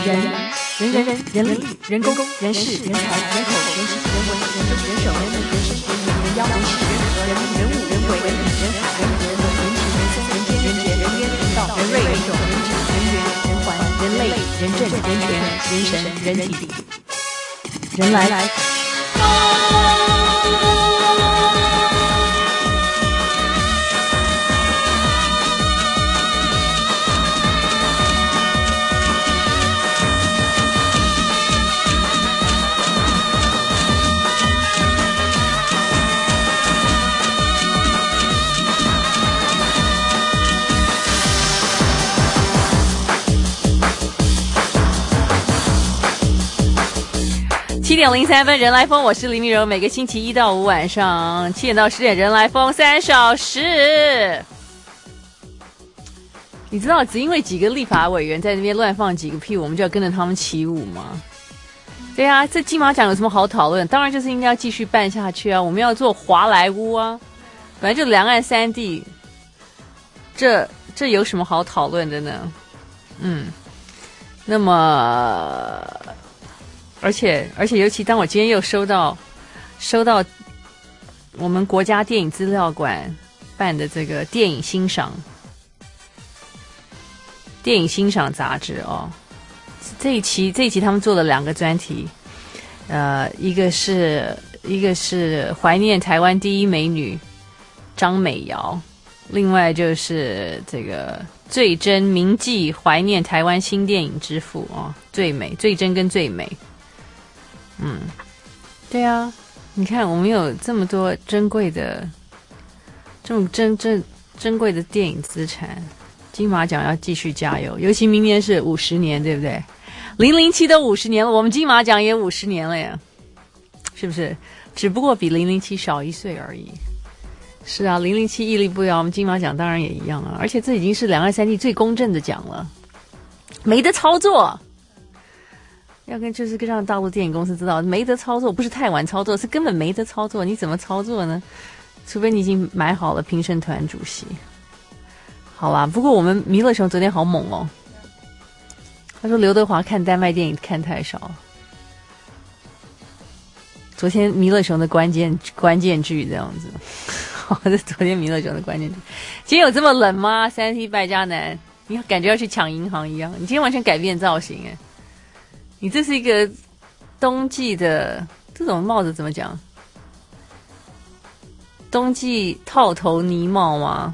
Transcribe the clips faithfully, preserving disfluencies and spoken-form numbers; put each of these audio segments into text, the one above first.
人人人人人力人工人事人才人口人情人文人政人手人民人事人员人妖人事人和人人物人为人理人海人人文人情人松人天人杰人烟人道人瑞人种人质人缘人环人类人政人权人神人体人来来。七点零三分，人来疯，我是黎明柔。每个星期一到五晚上七点到十点，人来疯三小时。你知道只因为几个立法委员在那边乱放几个屁，我们就要跟着他们起舞吗？对啊，这金马奖有什么好讨论？当然就是应该要继续办下去啊！我们要做华莱坞啊，本来就两岸三地，这这有什么好讨论的呢？嗯，那么。而且而且尤其当我今天又收到收到我们国家电影资料馆办的这个电影欣赏电影欣赏杂志哦，这一期这一期他们做了两个专题，呃，一个是一个是怀念台湾第一美女张美瑶，另外就是这个最真铭记怀念台湾新电影之父哦，最美最真跟最美。嗯，对啊，你看我们有这么多珍贵的这种珍珍珍贵的电影资产，金马奖要继续加油，尤其明年是五十年，对不对？零零七都五十年了，我们金马奖也五十年了呀，是不是？只不过比零零七少一岁而已。是啊，零零七屹立不摇，我们金马奖当然也一样啊，而且这已经是两岸三地最公正的奖了，没得操作。要跟就是让大陆电影公司知道没得操作，不是太晚操作，是根本没得操作。你怎么操作呢？除非你已经买好了评审团主席。好啦，不过我们弥勒熊昨天好猛哦，他说刘德华看丹麦电影看太少。昨天弥勒熊的关键关键句这样子，好，这昨天弥勒熊的关键句。今天有这么冷吗？三 T 败家男，你感觉要去抢银行一样。你今天完全改变造型哎。你这是一个冬季的这种帽子怎么讲？冬季套头呢帽吗？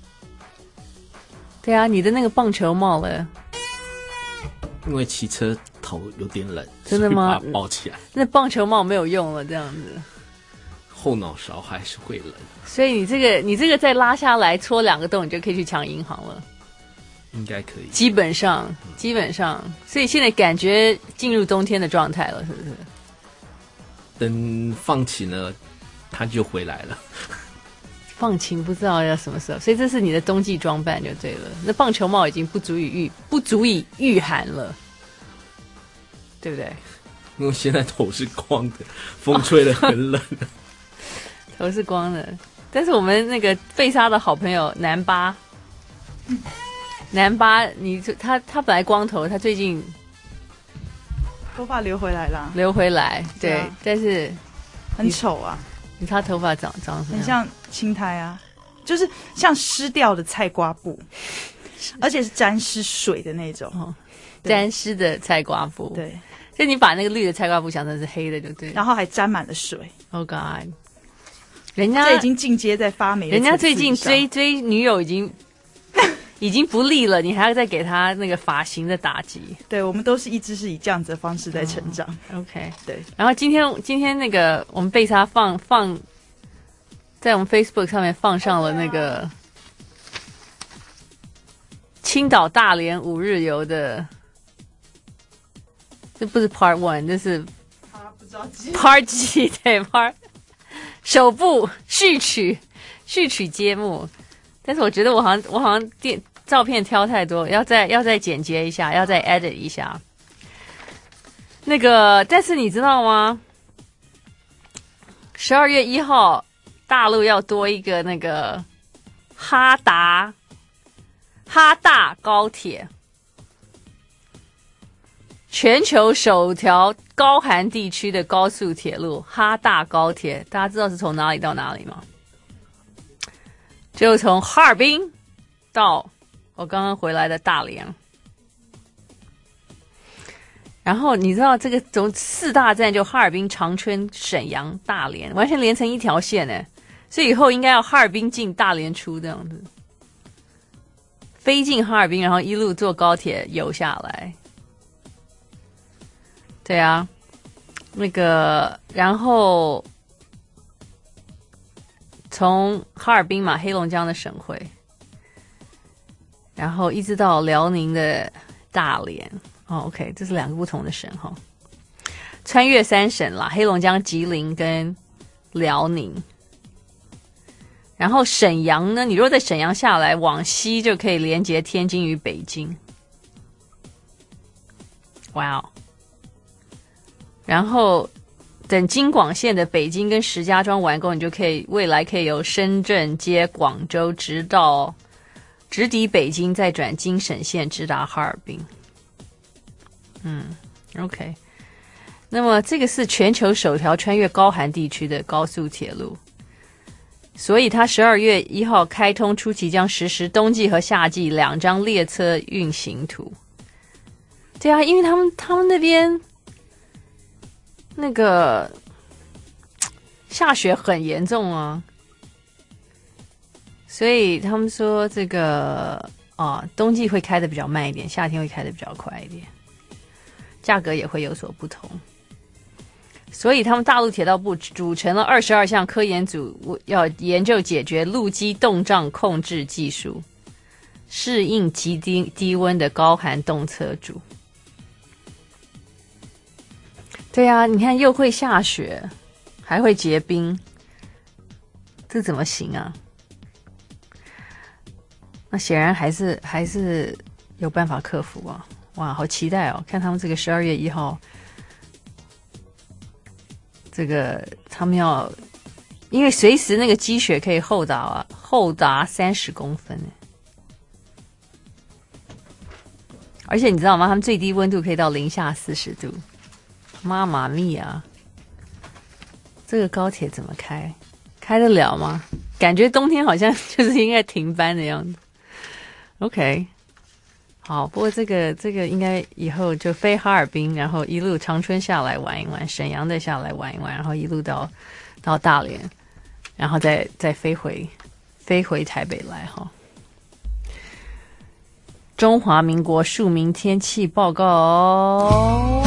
对啊，你的那个棒球帽了。 因为骑车头有点冷， 真的吗？ 把它包起来。 那棒球帽没有用了，这样子。 后脑勺还是会冷。 所以你这个你这个再拉下来戳两个洞，你就可以去抢银行了。 应该可以， 基本上，基本上，所以现在感觉进入冬天的状态了，是不是？ 等放晴了，它就回来了。 放晴不知道要什么时候，所以这是你的冬季装扮就对了。那棒球帽已经不足以御不足以御寒了，对不对？ 因为现在头是光的，风吹得很冷。 头是光的，但是我们那个贝莎的好朋友南巴。嗯南巴，你他他本来光头，他最近头发留回来了， 留回来，对， 对啊、 但是很丑啊！ 你他头发长长什么样？ 很像青苔啊，就是像湿掉的菜瓜布，而且是沾湿水的那种， 哦、沾湿的菜瓜布。 对， 就你把那个绿的菜瓜布想成是黑的，就对。 然后还沾满了水。 Oh God！ 人家这已经进阶在发霉的。 人家最近追追女友已经。已经不利了，你还要再给他那个发型的打击。 对，我们都是一直是以这样子的方式在成长。 Oh, OK， 对。 然后今天今天那个我们贝莎放放在我们 Facebook 上面放上了那个青岛大连五日游的，这不是 Part One， 这是 Part 几对 Part 首部序曲序曲节目。但是我觉得我好像我好像电照片挑太多，要再要再剪辑一下，要再 edit 一下。那个，但是你知道吗？十二月一号，大陆要多一个那个哈达哈大高铁， 全球首条高寒地区的高速铁路哈大高铁，大家知道是从哪里到哪里吗？就从哈尔滨到我刚刚回来的大连。然后你知道这个从四大站就哈尔滨、长春、沈阳、大连，完全连成一条线呢。所以以后应该要哈尔滨进大连出这样子，飞进哈尔滨，然后一路坐高铁游下来。对啊，那个然后从哈尔滨嘛，黑龙江的省会，然后一直到辽宁的大连。哦 ，OK， 这是两个不同的省哈，穿越三省啦，黑龙江、吉林跟辽宁。然后沈阳呢，你如果在沈阳下来，往西就可以连接天津与北京。哇哦！然后等京广线的北京跟石家庄完工，你就可以未来可以由深圳接广州，直到直抵北京，再转京沈线直达哈尔滨。嗯 ，OK。那么这个是全球首条穿越高寒地区的高速铁路。所以它十二月一号开通初期将实施冬季和夏季两张列车运行图。对啊，因为他们他们那边那个下雪很严重啊，所以他们说这个啊冬季会开的比较慢一点，夏天会开的比较快一点，价格也会有所不同。所以他们大陆铁道部组成了二十二项科研组，要研究解决路基冻胀控制技术，适应极低低温的高寒动车组。对啊，你看又会下雪，还会结冰，这怎么行啊？那显然还是还是有办法克服啊！哇，好期待哦！看他们这个十二月一号。这个他们要，因为随时那个积雪可以厚达厚达三十公分，而且你知道吗？他们最低温度可以到零下四十度，妈妈咪啊！这个高铁怎么开？开得了吗？感觉冬天好像就是应该停班的样子。OK。好，不过这个这个应该以后就飞哈尔滨，然后一路长春下来玩一玩，沈阳再下来玩一玩，然后一路到到大连，然后再再飞回飞回台北来哈。中华民国庶民天气报告，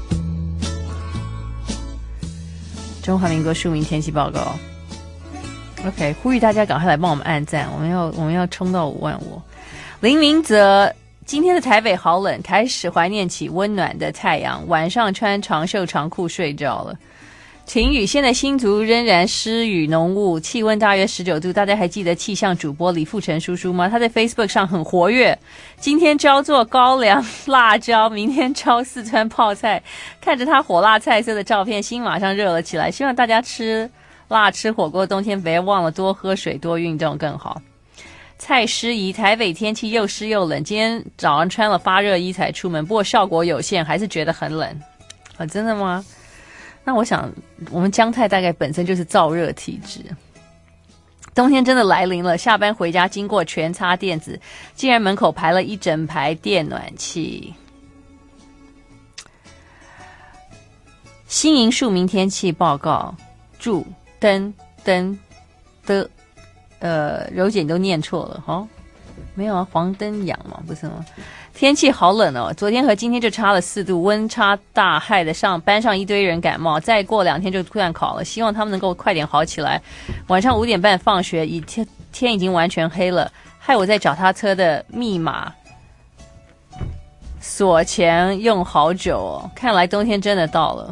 中华民国庶民天气报告。OK， 呼吁大家赶快来帮我们按赞，我们要我们要冲到五万五。林明泽。今天的台北好冷，开始怀念起温暖的太阳，晚上穿长袖长裤睡觉了。晴雨，现在新竹仍然湿雨浓雾，气温大约十九度。大家还记得气象主播李富成叔叔吗？他在 Facebook 上很活跃，今天教做高粱辣椒，明天教四川泡菜。看着他火辣菜色的照片，心马上热了起来。希望大家吃辣吃火锅，冬天别忘了多喝水多运动更好。蔡诗怡，台北天气又湿又冷，今天早上穿了发热衣才出门，不过效果有限，还是觉得很冷。啊，真的吗？那我想我们姜太大概本身就是燥热体质。冬天真的来临了，下班回家经过全擦电子，竟然门口排了一整排电暖气。新营庶民天气报告，祝登登的。呃，柔姐你都念错了哈、哦，没有啊，黄灯阳嘛，不是吗？天气好冷哦，昨天和今天就差了四度，温差大，害得上班上一堆人感冒，再过两天就突然考了，希望他们能够快点好起来。晚上五点半放学，已天天已经完全黑了，害我在脚踏车的密码锁前用好久哦，看来冬天真的到了。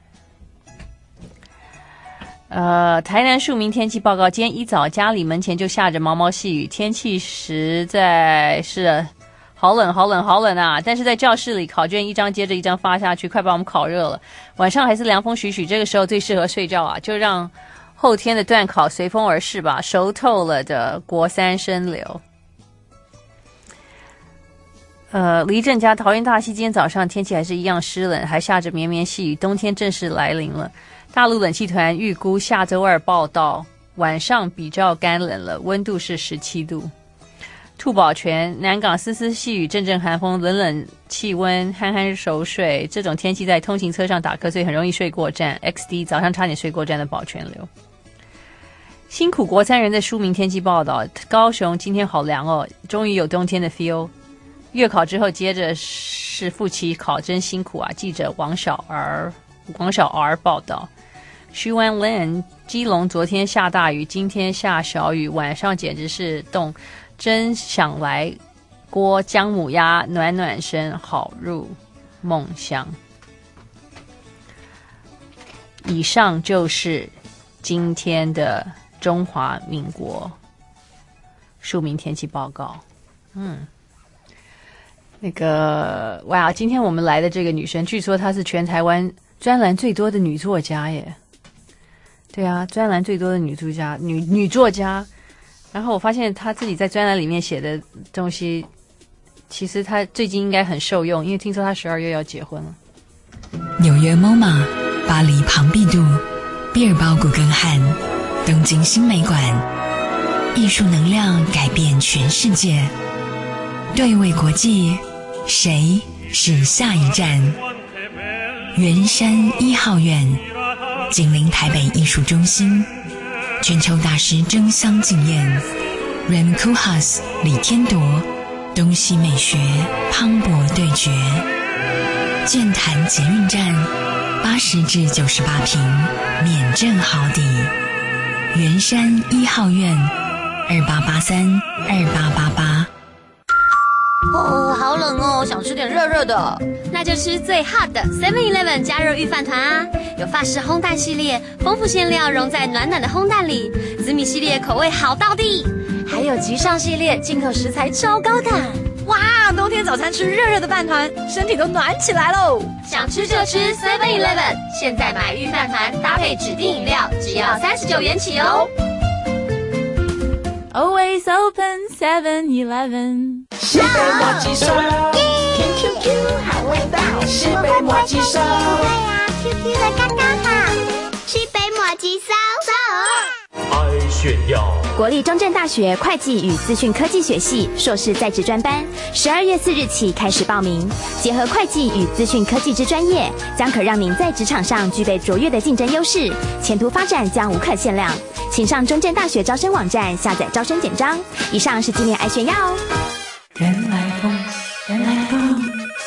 呃，台南庶民天气报告，今天一早家里门前就下着毛毛细雨，天气实在是好冷好冷好冷啊！但是在教室里，考卷一张接着一张发下去，快把我们烤热了。晚上还是凉风徐徐，这个时候最适合睡觉啊，就让后天的段考随风而逝吧。熟透了的国三生流。 呃，黎正家桃园大溪今天早上天气还是一样湿冷，还下着绵绵细雨，冬天正式来临了。大陆冷气团预估下周二报道，晚上比较干冷了，温度是十七度。兔宝泉南港丝丝细雨，阵阵寒风，冷冷气温，酣酣熟睡。这种天气在通勤车上打瞌睡，很容易睡过站。X D 早上差点睡过站的宝泉流。辛苦国三人的书名天气报道，高雄今天好凉哦，终于有冬天的 feel。月考之后接着是复期考，真辛苦啊！记者王小儿王小儿报道。徐湾 Lin 基隆昨天下大雨，今天下小雨，晚上简直是冻，真想来锅姜母鸭暖暖身，好入梦乡。以上就是今天的中华民国庶民天气报告。嗯。那个哇，今天我们来的这个女生，据说她是全台湾专栏最多的女作家耶。对啊，专栏最多的女作家，女女作家。然后我发现她自己在专栏里面写的东西，其实她最近应该很受用，因为听说她十二月要结婚了。 纽约 M O M A、巴黎庞毕度、毕尔包古根汉、东京新美馆，艺术能量改变全世界。对位国际，谁是下一站？圆山一号院，紧邻台北艺术中心，全球大师争相竞艳 Rem Koolhaas、李天铎，东西美学磅礴对决。剑潭捷运站，八十至九十八坪，免震好抵。圆山一号院，二八八三二八八八。 哦，好冷哦，想吃点热热的。 那就吃最 hot 的 seven eleven 加热御饭团啊！有法式烘蛋系列，丰富馅料融在暖暖的烘蛋里；紫米系列口味好到地， 还有极上系列进口食材超高档。哇，冬天早餐吃热热的饭团，身体都暖起来喽！ 想吃就吃 seven eleven， 现在买御饭团搭配指定饮料，只要三十九元起哦。 Always open seven eleven。 西北抹鸡手，甜 Q Q 好味道。西北抹鸡手，对呀 ，Q Q 的刚刚好。西北抹鸡手手。 爱炫耀。 国立中正大学会计与资讯科技学系硕士在职专班，十二月四日起开始报名。结合会计与资讯科技之专业，将可让您在职场上具备卓越的竞争优势，前途发展将无可限量。请上中正大学招生网站下载招生简章。以上是纪念爱炫耀哦。 人来疯，人来疯。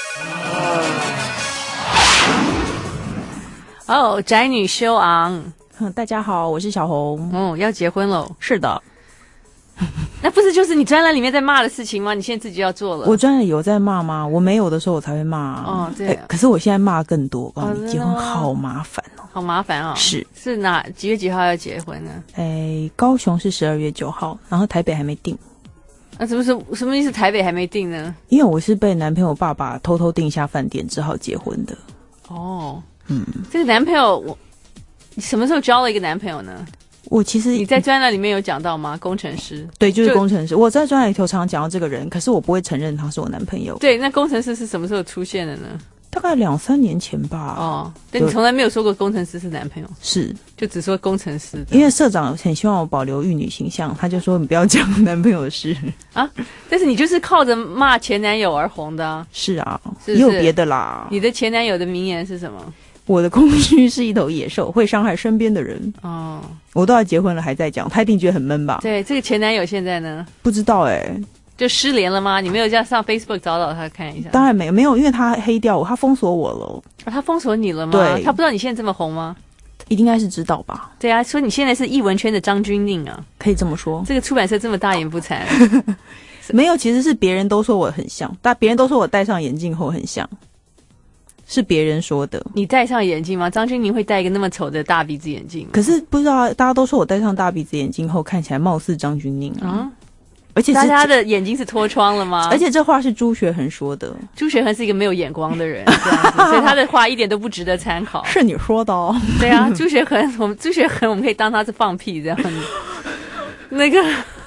哦，宅女修昂， 大家好，我是小红。 哦，要结婚喽？ 是的。 那不是就是你专栏里面在骂的事情吗？你现在自己要做了。 我专栏有在骂吗？我没有的时候我才会骂。 哦，对、啊。 可是我现在骂更多，告诉你，结婚好麻烦哦。 好麻烦哦。 是是哪几月几号要结婚呢？ 哎，高雄是十二月九号，然后台北还没定。 那什么什什么意思？台北还没定呢？ 因为我是被男朋友爸爸偷偷订下饭店，只好结婚的。 哦， 嗯， 这个男朋友我，你什么时候交了一个男朋友呢？ 我其实你在专栏里面有讲到吗？工程师， 对，就是工程师。我在专栏里头常常讲到这个人，可是我不会承认他是我男朋友。 对，那工程师是什么时候出现的呢？ 大概两三年前吧。 哦，但你从来没有说过工程师是男朋友， 是就只说工程师。 因为社长很希望我保留玉女形象，他就说你不要讲男朋友的事啊。但是你就是靠着骂前男友而红的啊。 是啊， 是是也有别的啦。 你的前男友的名言是什么？ 我的空虚是一头野兽，会伤害身边的人。 哦， 我都要结婚了还在讲，他一定觉得很闷吧？ 对，这个前男友现在呢？ 不知道哎、欸， 就失联了吗？你没有这样上 Facebook 找找他看一下？ 当然没有，没有，因为他黑掉我，他封锁我了。 啊、他封锁你了吗？ 对， 他不知道你现在这么红吗？ 应该是知道吧？ 对啊，说你现在是艺文圈的张钧甯啊， 可以这么说。 这个出版社这么大言不惭， 没有，其实是别人都说我很像，但别人都说我戴上眼镜后很像。是别人说的。 你戴上眼镜吗？张钧甯会戴一个那么丑的大鼻子眼镜吗？ 可是不知道，大家都说我戴上大鼻子眼镜后看起来貌似张钧甯啊。 啊而且大家的眼睛是脱窗了吗？ 而且这话是朱学恒说的。 朱学恒是一个没有眼光的人，这样子所以他的话一点都不值得参考。 是你说的哦。 对啊，朱学恒，我们朱学恒我们可以当他是放屁这样子。那个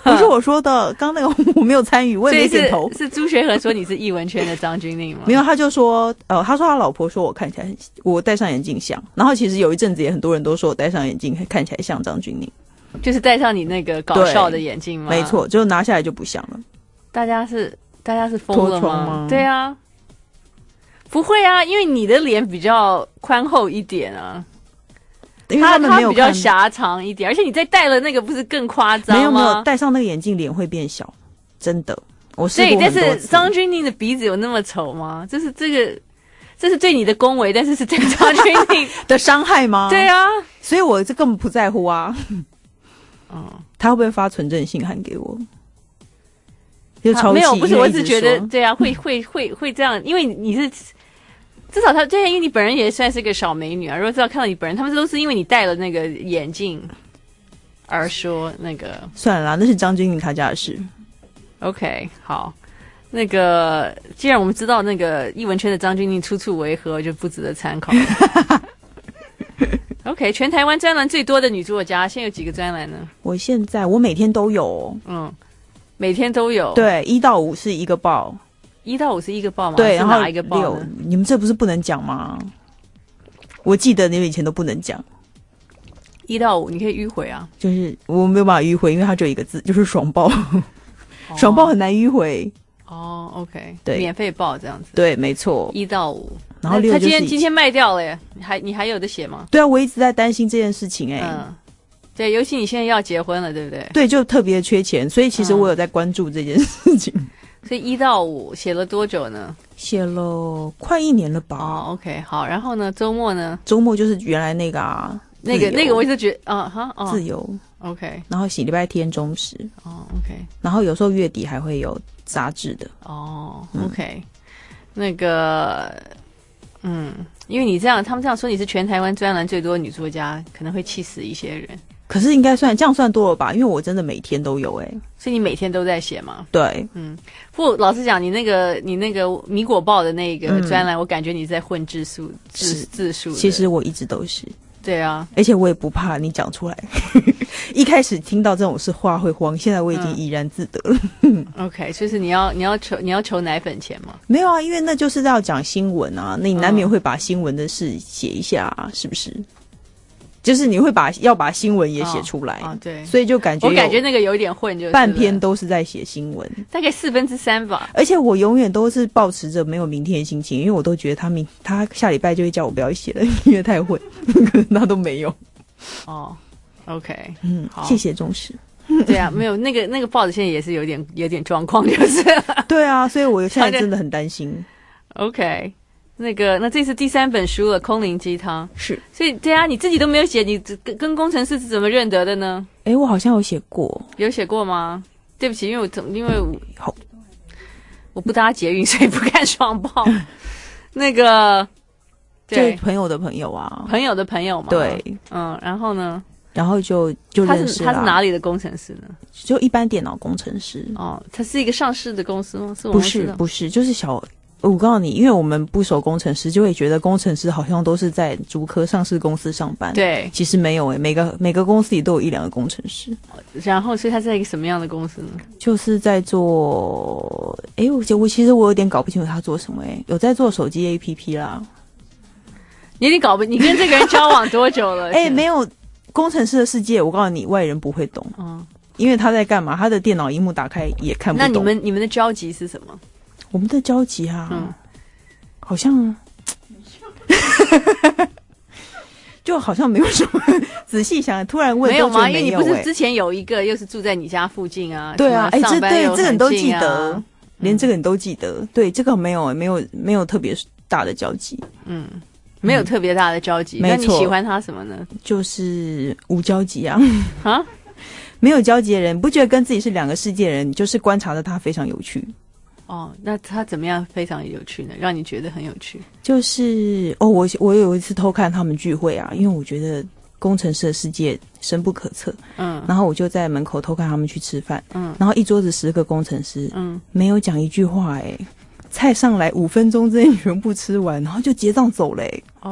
不是我说的，刚那个我没有参与，我也没点头。 是朱学恒说你是艺文圈的张钧甯吗？ 没有，他就说，呃，他说他老婆说我看起来很，我戴上眼镜像。然后其实有一阵子也很多人都说我戴上眼镜看起来像张钧甯， 就是戴上你那个搞笑的眼镜吗？ 没错，就拿下来就不像了。 大家是大家是疯了 吗, 吗？ 对啊，不会啊，因为你的脸比较宽厚一点啊。 因为他们没有比较狭长一点，而且你再戴了那个不是更夸张吗？ 没有没有，戴上那个眼镜脸会变小，真的。我试过很多次。 对，但是张钧甯的鼻子有那么丑吗？这是这个，这是对你的恭维，但是是对张钧甯的伤害吗？ 对啊， 所以我这根本不在乎啊。 嗯， 他会不会发存证信函给我？就超没有，不是，我只觉得对啊，会会会会这样，因为你是。至少他对，因为你本人也算是个小美女啊。如果知道看到你本人，他们都是因为你戴了那个眼镜而说那个。 算了啦，那是张钧甯他家的事。 OK， 好，那个既然我们知道那个艺文圈的张钧甯处处为何，就不值得参考了。OK， 全台湾专栏最多的女作家，现在有几个专栏呢？ 我现在我每天都有， 嗯，每天都有。 对，一到五是一个报。 一到五是一个报吗？ 对，然后哪一个报呢？ 你们这不是不能讲吗？我记得你们以前都不能讲。 一到五你可以迂回啊， 就是我没有办法迂回，因为它只有一个字，就是爽报。哦、爽报很难迂回。 哦 ，OK， 对， 免费报这样子。 对，没错。 一到五， 然后六就是他今天今天卖掉了耶，你还你还有的写吗？ 对啊，我一直在担心这件事情哎、欸。 嗯，对，尤其你现在要结婚了，对不对？ 对，就特别缺钱，所以其实我有在关注这件事情。嗯所以一到五写了多久呢？ 写了快一年了吧。 哦 ，OK， 好，然后呢，周末呢？ 周末就是原来那个啊， 那个那个，我就觉得啊哈，哦、 自由 ，OK， 然后写礼拜天中时， 哦 ，OK， 然后有时候月底还会有杂志的， 哦 ，OK，、嗯、那个，嗯，因为你这样，他们这样说你是全台湾专栏最多的女作家，可能会气死一些人。 可是应该算这样算多了吧？因为我真的每天都有哎、欸， 所以你每天都在写吗？ 对， 嗯。不过老实讲，你那个你那个米果报的那个专栏、嗯，我感觉你在混字数字字数。 其实我一直都是。 对啊， 而且我也不怕你讲出来。一开始听到这种事话会慌，现在我已经怡然自得了。 嗯、OK， 就是你要你要求你要求奶粉钱吗？ 没有啊，因为那就是要讲新闻啊，那你难免会把新闻的事写一下、啊，是不是？就是你会把要把新闻也写出来啊、哦哦，对， 所以就感觉我感觉那个有一点混，就是半篇都是在写新闻， 大概四分之三吧。 而且我永远都是抱持着没有明天的心情，因为我都觉得他明他下礼拜就会叫我不要写了，因为太混，可能他都没有。 哦 ，OK， 嗯，谢谢重视。 对啊，没有那个那个报纸现在也是有点有点状况，就是对啊，所以我现在真的很担心。 OK。那个，那这是第三本书了，《空灵鸡汤》 是， 所以对啊，你自己都没有写，你跟跟工程师是怎么认得的呢？ 哎，我好像有写过， 有写过吗？对不起，因为我因为我好，我不搭捷运，所以不看双报。那个， 对，朋友的朋友啊， 朋友的朋友嘛， 对， 嗯，然后呢？ 然后就就认识他是他是哪里的工程师呢？ 就一般电脑工程师。 哦，他是一个上市的公司吗？是不是不是，就是小。我告诉你，因为我们不熟工程师，就会觉得工程师好像都是在竹科上市公司上班。 对， 其实没有诶、欸，每个每个公司里都有一两个工程师。 然后，所以他在一个什么样的公司呢？ 就是在做，诶、欸，我我其实我有点搞不清楚他做什么诶、欸，有在做手机 A P P 啦。 你有点搞不，你跟这个人交往多久了？ 诶、欸，没有，工程师的世界，我告诉你，外人不会懂。嗯，因为他在干嘛？他的电脑萤幕打开也看不懂。 那你们你们的交集是什么？ 我们的交集啊，嗯，好像就好像没有什么。仔细想，突然问没有吗？ 因为你不是之前有一个又是住在你家附近啊？ 对啊，哎、欸，这对这个你都记得、 嗯， 连这个你都记得。对，这个没有没有没有特别大的交集。 嗯，没有特别大的交集。 嗯、 那你喜欢他什么呢？ 就是无交集啊。 啊， 没有交集的人，不觉得跟自己是两个世界的人，你就是观察着他非常有趣。 哦，那他怎么样非常有趣呢？让你觉得很有趣？ 就是哦，我我有一次偷看他们聚会啊，因为我觉得工程师的世界深不可测。嗯，然后我就在门口偷看他们去吃饭。嗯，然后一桌子十个工程师，嗯，没有讲一句话、欸，哎，菜上来五分钟之内全部吃完，然后就结账走嘞、欸。哦，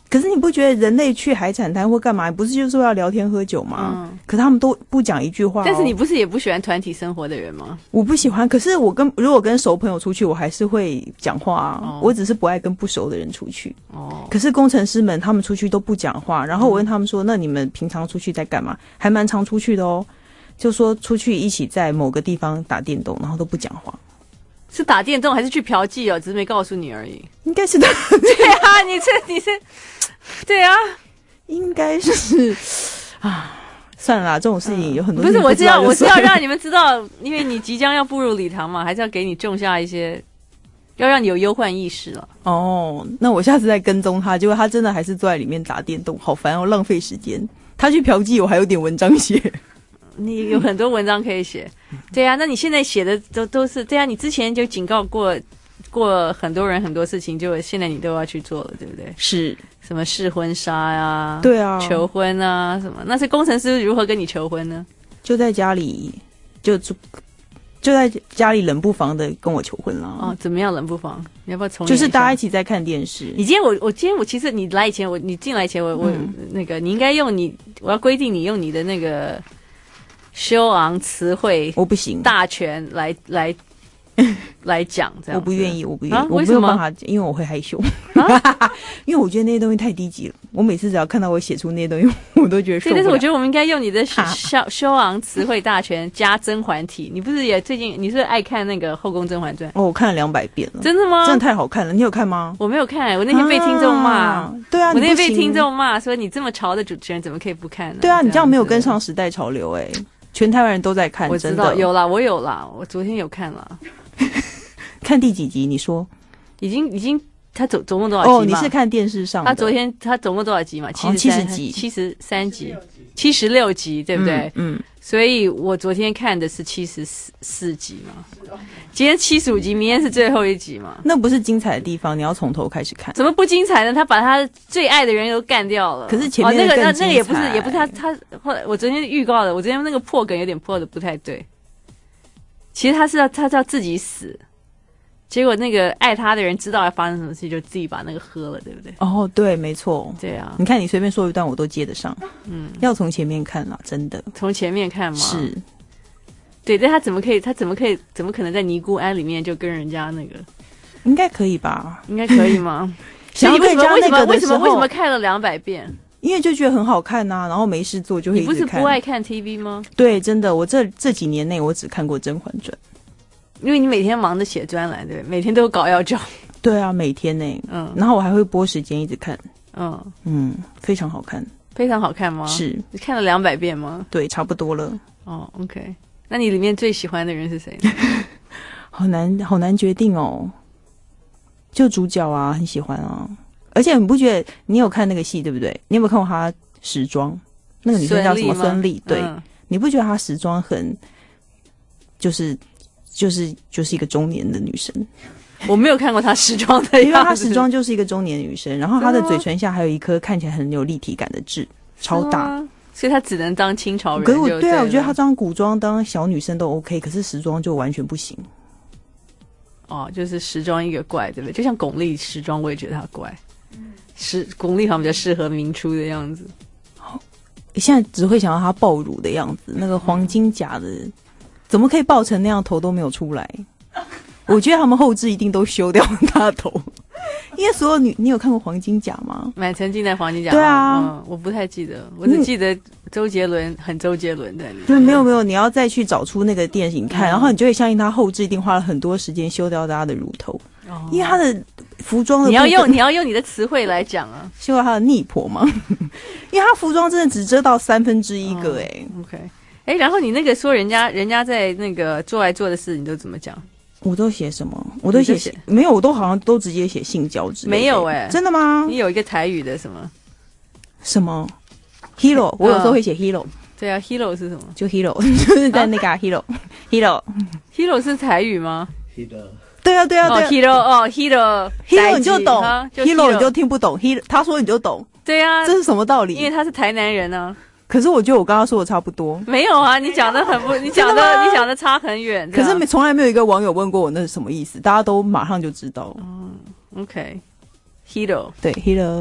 可是你不觉得人类去海产摊或干嘛，不是就是要聊天喝酒吗？嗯，可是他们都不讲一句话、哦。 但是你不是也不喜欢团体生活的人吗？ 我不喜欢，可是我跟如果跟熟朋友出去，我还是会讲话啊、哦。我只是不爱跟不熟的人出去。哦。可是工程师们他们出去都不讲话，然后我问他们说：“嗯、那你们平常出去在干嘛？”还蛮常出去的哦。就说出去一起在某个地方打电动，然后都不讲话。 是打电动还是去嫖妓哦？只是没告诉你而已。 应该是的。 对啊，你这你是。对啊， 应该是啊，算了啦，这种事情有很多、嗯。 不是，我知道，我是要让你们知道，因为你即将要步入礼堂嘛，还是要给你种下一些，要让你有忧患意识了。 哦，那我下次再跟踪他，结果他真的还是坐在里面打电动，好烦哦，浪费时间。他去嫖妓，我还有点文章写。 你有很多文章可以写，对啊，那你现在写的都都是对啊，你之前就警告过。过很多人很多事情，就现在你都要去做了，对不对？ 是什么试婚纱呀、啊？ 对啊， 求婚啊什么？那是工程师如何跟你求婚呢？ 就在家里，就就在家里冷不防的跟我求婚了。 哦，怎么样冷不防？你要不要重？ 就是大家一起在看电视。 你今天我我今天我其实你来以前我你进来以前我我、嗯、那个你应该用你我要规定你用你的那个修昂词汇， 我不行大全来来。来讲这样， 我不愿意，我不愿意， 啊、 我没有办法，因为我会害羞，啊、因为我觉得那些东西太低级了。我每次只要看到我写出那些东西，我都觉得受不了。 对，但是我觉得我们应该用你的修修昂词汇大全加甄嬛体。你不是也最近你是爱看那个《后宫甄嬛传》？ 哦，我看了两百遍了。 真的吗？ 真的太好看了，你有看吗？ 我没有看，我那天被听众骂、啊。 对啊， 我那天被听众骂说你这么潮的主持人怎么可以不看呢？ 对啊，你这样没有跟上时代潮流哎、欸，全台湾人都在看。 我知道有啦，我有啦，我昨天有看了。 看第几集？你说已经已经，他总总共多少集？ 哦，你是看电视上的？ 他昨天他总共多少集嘛？七七十集， 七十三集，七十六集，对不对？ 嗯。嗯， 所以我昨天看的是七十四集嘛，今天七十五集，明天是最后一集嘛。 那不是精彩的地方，你要从头开始看。 怎么不精彩呢？他把他最爱的人都干掉了。 可是前面的更精彩、 哦、那个那那个也不是也不是他他后来我昨天预告的，我昨天那个破梗有点破的不太对。其实他是要他是要自己死。结果那个爱他的人知道要发生什么事，就自己把那个喝了，对不对？ 哦，对，没错。 对啊， 你看你随便说一段我都接得上。嗯，要从前面看啦，真的。 从前面看吗？ 是。 对，但他怎么可以？他怎么可以？怎么可能在尼姑庵里面就跟人家那个？ 应该可以吧？ 应该可以吗？ 想要跟人家那个的时候， 为什么为什么看了两百遍？ 因为就觉得很好看呐、啊，然后没事做就会一直看。 你不是不爱看 T V 吗？ 对，真的，我这这几年内我只看过《甄嬛传》。 因为你每天忙着写专栏，对，每天都有稿要交。 对啊，每天呢、欸，嗯，然后我还会拨时间一直看，嗯嗯，非常好看， 非常好看吗？ 是， 你看了两百遍吗？ 对，差不多了。 哦 ，OK， 那你里面最喜欢的人是谁呢？ 好难，好难决定哦。就主角啊，很喜欢啊，而且你不觉得你有看那个戏对不对？你有没有看过他时装？那个女生叫什么？孙俪，对、嗯，你不觉得她时装很，就是。就是就是一个中年的女生， 我没有看过她时装的样子， 因为她时装就是一个中年女生，然后她的嘴唇下还有一颗看起来很有立体感的痣，超大， 所以她只能当清朝人。 可是我对啊，我觉得她当古装当小女生都 OK， 可是时装就完全不行。 哦，就是时装一个怪，对不对？就像巩俐时装，我也觉得她怪。是巩俐好像比较适合明初的样子。 现在只会想到她爆乳的样子，那个黄金甲的。怎么可以爆成那样，头都没有出来？我觉得他们后置一定都修掉他的头，因为所有女，你有看过黄金甲吗？ 满城尽带黄金甲。 对啊、 嗯，我不太记得，我只记得周杰伦很周杰伦在里面。 对，没有没有，你要再去找出那个电影看，嗯、然后你就会相信他后置一定花了很多时间修掉他的乳头，哦、因为他的服装的你要用你要用你的词汇来讲啊， 修到他的逆婆吗？因为他服装真的只遮到三分之一个哎、欸哦、，OK。哎，然后你那个说人家人家在那个做爱做的事，你都怎么讲？ 我都写什么？我都写写没有，我都好像都直接写性交之类的。 没有哎、欸， 真的吗？ 你有一个台语的什么什么 hero？ 我有时候会写 hero。 对啊 ，hero 是什么？ 就 hero， 就是在那个、啊、hero hero hero 是台语吗 ？hero。 对啊，对啊，对啊。 哦 hero 哦 hero hero 你就懂 ，hero 你就听不懂 hero， 他说你就懂。 对啊， 这是什么道理？ 因为他是台南人啊。 可是我觉得我刚刚说的差不多。 没有啊，你讲的很不，你讲的你讲的差很远。 可是从来没有一个网友问过我那是什么意思，大家都马上就知道。 嗯 ，OK，hero， 对 hero。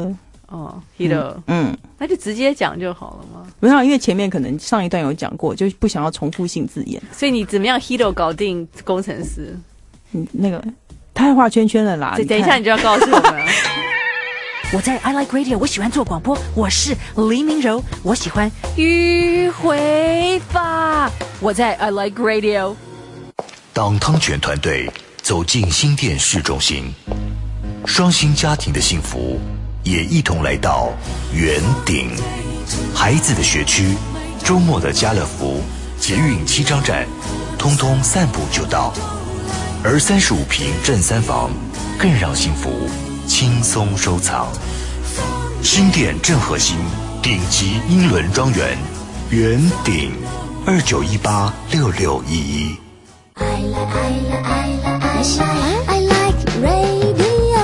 哦 ，Hito， 嗯， 那就直接讲就好了嘛。 没有，因为前面可能上一段有讲过，就不想要重复性字眼。 所以你怎么样 Hito 搞定工程师？ 嗯，那个太画圈圈了啦。 等一下你就要告诉我们。 我在 I Like Radio， 我喜欢做广播，我是黎明柔，我喜欢迂回法。我在 I Like Radio。 当汤泉团队走进新店市中心，双薪家庭的幸福也一同来到圆顶。孩子的学区，周末的家乐福，捷运七张站，通通散步就到。而三十五坪正三房，更让幸福轻松收藏。新店正核心顶级英伦庄园，圆顶二九一八六六一一。 I like, I like, I like, I like radio。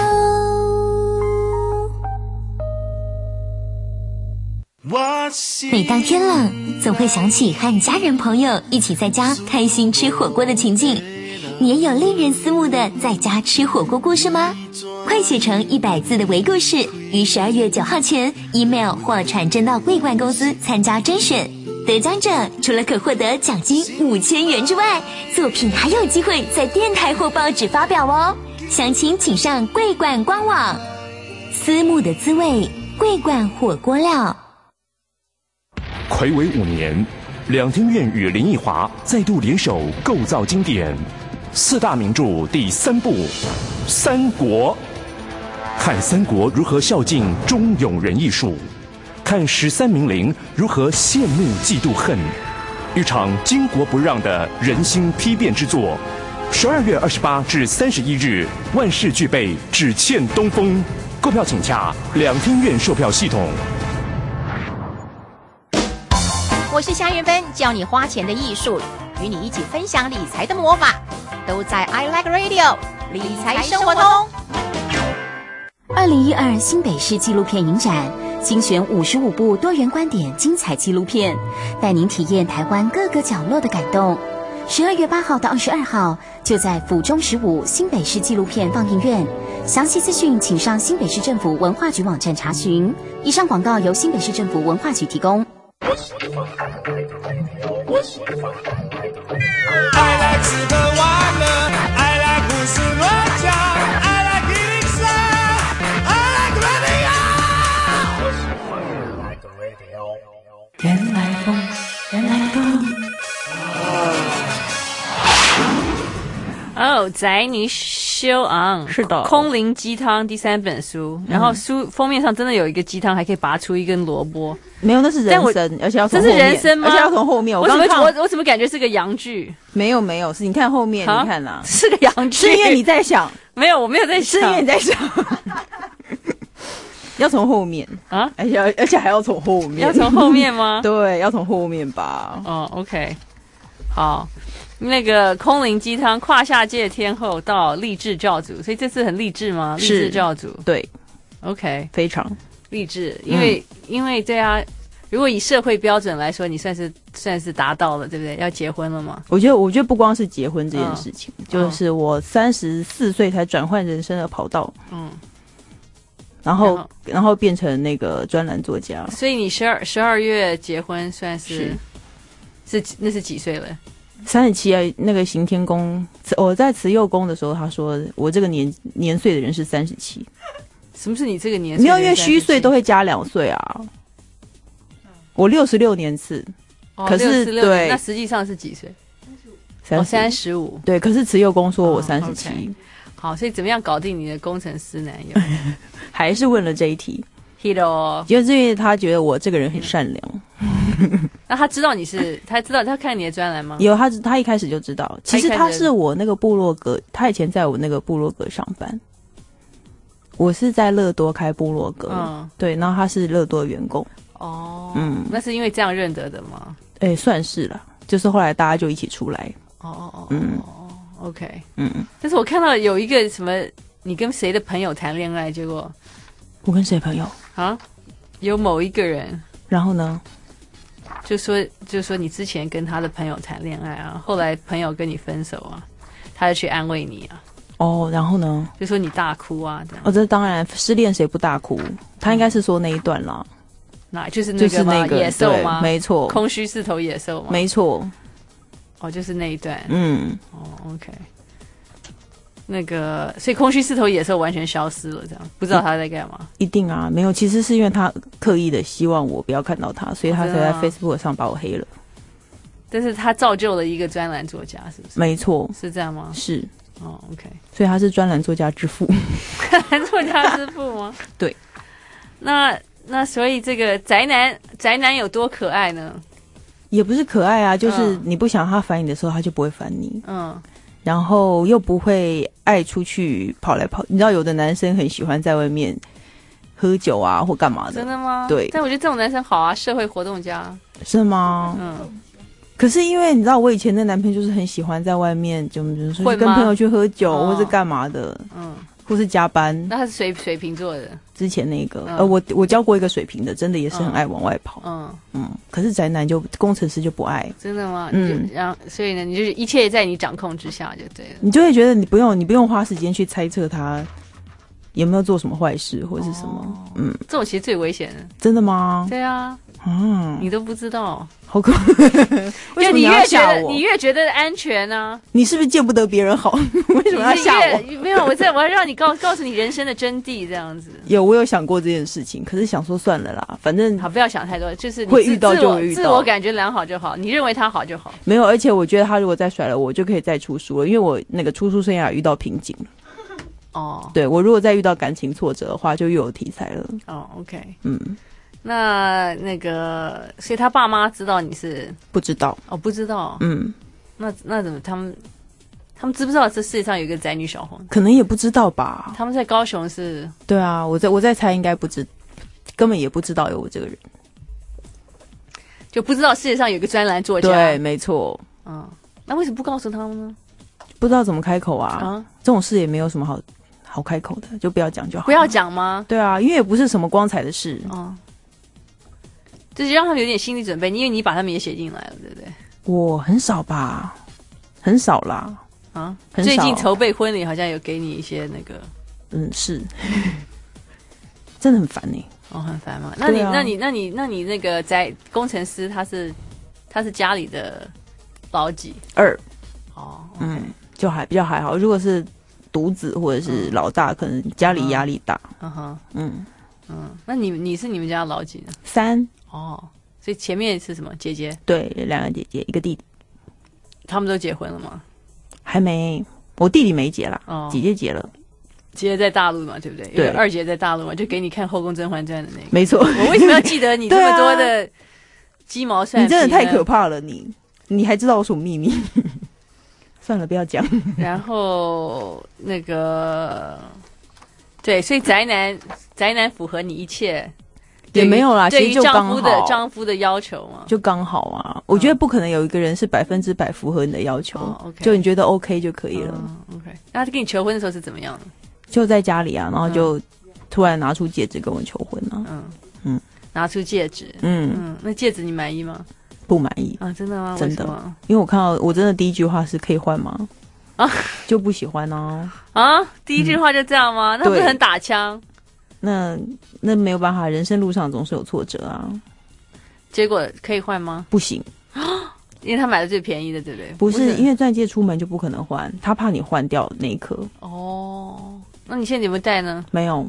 每当天冷，总会想起和家人朋友一起在家开心吃火锅的情景。你也有令人思慕的在家吃火锅故事吗？快写成一百字的微故事，于十二月九号前 email 或传真到桂冠公司参加甄选。得奖者除了可获得奖金五千元之外，作品还有机会在电台或报纸发表哦。详情请上桂冠官网。思慕的滋味，桂冠火锅料。 睽违五年，两厅院与林奕华再度联手构造经典四大名著第三部《三国》，看三国如何孝敬忠勇仁义术，看十三名伶如何羡慕嫉妒恨，一场巾帼不让的人心批变之作。十二月二十八至三十一日，万事俱备，只欠东风。购票请洽两厅院售票系统。 我是夏元芬，教你花钱的艺术，与你一起分享理财的魔法，都在 I Like Radio 理财生活通。 二零一二新北市纪录片影展，精选五十五部多元观点精彩纪录片，带您体验台湾各个角落的感动。十二月八号到二十二号，就在府中十五新北市纪录片放映院。详细资讯请上新北市政府文化局网站查询。以上广告由新北市政府文化局提供。 I like 吃喝玩乐 I like 胡思乱想 I like 一零三 I like radio 原来风原来风哦，宅女修昂是的， 空灵鸡汤第三本书，然后书封面上真的有一个鸡汤，还可以拔出一根萝卜。 没有，那是人参，而且要从这后面， 是人参吗？ 而且要从后面。 我怎么我我怎么感觉是个洋剧？ 没有没有，是你看后面，你看呐， 是个洋剧。 是因为你在想， 没有，我没有在想， 是因为你在想。要从后面啊， 而且而且还要从后面， 要从后面吗？ 对，要从后面吧。 哦 ，OK， 好。那个空灵鸡汤，跨下界天后到励志教主，所以这次很励志吗？励志教主， 对 ，OK， 非常励志，因为、嗯、因为对啊，如果以社会标准来说，你算是算是达到了，对不对？要结婚了吗？ 我觉得，我觉得不光是结婚这件事情， 嗯、 就是我三十四岁才转换人生的跑道，嗯，然后然后, 然后变成那个专栏作家， 所以你十二十二月结婚算是是, 是那是几岁了？ 三十七啊，那个行天宫，我在慈幼宫的时候，他说我这个年年岁的人是三十七。 什么是你这个年岁？ 没有，因为虚岁都会加两岁啊。我六十六年次， 哦、 可是对， 那实际上是几岁？ 三三十五。 对，可是慈幼宫说我三十七。 Okay. 好，所以怎么样搞定你的工程师男友？ 还是问了这一题。 Hito， 就是因为他觉得我这个人很善良。 那他知道你是，他知道他看你的专栏吗？ 有，他他一开始就知道。其实他是我那个部落格，他以前在我那个部落格上班。我是在乐多开部落格，嗯，对，然后他是乐多的员工。 哦，嗯，那是因为这样认得的吗？ 哎、欸，算是啦，就是后来大家就一起出来。 哦哦哦， 嗯 ，OK， 嗯， 但是我看到有一个什么，你跟谁的朋友谈恋爱，结果我跟谁朋友啊？有某一个人， 然后呢？ 就说就说你之前跟他的朋友谈恋爱啊，后来朋友跟你分手啊，他就去安慰你啊。 哦，然后呢？ 就说你大哭啊，这样。 哦，这当然，失恋谁不大哭？ 他应该是说那一段啦。 那就是那个吗？ 就是那个野兽吗？ 没错， 空虚四头野兽吗？ 没错。 哦，就是那一段。 嗯， 哦 ，OK。那个，所以空虚四头野兽完全消失了，这样不知道他在干嘛。 一定啊，没有，其实是因为他刻意的希望我不要看到他，所以他才在 Facebook 上把我黑了。 但是他造就了一个专栏作家，是不是？ 没错， 是这样吗？ 是。 哦 ，OK。 所以他是专栏作家之父。 专栏作家之父吗？ 对。 那那所以这个宅男宅男有多可爱呢？ 也不是可爱啊，就是你不想他烦你的时候，他就不会烦你。 嗯。 然后又不会爱出去跑来跑，你知道有的男生很喜欢在外面喝酒啊或干嘛的。 真的吗？ 对。 但我觉得这种男生好啊，社会活动家。 是吗？ 嗯。 可是因为你知道，我以前的男朋友就是很喜欢在外面，就比如说跟朋友去喝酒，哦、或是干嘛的，嗯，或是加班。 那他是水水瓶座的。 之前那个，嗯、呃，我我交过一个水瓶的，真的也是很爱往外跑。 嗯嗯。可是宅男就工程师就不爱。 真的吗？嗯。然后所以呢，你就是一切在你掌控之下就对了。 你就会觉得你不用你不用花时间去猜测他有没有做什么坏事或是什么。哦、嗯。 这种其实最危险的。 真的吗？ 对啊。 嗯， 你都不知道， 好可为什么你越觉得你越觉得安全呢、啊？ 你是不是见不得别人好？为什么要吓我？ 没有，我在我要让你告告诉你人生的真谛，这样子。 有，我有想过这件事情，可是想说算了啦，反正好，不要想太多，就是你会遇到就会遇到， 自我感觉良好就好，你认为他好就好。 没有，而且我觉得他如果再甩了我，就可以再出书了，因为我那个出书生涯遇到瓶颈。 哦， 对，我如果再遇到感情挫折的话，就又有题材了。 哦 ，OK， 嗯。 那那个，所以他爸妈知道你是不知道哦，不知道， 嗯， 那那怎么他们他们知不知道这世界上有一个宅女小红？ 可能也不知道吧。 他们在高雄是？ 对啊，我在我在猜，应该不知，根本也不知道有我这个人， 就不知道世界上有个专栏作家。 对，没错。 嗯，那为什么不告诉他们呢？ 不知道怎么开口啊。 啊， 这种事也没有什么好好开口的，就不要讲就好。 不要讲吗？ 对啊，因为也不是什么光彩的事。 嗯。就是让他们有点心理准备，因为你把他们也写进来了，对不对？ 我很少吧，很少啦。 啊， 很少。 最近筹备婚礼好像有给你一些那个， 嗯，是，真的很烦你、欸。 哦，很烦吗？那你、啊、那你、那你、那你那个在工程师，他是他是家里的老几？ 二。 哦， okay、 嗯，就还比较还好。如果是独子或者是老大，嗯、可能家里压力大。 嗯哼， 嗯嗯，那你你是你们家老几呢？ 三。 哦，所以前面是什么姐姐？ 对，两个姐姐，一个弟弟。 他们都结婚了吗？ 还没，我弟弟没结啦， 哦、 姐姐结了。 姐姐在大陆嘛，对不对？ 对， 二姐在大陆嘛，就给你看《后宫甄嬛传》的那个。 没错。 我为什么要记得你这么多的鸡毛蒜皮？ 你真的太可怕了，你你还知道我什么秘密？算了，不要讲。 然后那个，对，所以宅男宅男符合你一切。 也没有啦，其实就刚好对于丈夫的丈夫的要求嘛， 就刚好啊。我觉得不可能有一个人是百分之百符合你的要求， 哦 okay、 就你觉得 OK 就可以了。 嗯、OK， 那他跟你求婚的时候是怎么样的？ 就在家里啊，然后就突然拿出戒指跟我求婚啊。 嗯嗯， 拿出戒指， 嗯嗯，那戒指你满意吗？ 不满意啊？真的吗？ 真的，因为我看到我真的第一句话是可以换吗？啊，就不喜欢哦。 啊，第一句话就这样吗？嗯、那不是很打枪？ 那那没有办法，人生路上总是有挫折啊。 结果可以换吗？ 不行， 因为他买的最便宜的，对不对？ 不是，不是因为钻戒出门就不可能换，他怕你换掉那一颗。 哦，那你现在有没有戴呢？ 没有，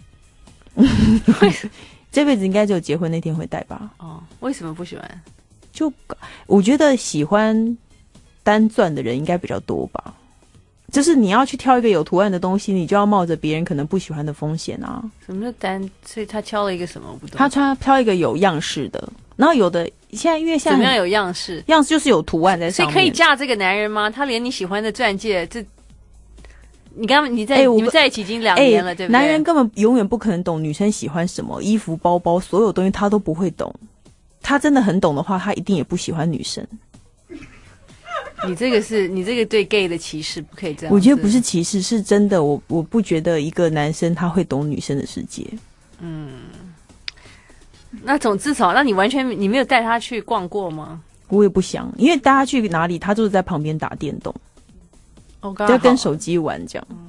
这辈子应该只有结婚那天会戴吧？ 哦，为什么不喜欢？ 就我觉得喜欢单钻的人应该比较多吧。就是你要去挑一个有图案的东西，你就要冒着别人可能不喜欢的风险啊。 什么叫单？所以他挑了一个什么？我不懂。 他穿挑一个有样式的，然后有的现在因为现在怎么样有样式？ 样式就是有图案在上面。 所以可以嫁这个男人吗？他连你喜欢的钻戒，这你刚刚你在、欸、你们在一起已经两年了，欸、对不对？ 男人根本永远不可能懂女生喜欢什么，衣服、包包，所有东西他都不会懂。他真的很懂的话，他一定也不喜欢女生。 你这个是你这个对 gay 的歧视，不可以这样。 我觉得不是歧视，是真的。我我不觉得一个男生他会懂女生的世界。 嗯，那总至少，那你完全你没有带他去逛过吗？ 我也不想，因为带他去哪里，他就是在旁边打电动， 哦， 就跟手机玩这样。 嗯，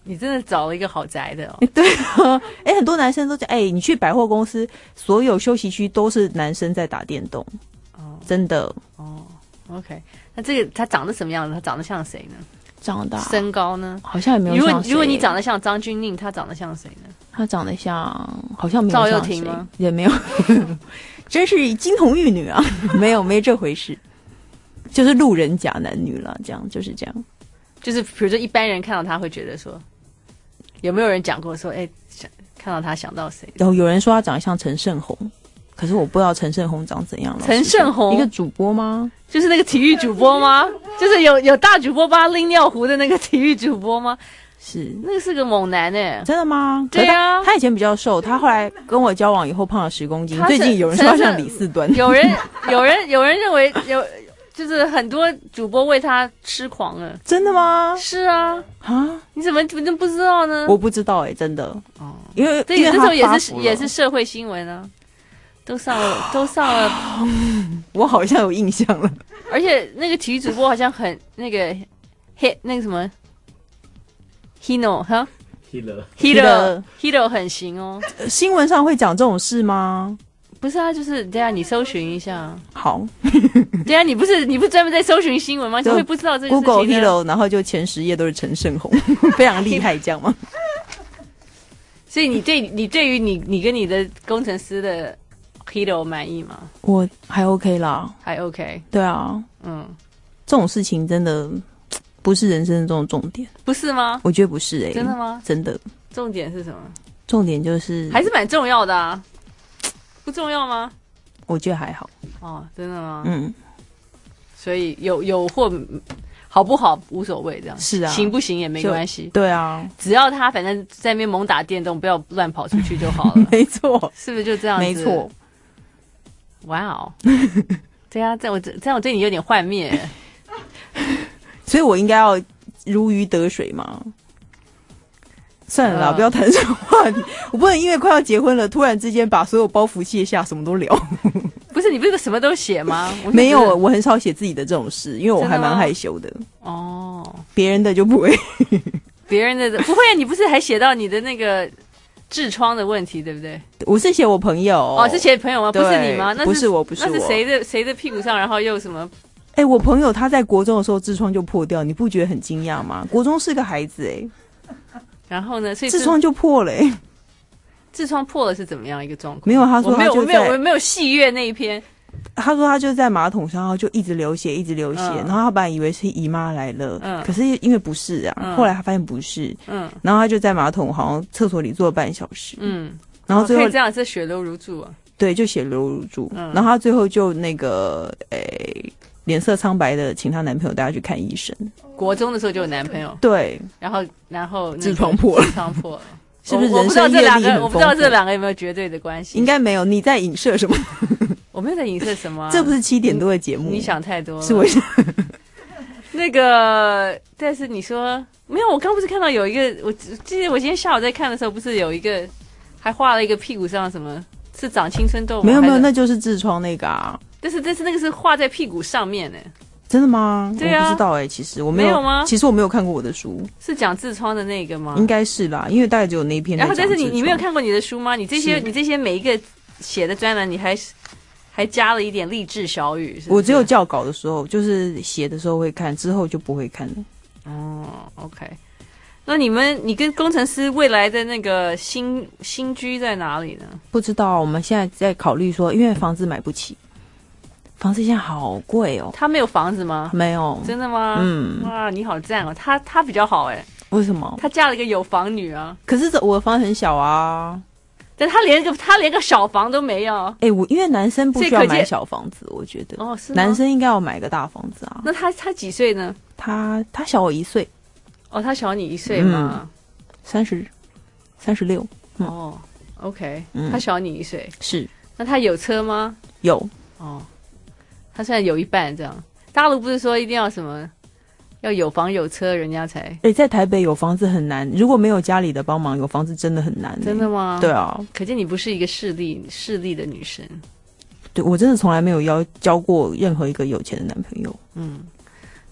你真的找了一个好宅的哦。 对啊，哎、欸，很多男生都讲，哎、欸，你去百货公司，所有休息区都是男生在打电动，哦，真的。 哦 ，OK， 那这个他长得什么样子？他长得像谁呢？ 长得、啊、 身高呢？ 好像也没有像谁。如果如果你长得像张钧甯，他长得像谁呢？ 他长得像，好像没有像赵又廷吗？ 也没有，真是金童玉女啊！没有，没这回事，就是路人甲男女了，这样就是这样。 就是比如说一般人看到他会觉得说，有没有人讲过说，哎、欸，想看到他想到谁？ 然后有人说他长得像陈胜宏，可是我不知道陈胜宏长怎样。 陈胜宏一个主播吗？ 就是那个体育主播吗？就是有有大主播帮他拎尿壶的那个体育主播吗？ 是， 那个是个猛男哎、欸， 真的吗？ 对啊， 他以前比较瘦，他后来跟我交往以后胖了十公斤。最近有人说他像李四端， 有人有人有人认为有，就是很多主播为他痴狂了。 真的吗？ 是啊， 啊， 你怎么怎么不知道呢？ 我不知道哎、欸，真的哦，因为这那时候也是也是社会新闻啊，都上了都上了， 我好像有印象了。 而且那个体育主播好像很那个嘿那个什么。Hino 哈 ，Hilo Hilo Hilo 很行哦。 新闻上会讲这种事吗？ 不是啊，就是等一下你搜寻一下。 好， 对啊，你不是你不是专门在搜寻新闻吗？你会不知道这个事情 Google Hilo， 然后就前十页都是陈胜宏，非常厉害，这样吗？ 所以你对你对于你你跟你的工程师的 Hilo 满意吗？ 我还 OK 啦， 还 OK。 对啊， 嗯， 这种事情真的。不是人生的这种重点， 不是吗？ 我觉得不是哎、欸， 真的吗？ 真的， 重点是什么？ 重点就是还是蛮重要的啊，不重要吗？ 我觉得还好。 哦，真的吗？ 嗯， 所以有有或好不好无所谓，这样是啊， 行不行也没关系。 对啊， 只要他反正在那边猛打电动，不要乱跑出去就好了。 没错， 是不是就这样子？ 没错。 哇哦，对啊，这样我这样我对你有点幻灭。 所以我应该要如鱼得水吗？算了啦，呃、不要谈这个话题。我不能因为快要结婚了，突然之间把所有包袱卸下，什么都聊。 不是你不是什么都写吗？ 没有，我很少写自己的这种事，因为我还蛮害羞的。哦，别人的就不会。 别人的不会啊，你不是还写到你的那个痔疮的问题，对不对？ 我是写我朋友。 哦，是写朋友吗？不是你吗？那是不是我，不是我。 那是谁的谁的屁股上，然后又什么？ 哎、欸，我朋友他在国中的时候痔疮就破掉，你不觉得很惊讶吗？国中是个孩子哎、 欸，然后呢，所以痔疮就破了哎、欸， 痔疮破了是怎么样一个状况？ 没有，他说他就我没有，我没有，我没有细阅那一篇。 他说他就在马桶上，然后就一直流血，一直流血，嗯、然后他本来以为是姨妈来了，嗯，可是因为不是啊，嗯、后来他发现不是，嗯，然后他就在马桶好像厕所里坐了半小时，嗯，然后最后、 哦、可以这样，是血流如注啊， 对，就血流如注，嗯，然后他最后就那个诶。欸脸色苍白的，请她男朋友带她去看医生。 国中的时候就有男朋友， 对， 然后然后痔疮破了， 痔疮破了， 是不是人生阅历很丰富？ 我不知道这两个有没有绝对的关系， 应该没有。你在影射什么？ 我没有在影射什么、啊， 这不是七点多的节目， 你想太多了。 是我想那个，但是你说没有，我刚不是看到有一个，我记得我今天下午在看的时候，不是有一个还画了一个屁股上什么？是长青春痘吗？ 没有没有，那就是痔疮那个啊。 但是但是那个是画在屁股上面呢、欸。 真的吗？ 对啊， 我不知道哎、欸，其实我没有, 没有吗？ 其实我没有看过我的书， 是讲痔疮的那个吗？ 应该是啦，因为大概只有那一篇在讲痔疮。 然后，但是你你没有看过你的书吗？你这些你这些每一个写的专栏，你还还加了一点励志小语是不是？ 我只有校稿的时候，就是写的时候会看，之后就不会看了。 哦 ，OK。那你们，你跟工程师未来的那个新新居在哪里呢？ 不知道，我们现在在考虑说，因为房子买不起，房子现在好贵哦。 他没有房子吗？ 没有。 真的吗？ 嗯。 哇，你好赞哦！他他比较好哎。 为什么？ 他嫁了一个有房女啊。 可是我的房很小啊。 但他连个他连个小房都没有。 哎、欸，我因为男生不需要买小房子，我觉得。 哦，是吗？ 男生应该要买个大房子啊。 那他他几岁呢？ 他他小我一岁。 哦，他小你一岁吗？ 三十，三十六。 哦 ，OK，、嗯、他小你一岁。 是。 那他有车吗？ 有。 哦，他现在有一半这样。大陆不是说一定要什么要有房有车人家才？ 哎、欸，在台北有房子很难，如果没有家里的帮忙，有房子真的很难、欸。 真的吗？ 对啊。 可见你不是一个势利势利的女生。 对，我真的从来没有要交过任何一个有钱的男朋友。 嗯。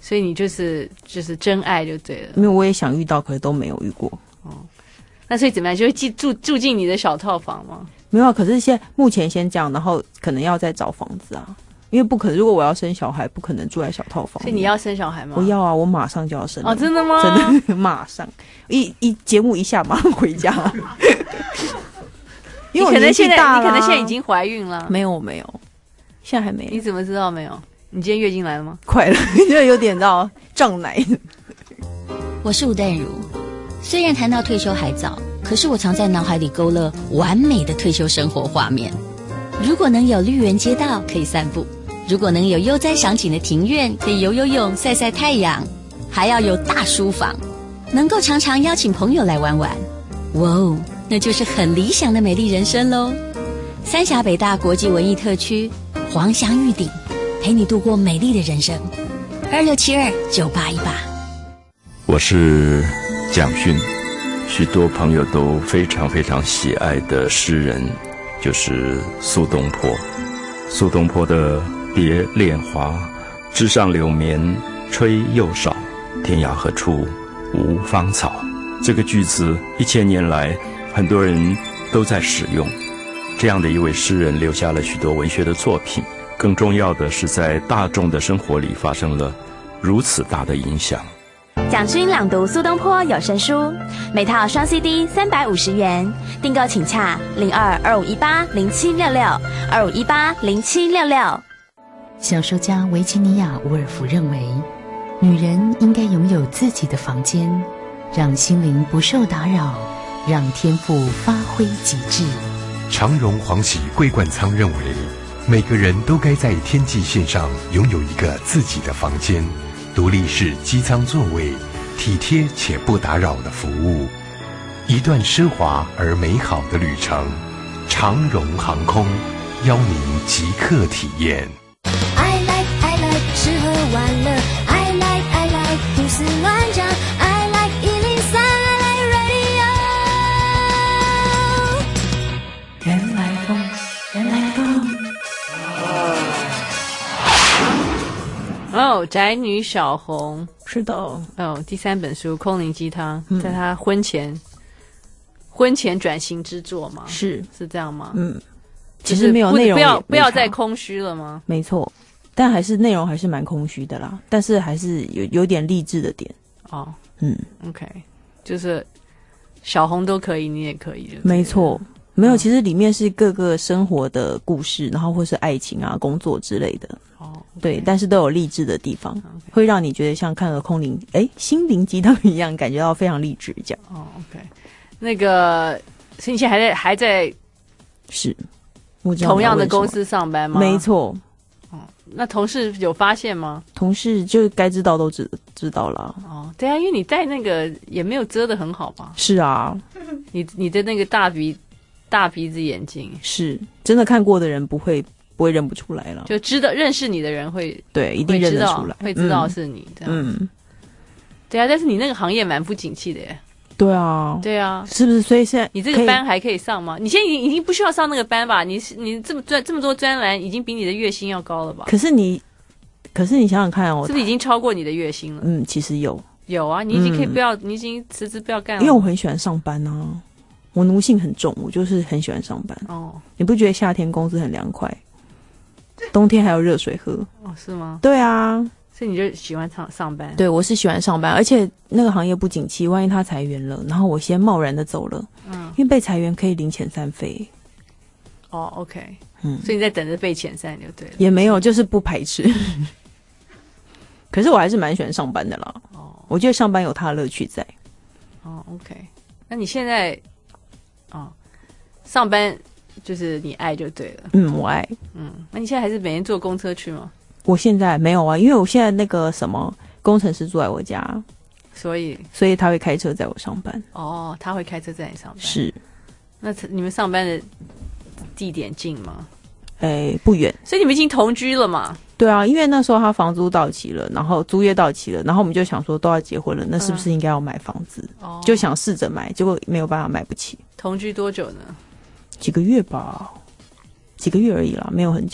所以你就是就是真爱就对了。 因为我也想遇到，可是都没有遇过。 哦，那所以怎么样？就会住住住进你的小套房吗？ 没有，可是现在目前先这样，然后可能要再找房子啊，因为不可能，如果我要生小孩，不可能住在小套房。 所以你要生小孩吗？ 我要啊，我马上就要生了。 哦，真的吗？ 真的，马上一一节目一下马上回家。因为我年纪大了， 你可能现在已经怀孕了。 没有没有，现在还没有。 你怎么知道没有？你今天月经来了吗？ 快了，就有点到胀奶。 我是吴淡如，虽然谈到退休还早，可是我常在脑海里勾勒完美的退休生活画面。如果能有绿园街道可以散步，如果能有悠哉赏景的庭院可以游游泳晒晒太阳，还要有大书房，能够常常邀请朋友来玩玩，哇哦，那就是很理想的美丽人生咯。三峡北大国际文艺特区，黄翔玉鼎，陪你度过美丽的人生。二六七二九八一八。 我是蒋勋，许多朋友都非常非常喜爱的诗人就是苏东坡。苏东坡的别恋花，枝上柳绵吹又少，天涯何处无芳草。这个句子一千年来很多人都在使用，这样的一位诗人留下了许多文学的作品，更重要的是在大众的生活里发生了如此大的影响。 蒋勋朗读苏东坡有声书，每套双 C D 三百五十元，订购请洽零二二五一八零七六六二五一八零七六六。 小说家维吉尼亚·伍尔夫认为，女人应该拥有自己的房间，让心灵不受打扰，让天赋发挥极致。 长荣黄喜桂冠仓认为，每个人都该在天际线上拥有一个自己的房间，独立式机舱座位，体贴且不打扰的服务，一段奢华而美好的旅程。长荣航空邀您即刻体验。 I like I like 吃喝玩乐 I like I like 胡思乱想 I like 一零三 I like radio 原来风原来风哦，宅女小红是的哦，第三本书《空灵鸡汤》嗯，在她婚前婚前转型之作嘛， 是是这样吗？ 嗯，其实没有内容， 不要不要再空虚了吗？ 没错，但还是内容还是蛮空虚的啦，但是还是有有点励志的点哦。 嗯 ，OK， 就是小红都可以，你也可以， 没错。没有，其实里面是各个生活的故事，然后或是爱情啊、工作之类的。 哦， okay， 对，但是都有励志的地方， okay， 会让你觉得像看了空灵哎心灵鸡汤一样，感觉到非常励志这样。 哦 ，OK， 那个，所以你现在还在还在是我同样的公司上班吗？ 没错。 哦，那同事有发现吗？ 同事就该知道都知知道了。 哦，对啊，因为你戴那个也没有遮得很好吧？ 是啊， 你你的那个大鼻。大鼻子眼镜是真的看过的人不会不会认不出来了， 就知道认识你的人会对一定认得出来， 会知道是你这样。嗯，对啊，但是你那个行业蛮不景气的耶。 对啊， 对啊， 是不是？所以现在你这个班还可以上吗？你现在已经已经不需要上那个班吧？你是你这么专这么多专栏，已经比你的月薪要高了吧？ 可是你，可是你想想看哦， 是不是已经超过你的月薪了？ 嗯，其实有有啊，你已经可以不要，嗯、你已经辞职不要干了。 因为我很喜欢上班啊。我奴性很重，我就是很喜欢上班。哦，你不觉得夏天公司很凉快，冬天还有热水喝？ 哦，是吗？ 对啊， 所以你就喜欢上上班？ 对，我是喜欢上班，而且那个行业不景气，万一他裁员了，然后我先贸然的走了，嗯，因为被裁员可以领遣散费。 哦 ，OK， 嗯，所以你在等着被遣散就对了。 也没有，就是不排斥。可是我还是蛮喜欢上班的啦。哦，我觉得上班有它的乐趣在。 哦 ，OK， 那你现在？哦，上班就是你爱就对了。 嗯，我爱。 嗯，那你现在还是每天坐公车去吗？ 我现在没有啊，因为我现在那个什么工程师住在我家， 所以所以他会开车载我上班。 哦，他会开车载你上班。 是。 那你们上班的地点近吗？ 诶，不远。 所以你们已经同居了嘛？ 对啊，因为那时候他房租到期了，然后租约到期了，然后我们就想说都要结婚了，那是不是应该要买房子？嗯、就想试着买，结果没有办法买不起。 同居多久呢？ 几个月吧，几个月而已啦，没有很久。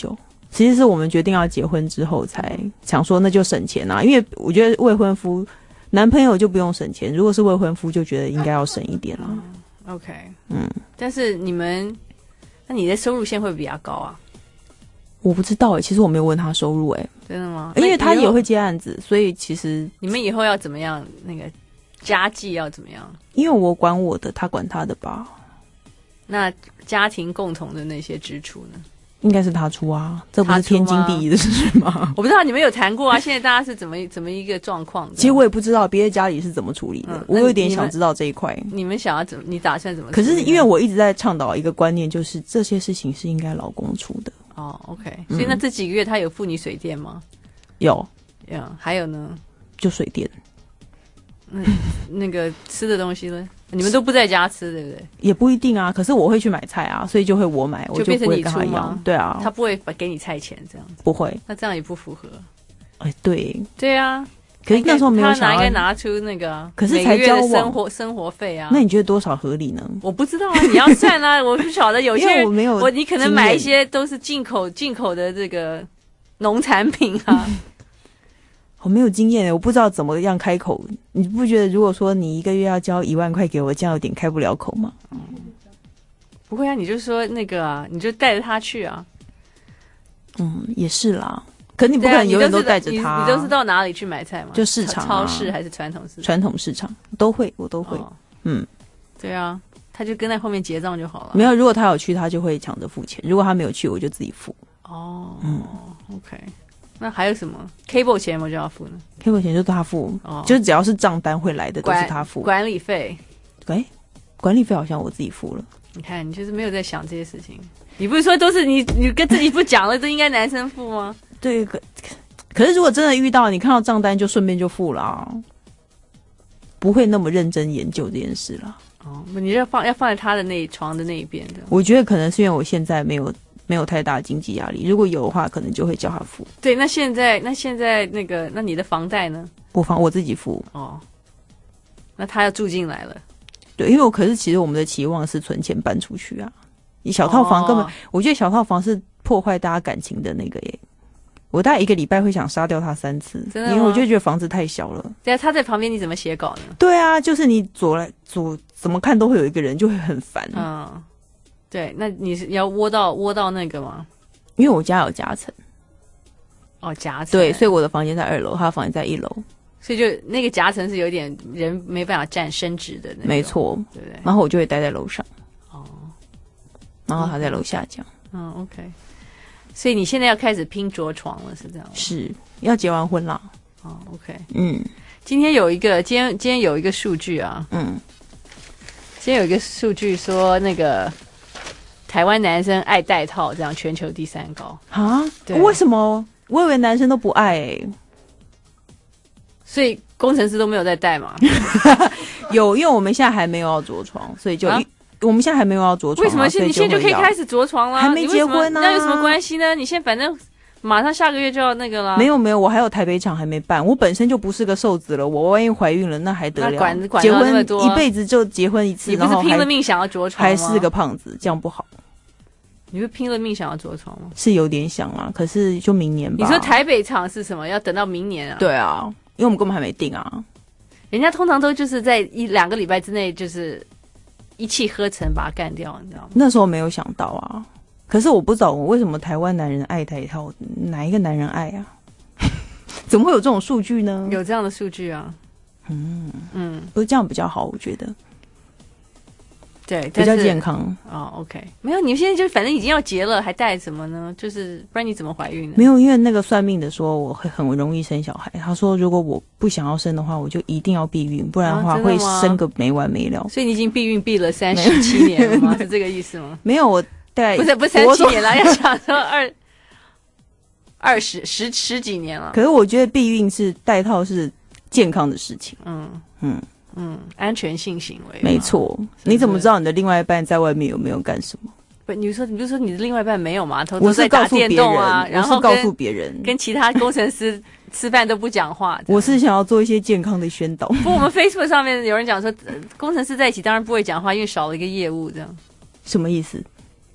其实是我们决定要结婚之后才想说那就省钱啊，因为我觉得未婚夫男朋友就不用省钱，如果是未婚夫就觉得应该要省一点了。 嗯、OK， 嗯， 但是你们，那你的收入线会比较高啊？ 我不知道哎、欸，其实我没有问他收入哎、欸， 真的吗？ 因为他也会接案子，所以其实你们以后要怎么样？那个家计要怎么样？ 因为我管我的，他管他的吧。 那家庭共同的那些支出呢？ 应该是他出啊，这不是天经地义的事吗？ 我不知道你们有谈过啊，现在大家是怎么怎么一个状况？ 其实我也不知道别的家里是怎么处理的，嗯、我有点想知道这一块。 你们想要怎么？你打算怎么？ 可是因为我一直在倡导一个观念，就是这些事情是应该老公出的。 哦 ，OK， 所以那这几个月他有付你水电吗？ 有， 有，还有呢？ 就水电。 嗯，那个吃的东西呢？你们都不在家吃，对不对？ 也不一定啊，可是我会去买菜啊，所以就会我买，我就变成你不会跟他出吗？ 对啊， 他不会给你菜钱这样子， 不会。 那这样也不符合。 哎，对， 对啊。 可是那时候没有想他拿应该拿出那个， 可是才交往生活生活费啊。 那你觉得多少合理呢？ 我不知道啊，你要算啊，我不晓得有些人我没有， 我你可能买一些都是进口进口的这个农产品啊。 我没有经验，我不知道怎么样开口。你不觉得如果说你一个月要交一万块给我，这样有点开不了口吗？ 嗯，不会啊，你就说那个啊，你就带着他去啊。 嗯，也是啦。可你不可能永远都带着他、啊你。你都是到哪里去买菜吗？ 就市场、啊、 超市还是传统市场？ 传统市场都会，我都会。哦、嗯， 对啊，他就跟在后面结账就好了。 没有，如果他有去，他就会抢着付钱；如果他没有去，我就自己付。 哦，嗯 ，OK。那还有什么 cable 钱我就要付呢 ？cable 钱就是他付，哦、就是只要是账单会来的都是他付。 管理费， 哎，管理费好像我自己付了。 你看，你就是没有在想这些事情。你不是说都是你，你跟自己不讲了，都应该男生付吗？ 对，可可是如果真的遇到，你看到账单就顺便就付了、啊，不会那么认真研究这件事了。 哦，你要放要放在他的那床的那一边的。 我觉得可能是因为我现在没有。没有太大的经济压力，如果有的话，可能就会叫他付。 对，那现在那现在那个，那你的房贷呢？ 我房我自己付。 哦，那他要住进来了。 对，因为我可是其实我们的期望是存钱搬出去啊。你小套房根本，哦、我觉得小套房是破坏大家感情的那个耶。我大概一个礼拜会想杀掉他三次， 真的， 因为我就觉得房子太小了。 对啊，他在旁边，你怎么写稿呢？ 对啊，就是你左来左怎么看都会有一个人，就会很烦。 嗯。对，那你是要窝到窝到那个吗？ 因为我家有夹层。 哦，夹层。 对，所以我的房间在二楼，他的房间在一楼， 所以就那个夹层是有点人没办法站伸直的那种。 没错， 对不对？ 然后我就会待在楼上。 哦。 然后他在楼下讲。 嗯 ，OK。所以你现在要开始拼着床了，是这样吗？ 是要结完婚啦。 哦 ，OK。 嗯， 今天有一个，今天今天有一个数据啊。 嗯。 今天有一个数据说那个。台湾男生爱戴套，这样全球第三高啊？为什么？我以为男生都不爱诶、欸， 所以工程师都没有在戴嘛？ 有，因为我们现在还没有要着床，所以就、啊、我们现在还没有要着床、啊。 为什么现你现在就可以开始着床了？ 还没结婚呢、啊， 那有什么关系呢？你现在反正马上下个月就要那个了。 没有没有，我还有台北场还没办，我本身就不是个瘦子了，我万一怀孕了那还得了？ 那管管结婚一辈子就结婚一次， 你不是拼了命想要着床吗？ 还是个胖子，这样不好。 你会拼了命想要着床吗？ 是有点想啊，可是就明年吧。 你说台北场是什么？要等到明年啊？ 对啊，因为我们根本还没定啊。 人家通常都就是在一两个礼拜之内，就是一气呵成把它干掉，你知道吗？ 那时候没有想到啊，可是我不知道我为什么台湾男人爱戴套，哪一个男人爱啊？怎么会有这种数据呢？ 有这样的数据啊。 嗯嗯， 不是这样比较好，我觉得。 对， 比较健康哦。OK， 没有，你现在就反正已经要结了，还带什么呢？就是不然你怎么怀孕呢？ 没有，因为那个算命的说我会很容易生小孩。他说如果我不想要生的话，我就一定要避孕，不然的话会生个没完没了。 所以你已经避孕避了三十七年了吗？是这个意思吗？ 没有，我大概不是不是三十七年了，要想说二二十十十几年了。 可是我觉得避孕是戴套是健康的事情。 嗯嗯。 嗯，安全性行为没错。你怎么知道你的另外一半在外面有没有干什么？ 不，你说你就说你的另外一半没有嘛？偷偷在打电动啊，然后告诉别人， 跟其他工程师吃饭都不讲话。 我是想要做一些健康的宣导。 不，我们 Facebook 上面有人讲说，工程师在一起当然不会讲话，因为少了一个业务，这样。 什么意思？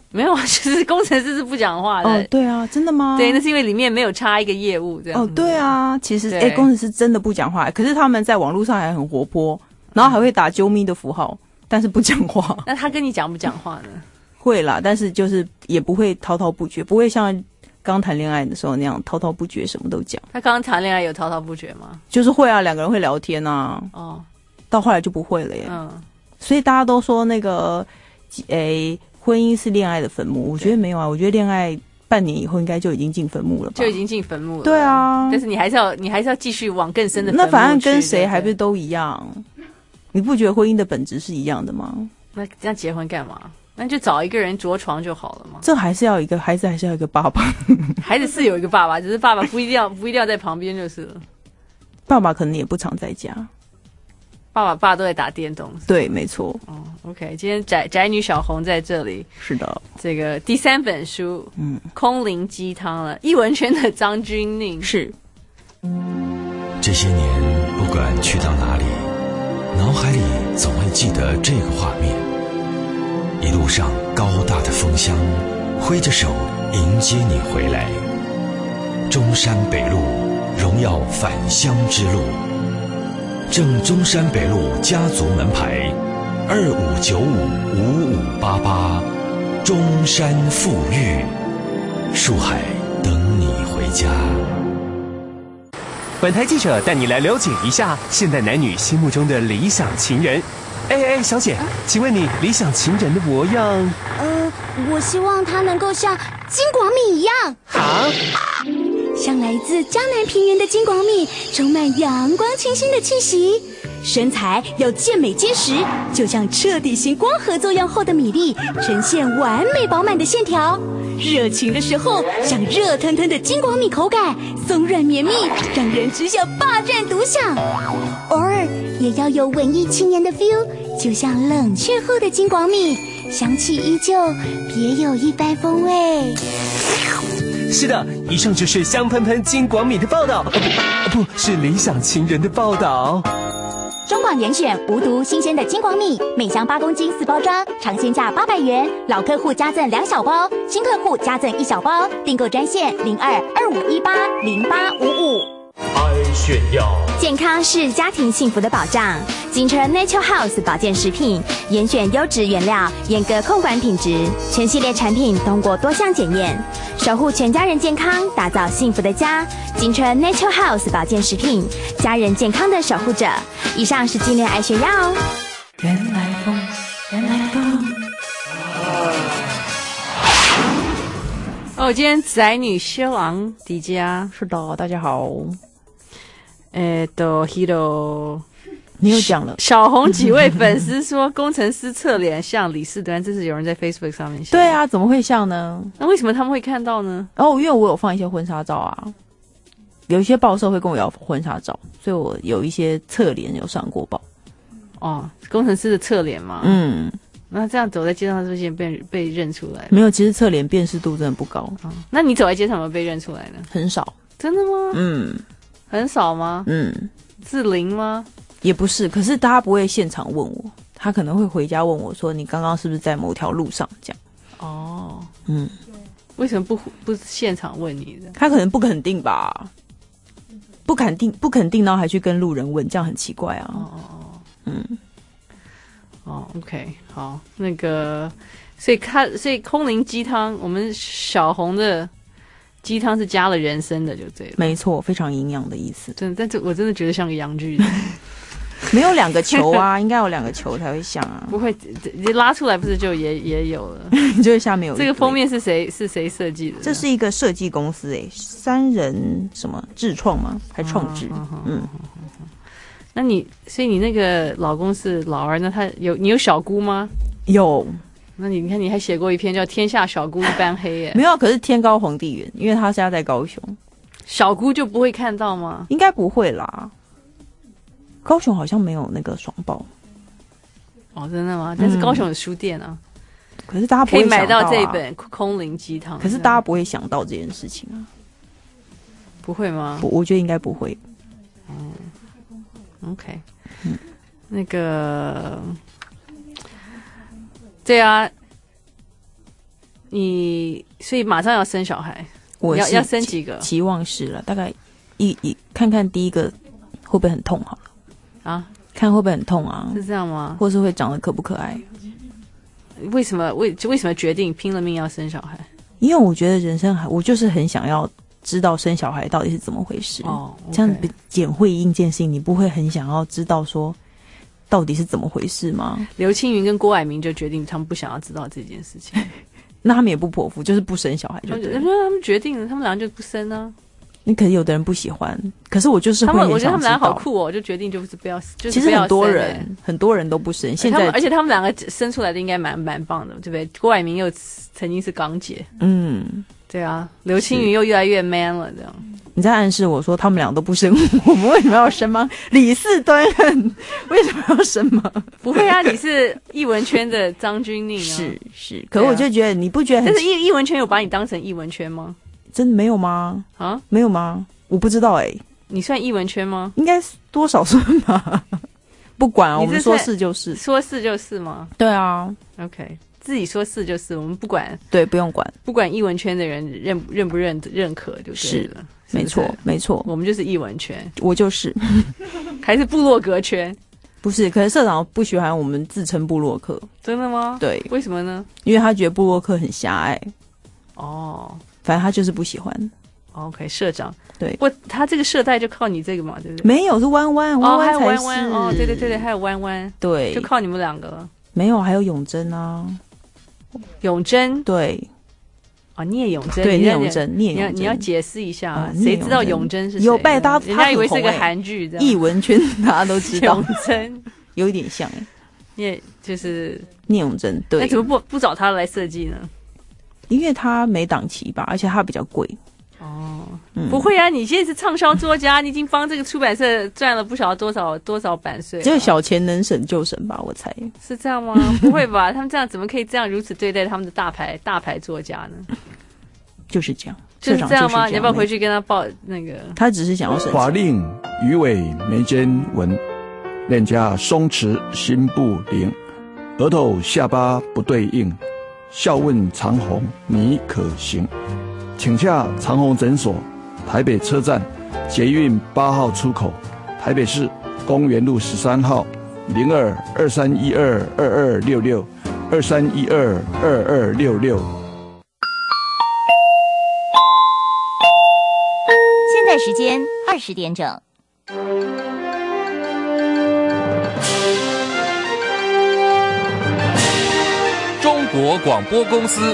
没有啊，就是工程师是不讲话的。 哦，对啊，真的吗？ 对，那是因为里面没有插一个业务这样。 哦，对啊，其实哎，工程师真的不讲话，可是他们在网络上还很活泼，然后还会打啾咪的符号，但是不讲话。 那他跟你讲不讲话呢？ 会啦，但是就是也不会滔滔不绝，不会像刚谈恋爱的时候那样滔滔不绝，什么都讲。 他刚谈恋爱有滔滔不绝吗？ 就是会啊，两个人会聊天啊。 哦， 到后来就不会了耶。 嗯，所以大家都说那个，诶，婚姻是恋爱的坟墓，我觉得没有啊，我觉得恋爱半年以后应该就已经进坟墓了吧？ 就已经进坟墓了。 对啊， 但是你还是要，你还是要继续往更深的坟墓去。 那反正跟谁还不是都一样？你不觉得婚姻的本质是一样的吗？ 那这样结婚干嘛？那就找一个人着床就好了嘛。 这还是要一个孩子，还是要一个爸爸？ 孩子是有一个爸爸，只是爸爸不一定要不一定要在旁边就是了。 爸爸可能也不常在家。 爸爸爸都在打电动。 对，没错。 哦 ，OK， 今天宅宅女小红在这里。 是的， 这个第三本书，嗯，空灵鸡汤了。艺文圈的张钧甯是。 这些年，不管去到哪里，脑海里总会记得这个画面。一路上高大的风箱，挥着手迎接你回来。中山北路，荣耀返乡之路。正中山北路家族门牌二五九五五五八八，中山富裕，树海等你回家。 本台记者带你来了解一下现代男女心目中的理想情人。哎哎，小姐，请问你理想情人的模样？ 呃，我希望他能够像金广米一样。 啊？ 像来自江南平原的金广米，充满阳光清新的气息。身材要健美结实，就像彻底型光合作用后的米粒，呈现完美饱满的线条。热情的时候，像热腾腾的金广米口感，松软绵密，让人只想霸占独享。偶尔也要有文艺青年的 feel， 就像冷却后的金广米，香气依旧，别有一番风味。 是的，以上就是香喷喷金广米的报道，呃、不, 不是理想情人的报道。 中广严选无毒新鲜的金广米，每箱八公斤四包装，尝鲜价八百元，老客户加赠两小包，新客户加赠一小包。订购专线零二二五一八零八五五。 爱炫耀， 健康是家庭幸福的保障。锦城 Nature House 保健食品，严选优质原料，严格控管品质，全系列产品通过多项检验，守护全家人健康，打造幸福的家。锦城 Nature House 保健食品，家人健康的守护者。以上是今恋爱炫耀哦。 原来风，原来风。 哦，今天宅女修昂迪迦， 是的，大家好。 诶，都 Hiro， 你有讲了。 小红几位粉丝说，工程师侧脸像李四端，这是有人在 Facebook 上面写。 对啊，怎么会像呢？ 那为什么他们会看到呢？ 哦，因为我有放一些婚纱照啊，有一些报社会跟我要婚纱照，所以我有一些侧脸有上过报。 哦，工程师的侧脸吗？ 嗯。 那这样走在街上是不是被被认出来了？ 没有，其实侧脸辨识度真的不高。 哦，那你走在街上有没有被认出来呢？ 很少。 真的吗？ 嗯， 很少吗？ 嗯， 是零吗？ 也不是，可是大家不会现场问我，他可能会回家问我说：“你刚刚是不是在某条路上？”这样。 哦， 嗯， 为什么不不现场问你的？ 他可能不肯定吧，不肯定，不肯定，然后还去跟路人问，这样很奇怪啊。 哦哦哦， 嗯。 哦 ，OK， 好，那个，所以它，所以空灵鸡汤，我们小红的鸡汤是加了人参的，就对了。 没错，非常营养的意思。 真的，但是我真的觉得像个洋剧人。 没有两个球啊，应该有两个球才会像啊。 不会，拉出来不是就也也有了？ 就是下面有一这个封面是谁是谁设计的？ 这是一个设计公司诶、欸，三人什么智创吗？还创制？嗯。嗯嗯那你，所以你那个老公是老二，那他有你有小姑吗？ 有。 那你看，你还写过一篇叫《天下小姑一般黑》耶？ 没有，可是天高皇帝远，因为他家在高雄， 小姑就不会看到吗？ 应该不会啦。高雄好像没有那个双报。 哦，真的吗？但是高雄有书店啊。 嗯、可是大家不会想到、啊、 可以买到这一本《空灵鸡汤》。 可是大家不会想到这件事情啊。 不会吗？ 我觉得应该不会。 嗯。OK，嗯，那个，对啊， 你所以马上要生小孩， 我要要生几个？ 期望是了，大概一一看看第一个会不会很痛好了啊？ 看会不会很痛啊？ 是这样吗？ 或是会长得可不可爱？ 为什么为为什么决定拼了命要生小孩？ 因为我觉得人生还我就是很想要知道生小孩到底是怎么回事。哦， okay， 这样简会阴这件事情，你不会很想要知道说到底是怎么回事吗？ 刘青云跟郭蔼明就决定他们不想要知道这件事情。 那他们也不剖腹，就是不生小孩就对了。 他们决定了，他们俩就不生啊。 你可能有的人不喜欢，可是我就是会很想知道。 我觉得他们俩好酷哦，就决定就是不要，就是不要生。 其实很多人、欸、很多人都不生，现在而且他们两个生出来的应该蛮蛮棒的，对不对？郭蔼明又曾经是港姐， 嗯， 对啊，刘青云又越来越 man 了，这样。 你在暗示我说他们俩都不生，我们为什么要生吗？李四端为什么要生吗？ 不会啊，你是艺文圈的张钧甯啊， 是是，可我就觉得你不觉得很？ 但是艺艺文圈有把你当成艺文圈吗？ 真的没有吗？啊，没有吗？我不知道哎、欸。 你算艺文圈吗？ 应该多少算吧。不管啊，我们说是就是， 说是就是吗？ 对啊 ，OK， 自己说是就是，我们不管， 对，不用管， 不管艺文圈的人认认不认认可就对了。 没错，没错， 我们就是艺文圈， 我就是， 还是部落格圈？ 不是，可是社长不喜欢我们自称部落客， 真的吗？ 对， 为什么呢？ 因为他觉得部落客很狭隘。 哦， 反正他就是不喜欢。 OK， 社长， 对， 不，他这个社代就靠你这个嘛，对不对？ 没有，是弯弯，弯弯才是。 哦，还有弯弯，哦，对对对对，还有弯弯， 对， 就靠你们两个了。 没有，还有永贞啊， 永贞， 对。 啊，聂永贞， 对，聂永贞，聂永贞，你要解释一下啊， 嗯、 谁知道永贞是谁？ 有拜他， 人家以为是个韩剧， 艺文圈大家都知道。 永贞有一点像哎， 聂就是聂永贞，对。 那怎么不不找他来设计呢？ 因为他没档期吧，而且他比较贵。 哦，嗯、不会啊！你现在是畅销作家，你已经帮这个出版社赚了不晓得多少多少版税。 只有小钱能省就省吧，我猜是这样吗？不会吧？他们这样怎么可以这样如此对待他们的大牌大牌作家呢？ 就是这样， 就是这样吗？你要不要回去跟他报那个？ 他只是想要省钱。 法令鱼尾眉间纹，脸颊松弛心不灵，额头下巴不对应，笑问长虹你可行？请洽长虹诊所，台北车站捷运八号出口，台北市公园路十三号，零二二三一二二二六六二三一二二二六六。 现在时间二十点整。 中国广播公司。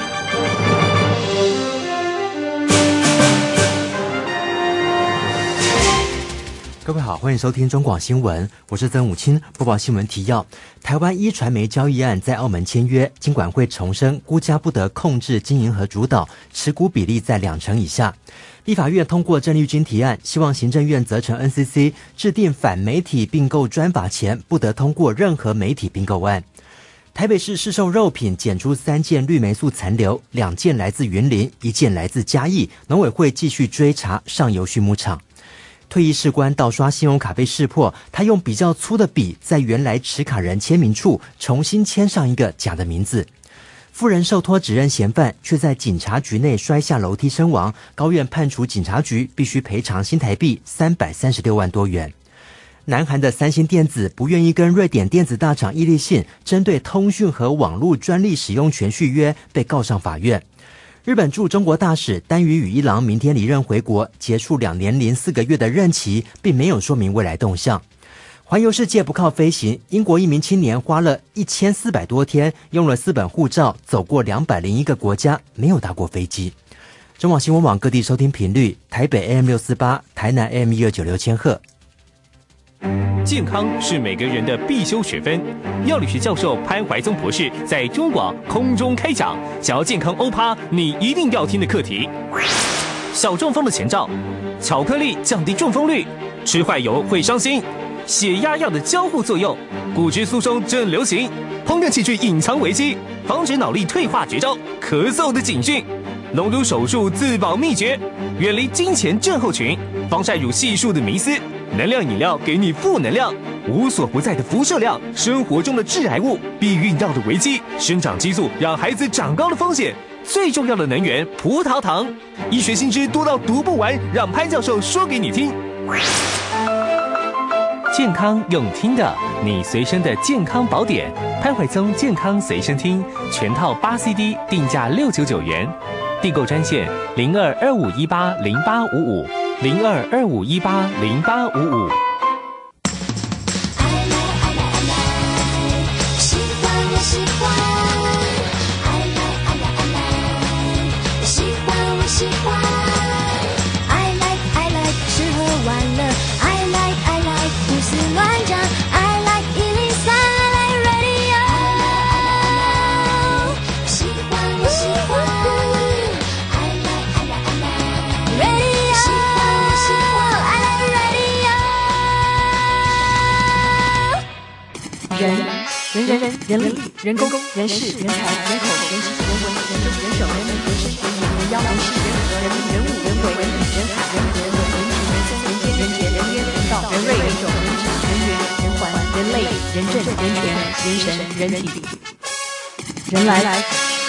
各位好，欢迎收听中广新闻，我是曾武清，播报新闻提要。台湾一传媒交易案在澳门签约，金管会重申估价不得控制经营和主导，持股比例在两成以下。立法院通过郑丽君提案，希望行政院责成 N C C 制定反媒体并购专法前不得通过任何媒体并购案。台北市市售肉品检出三件绿霉素残留，两件来自云林，一件来自嘉义，农委会继续追查上游畜牧场。退役士官盗刷信用卡被识破，他用比较粗的笔在原来持卡人签名处重新签上一个假的名字。夫人受托指认嫌犯，却在警察局内摔下楼梯身亡，高院判处警察局必须赔偿新台币三百三十六万多元。南韩的三星电子不愿意跟瑞典电子大厂伊利信针对通讯和网络专利使用权续约，被告上法院。日本驻中国大使丹羽羽一郎明天离任回国，结束两年零四个月的任期，并没有说明未来动向。环游世界不靠飞行，英国一名青年花了一千四百多天，用了四本护照，走过两百零一个国家，没有搭过飞机。中广新闻网各地收听频率：台北 A M 六四八，台南 A M 一二九六千赫。 健康是每个人的必修学分。药理学教授潘怀宗博士在中广空中开讲，想要健康欧趴，你一定要听的课题。小中风的前兆，巧克力降低中风率，吃坏油会伤心，血压药的交互作用，骨质疏松正流行，烹饪器具隐藏危机，防止脑力退化绝招，咳嗽的警讯，隆乳手术自保秘诀，远离金钱症候群，防晒乳系数的迷思。 能量饮料给你负能量，无所不在的辐射量，生活中的致癌物，避孕药的危机，生长激素让孩子长高的风险，最重要的能源葡萄糖，医学新知多到读不完，让潘教授说给你听。健康用听的，你随身的健康宝典，潘怀宗健康随身听，全套八 C D， 定价六九九元，订购专线零二二五一八零八五五零二二五一八零八五五。 喜欢我喜欢，爱来爱来爱来，喜欢我喜欢，爱来爱来，吃喝玩乐，爱来爱来，胡思乱想，爱来一零三，爱来 radio， 喜欢我喜欢，爱来爱来爱来 radio， 喜欢我喜欢，爱来 radio， 人人人人人力人工人事人才人口人情人文人政人手人民人身人眼人妖人事人和人民人物人为人理人海人和人文人情人松人间人杰人烟人道人瑞人种人质人缘人环人类人政人权人神人体人来。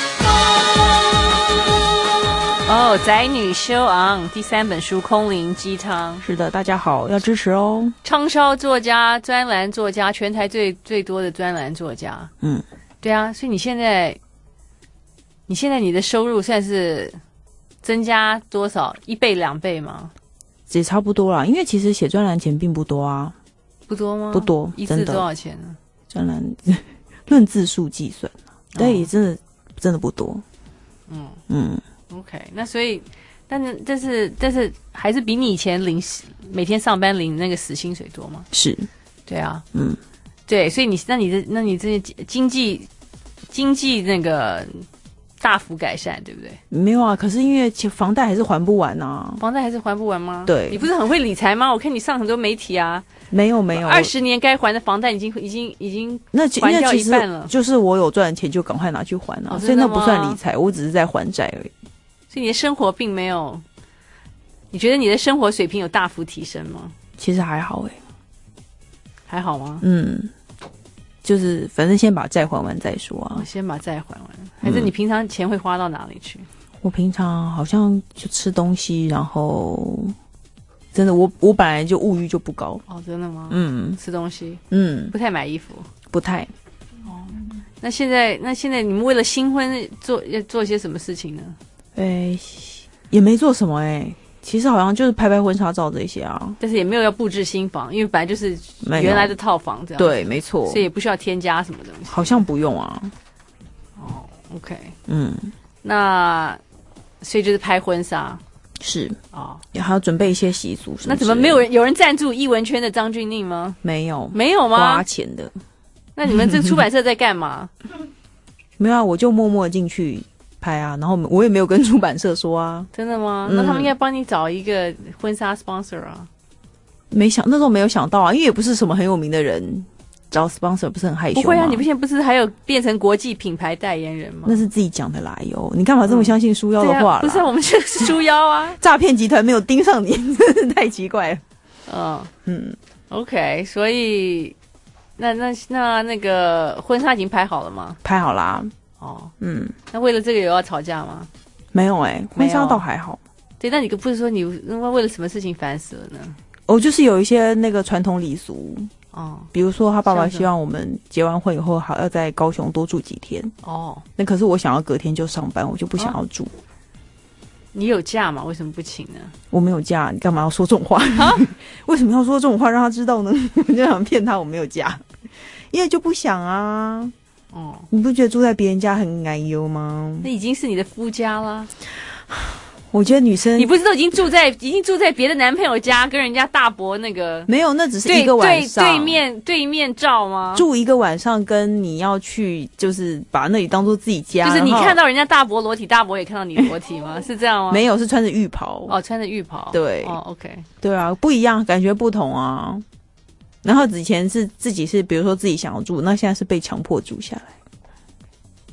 哦，宅女修昂第三本书《空灵鸡汤》。 是的，大家好，要支持哦。 畅销作家、专栏作家，全台最最多的专栏作家。 嗯， 对啊，所以你现在，你现在你的收入算是增加多少？一倍、两倍吗？ 也差不多啦，因为其实写专栏钱并不多啊。 不多吗？ 不多， 一字多少钱呢？ 专栏论字数计算，但也真的、哦、真的不多。 嗯嗯。 OK， 那所以，但是但是但是还是比你以前领每天上班领那个死薪水多吗？ 是， 对啊， 嗯， 对，所以你那你的那你这些经济经济那个大幅改善，对不对？ 没有啊，可是因为房贷还是还不完啊， 房贷还是还不完吗？ 对， 你不是很会理财吗？我看你上很多媒体啊。 没有没有， 二十年该还的房贷已经已经已经那还掉一半了。 就是我有赚钱就赶快拿去还啊， 哦、 所以那不算理财，我只是在还债而已。 所以你的生活并没有，你觉得你的生活水平有大幅提升吗？ 其实还好哎、欸， 还好吗？ 嗯，就是反正先把债还完再说啊。 哦、先把债还完，还是你平常钱会花到哪里去？ 嗯、我平常好像就吃东西，然后真的我我本来就物欲就不高哦，真的吗？ 嗯， 吃东西， 嗯， 不太买衣服， 不太。 哦，那现在那现在你们为了新婚做要做些什么事情呢？ 诶、欸，也没做什么诶、欸，其实好像就是拍拍婚纱照这些啊， 但是也没有要布置新房，因为本来就是原来的套房这样。 对，没错， 所以也不需要添加什么东西。 好像不用啊。 哦 ，OK， 嗯， 那所以就是拍婚纱是哦， 还要准备一些习俗什么。 那怎么没有人有人赞助艺文圈的张钧甯吗？ 没有， 没有吗？ 花钱的。 那你们这出版社在干嘛？ 没有啊，我就默默进去拍啊，然后我也没有跟出版社说啊。 真的吗？ 嗯、 那他们应该帮你找一个婚纱 sponsor 啊。 没想那时候没有想到啊，因为也不是什么很有名的人，找 sponsor 不是很害羞吗？ 不会啊，你不现在不是还有变成国际品牌代言人吗？ 那是自己讲的啦哟，你干嘛这么相信书妖的话啦、 嗯啊、不是、啊，我们就是书妖啊， 诈骗集团没有盯上你，真是太奇怪了。 嗯嗯 ，OK， 所以那那那那个婚纱已经拍好了吗？ 拍好啦。 哦， 嗯， 那为了这个有要吵架吗？ 没有哎、欸，婚纱倒还好。 对，那你不是说你为了什么事情烦死了呢？ 哦，就是有一些那个传统礼俗哦， 比如说他爸爸希望我们结完婚以后还要在高雄多住几天哦， 那可是我想要隔天就上班，我就不想要住。哦、 你有假吗？为什么不请呢？ 我没有假，你干嘛要说这种话？为什么要说这种话让他知道呢？我就想骗他我没有假，因为就不想啊。 哦， 你不觉得住在别人家很矮油吗？ 那已经是你的夫家啦。 我觉得女生， 你不是都已经住在已经住在别的男朋友家，跟人家大伯那个没有，那只是一个晚上对, 对, 对面对面照吗？ 住一个晚上，跟你要去就是把那里当做自己家， 就是你看到人家大伯裸体，大伯也看到你裸体吗？是这样吗？ 没有，是穿着浴袍哦，穿着浴袍， 对， 哦 ，OK， 对啊，不一样，感觉不同啊。然后以前是自己是比如说自己想要住，那现在是被强迫住下来。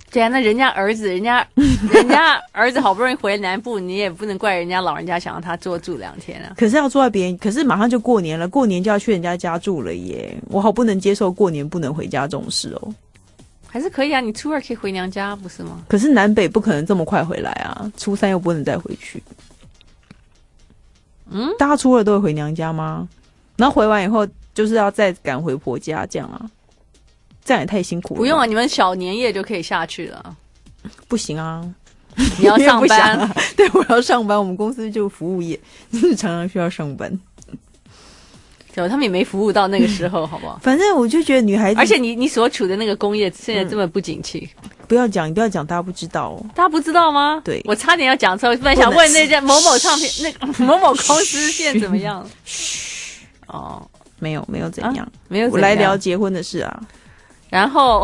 对啊，那人家儿子，人家人家儿子好不容易回南部，你也不能怪人家老人家想让他多住两天啊。 可是要住在别人，可是马上就过年了，过年就要去人家家住了耶，我好不能接受过年不能回家这种事哦。 还是可以啊，你初二可以回娘家，不是吗？ 可是南北不可能这么快回来啊，初三又不能再回去。 嗯， 大家初二都会回娘家吗？然后回完以后就是要再赶回婆家，这样啊？这样也太辛苦了。 不用啊，你们小年夜就可以下去了。 不行啊， 你要上班。 啊、对，我要上班。我们公司就服务业，就是常常需要上班。 对，他们也没服务到那个时候，好不好？ 反正我就觉得女孩子， 而且你你所处的那个工业现在这么不景气， 嗯、不要讲，你不要讲，大家不知道哦。 大家不知道吗？ 对， 我差点要讲错，本来想问那家某某唱片那个某某公司现在怎么样？ 嘘， 哦， 没有没有怎样，啊、 没有怎样。 我来聊结婚的事啊。 然后，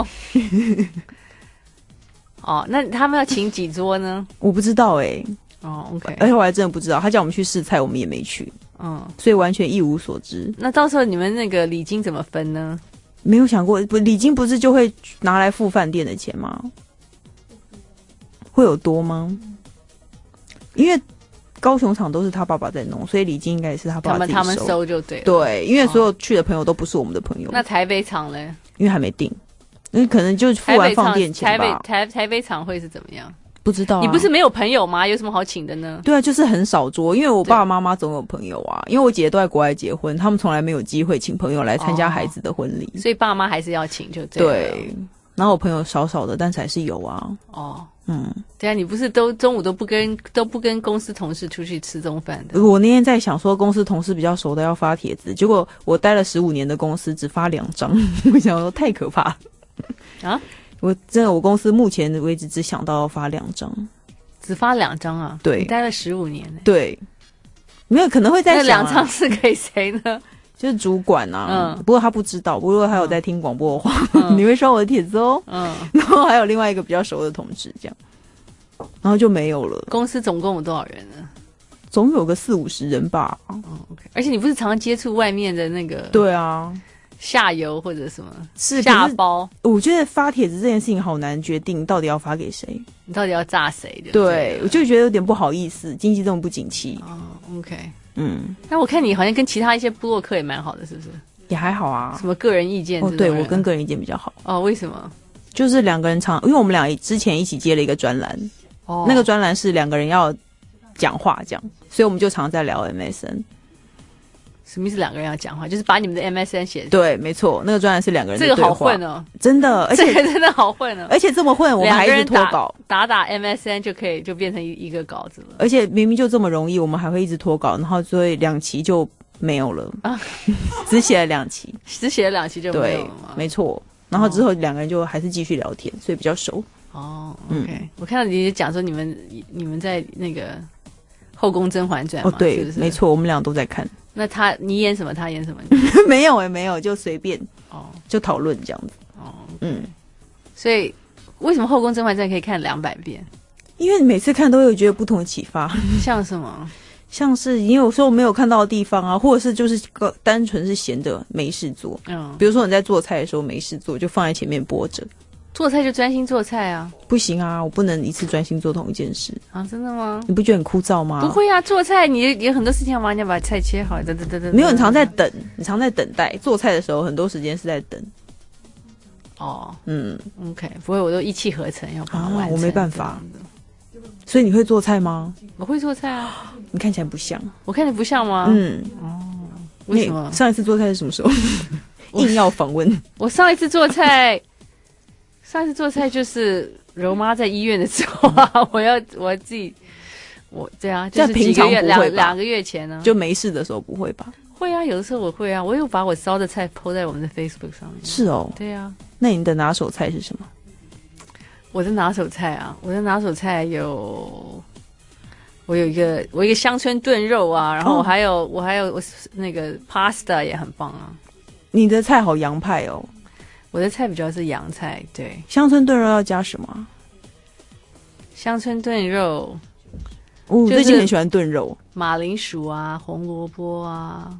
哦，那他们要请几桌呢？ 我不知道哎、欸。 哦 ，OK， 而且我还真的不知道，他叫我们去试菜，我们也没去。嗯，所以完全一无所知。 那到时候你们那个礼金怎么分呢？ 没有想过，不，礼金不是就会拿来付饭店的钱吗？会有多吗？因为高雄场都是他爸爸在弄，所以礼金应该也是他爸爸自己收。 他们他们收就对了。 对，因为所有去的朋友都不是我们的朋友。 哦、那台北场呢？ 因为还没定，因为可能就付完放电钱吧。 台北台台北场会是怎么样？ 不知道、啊， 你不是没有朋友吗？有什么好请的呢？ 对啊，就是很少桌，因为我爸爸妈妈总有朋友啊，因为我姐姐都在国外结婚，他们从来没有机会请朋友来参加孩子的婚礼、 哦，所以爸妈还是要请就对了。 对，然后我朋友少少的，但是还是有啊。 哦， 嗯， 对啊，你不是都中午都不跟都不跟公司同事出去吃中饭的？ 我那天在想说，公司同事比较熟的要发帖子，结果我待了十五年的公司只发两张，我想说太可怕了啊！ 我真的，我公司目前为止只想到要发两张。 只发两张啊？ 对， 你待了十五年呢、欸。 对，没有可能会再想、啊。 那两张是给谁呢？ 就是主管啊。嗯，不过他不知道。不过他有在听广播的话，嗯、你会刷我的帖子哦。嗯，然后还有另外一个比较熟的同事，这样，然后就没有了。 公司总共有多少人呢？ 总有个四五十人吧。 哦 ，OK。而且你不是常常接触外面的那个？ 对啊。 下游或者什么是下包， 我觉得发帖子这件事情好难决定，到底要发给谁？ 你到底要炸谁的？ 对，我就觉得有点不好意思，经济这么不景气。 哦 ，OK， 嗯， 那我看你好像跟其他一些部落客也蛮好的，是不是？ 也还好啊。 什么个人意见？ 哦，对我跟个人意见比较好。 哦，为什么？ 就是两个人常，因为我们俩之前一起接了一个专栏，哦，那个专栏是两个人要讲话这样，所以我们就常在聊 M S N。 什么意思？两个人要讲话，就是把你们的 M S N 写。 对，没错，那个专栏是两个人的对话。 这个好混哦， 真的，而且这个真的好混哦， 而且这么混，我们还一直脱稿， 打打 M S N 就可以就变成一一个稿子了。 而且明明就这么容易，我们还会一直脱稿，然后所以两期就没有了啊，只写了两期， 只写了两期就没有了吗？ 没错。然后之后两个人就还是继续聊天，所以比较熟。 哦 ，OK，嗯，我看到你讲说你们你们在那个《后宫甄嬛传》嘛， 哦，对， 是不是？ 没错，我们俩都在看。 那他你演什么？他演什么？ 没有哎、欸，没有，就随便哦， 就讨论这样子。 哦， 嗯， 所以为什么《后宫甄嬛传》可以看两百遍？ 因为每次看都有觉得不同的启发。 像什么？ 像是因为有时候没有看到的地方啊，或者是就是个单纯是闲的没事做。嗯，比如说你在做菜的时候没事做，就放在前面播着。 做菜就专心做菜啊！ 不行啊，我不能一次专心做同一件事啊！真的吗？ 你不觉得很枯燥吗？ 不会啊，做菜你有很多事情要忙，你要把菜切好，等等等等。 没有，你常在等，你常在等待。做菜的时候，很多时间是在等。 哦，嗯 ，OK， 不会，我都一气呵成要把它完成。 啊，我没办法。所以你会做菜吗？ 我会做菜啊。 你看起来不像， 我看起来不像吗？ 嗯， 哦，为什么？ 上一次做菜是什么时候？硬要访问。 我上一次做菜。上次做菜就是柔妈在医院的时候啊，我要我自己，我对啊，就是几个月两两个月前呢， 就没事的时候不会吧？ 会啊，有的时候我会啊，我有把我烧的菜 po 在我们的 Facebook 上面。 是哦， 对啊。 那你的拿手菜是什么？ 我的拿手菜啊，我的拿手菜有，我有一个我一个乡村炖肉啊，然后我还有、哦、我还有我那个 pasta 也很棒啊。 你的菜好洋派哦。 我的菜比较是洋菜，对。 乡村炖肉要加什么？ 乡村炖肉， 我、哦就是、最近很喜欢炖肉， 马铃薯啊，红萝卜啊，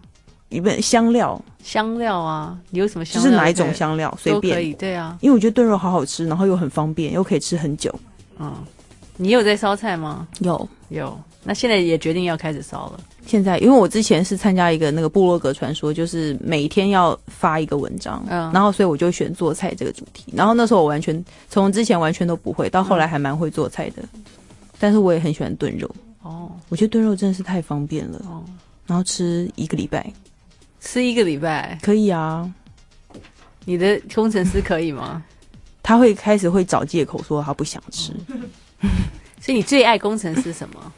一本香料， 香料啊，你有什么香料？ 就是哪一种香料随便都可以，对啊。 因为我觉得炖肉好好吃，然后又很方便，又可以吃很久。 嗯，你有在烧菜吗？ 有有。那现在也决定要开始烧了。 现在，因为我之前是参加一个那个部落格传说，就是每天要发一个文章，嗯，然后所以我就选做菜这个主题。然后那时候我完全从之前完全都不会，到后来还蛮会做菜的。嗯、但是我也很喜欢炖肉。哦，我觉得炖肉真的是太方便了。哦，然后吃一个礼拜， 吃一个礼拜可以啊。 你的工程师可以吗？ 他会开始会找借口说他不想吃。 哦、所以你最爱工程师什么？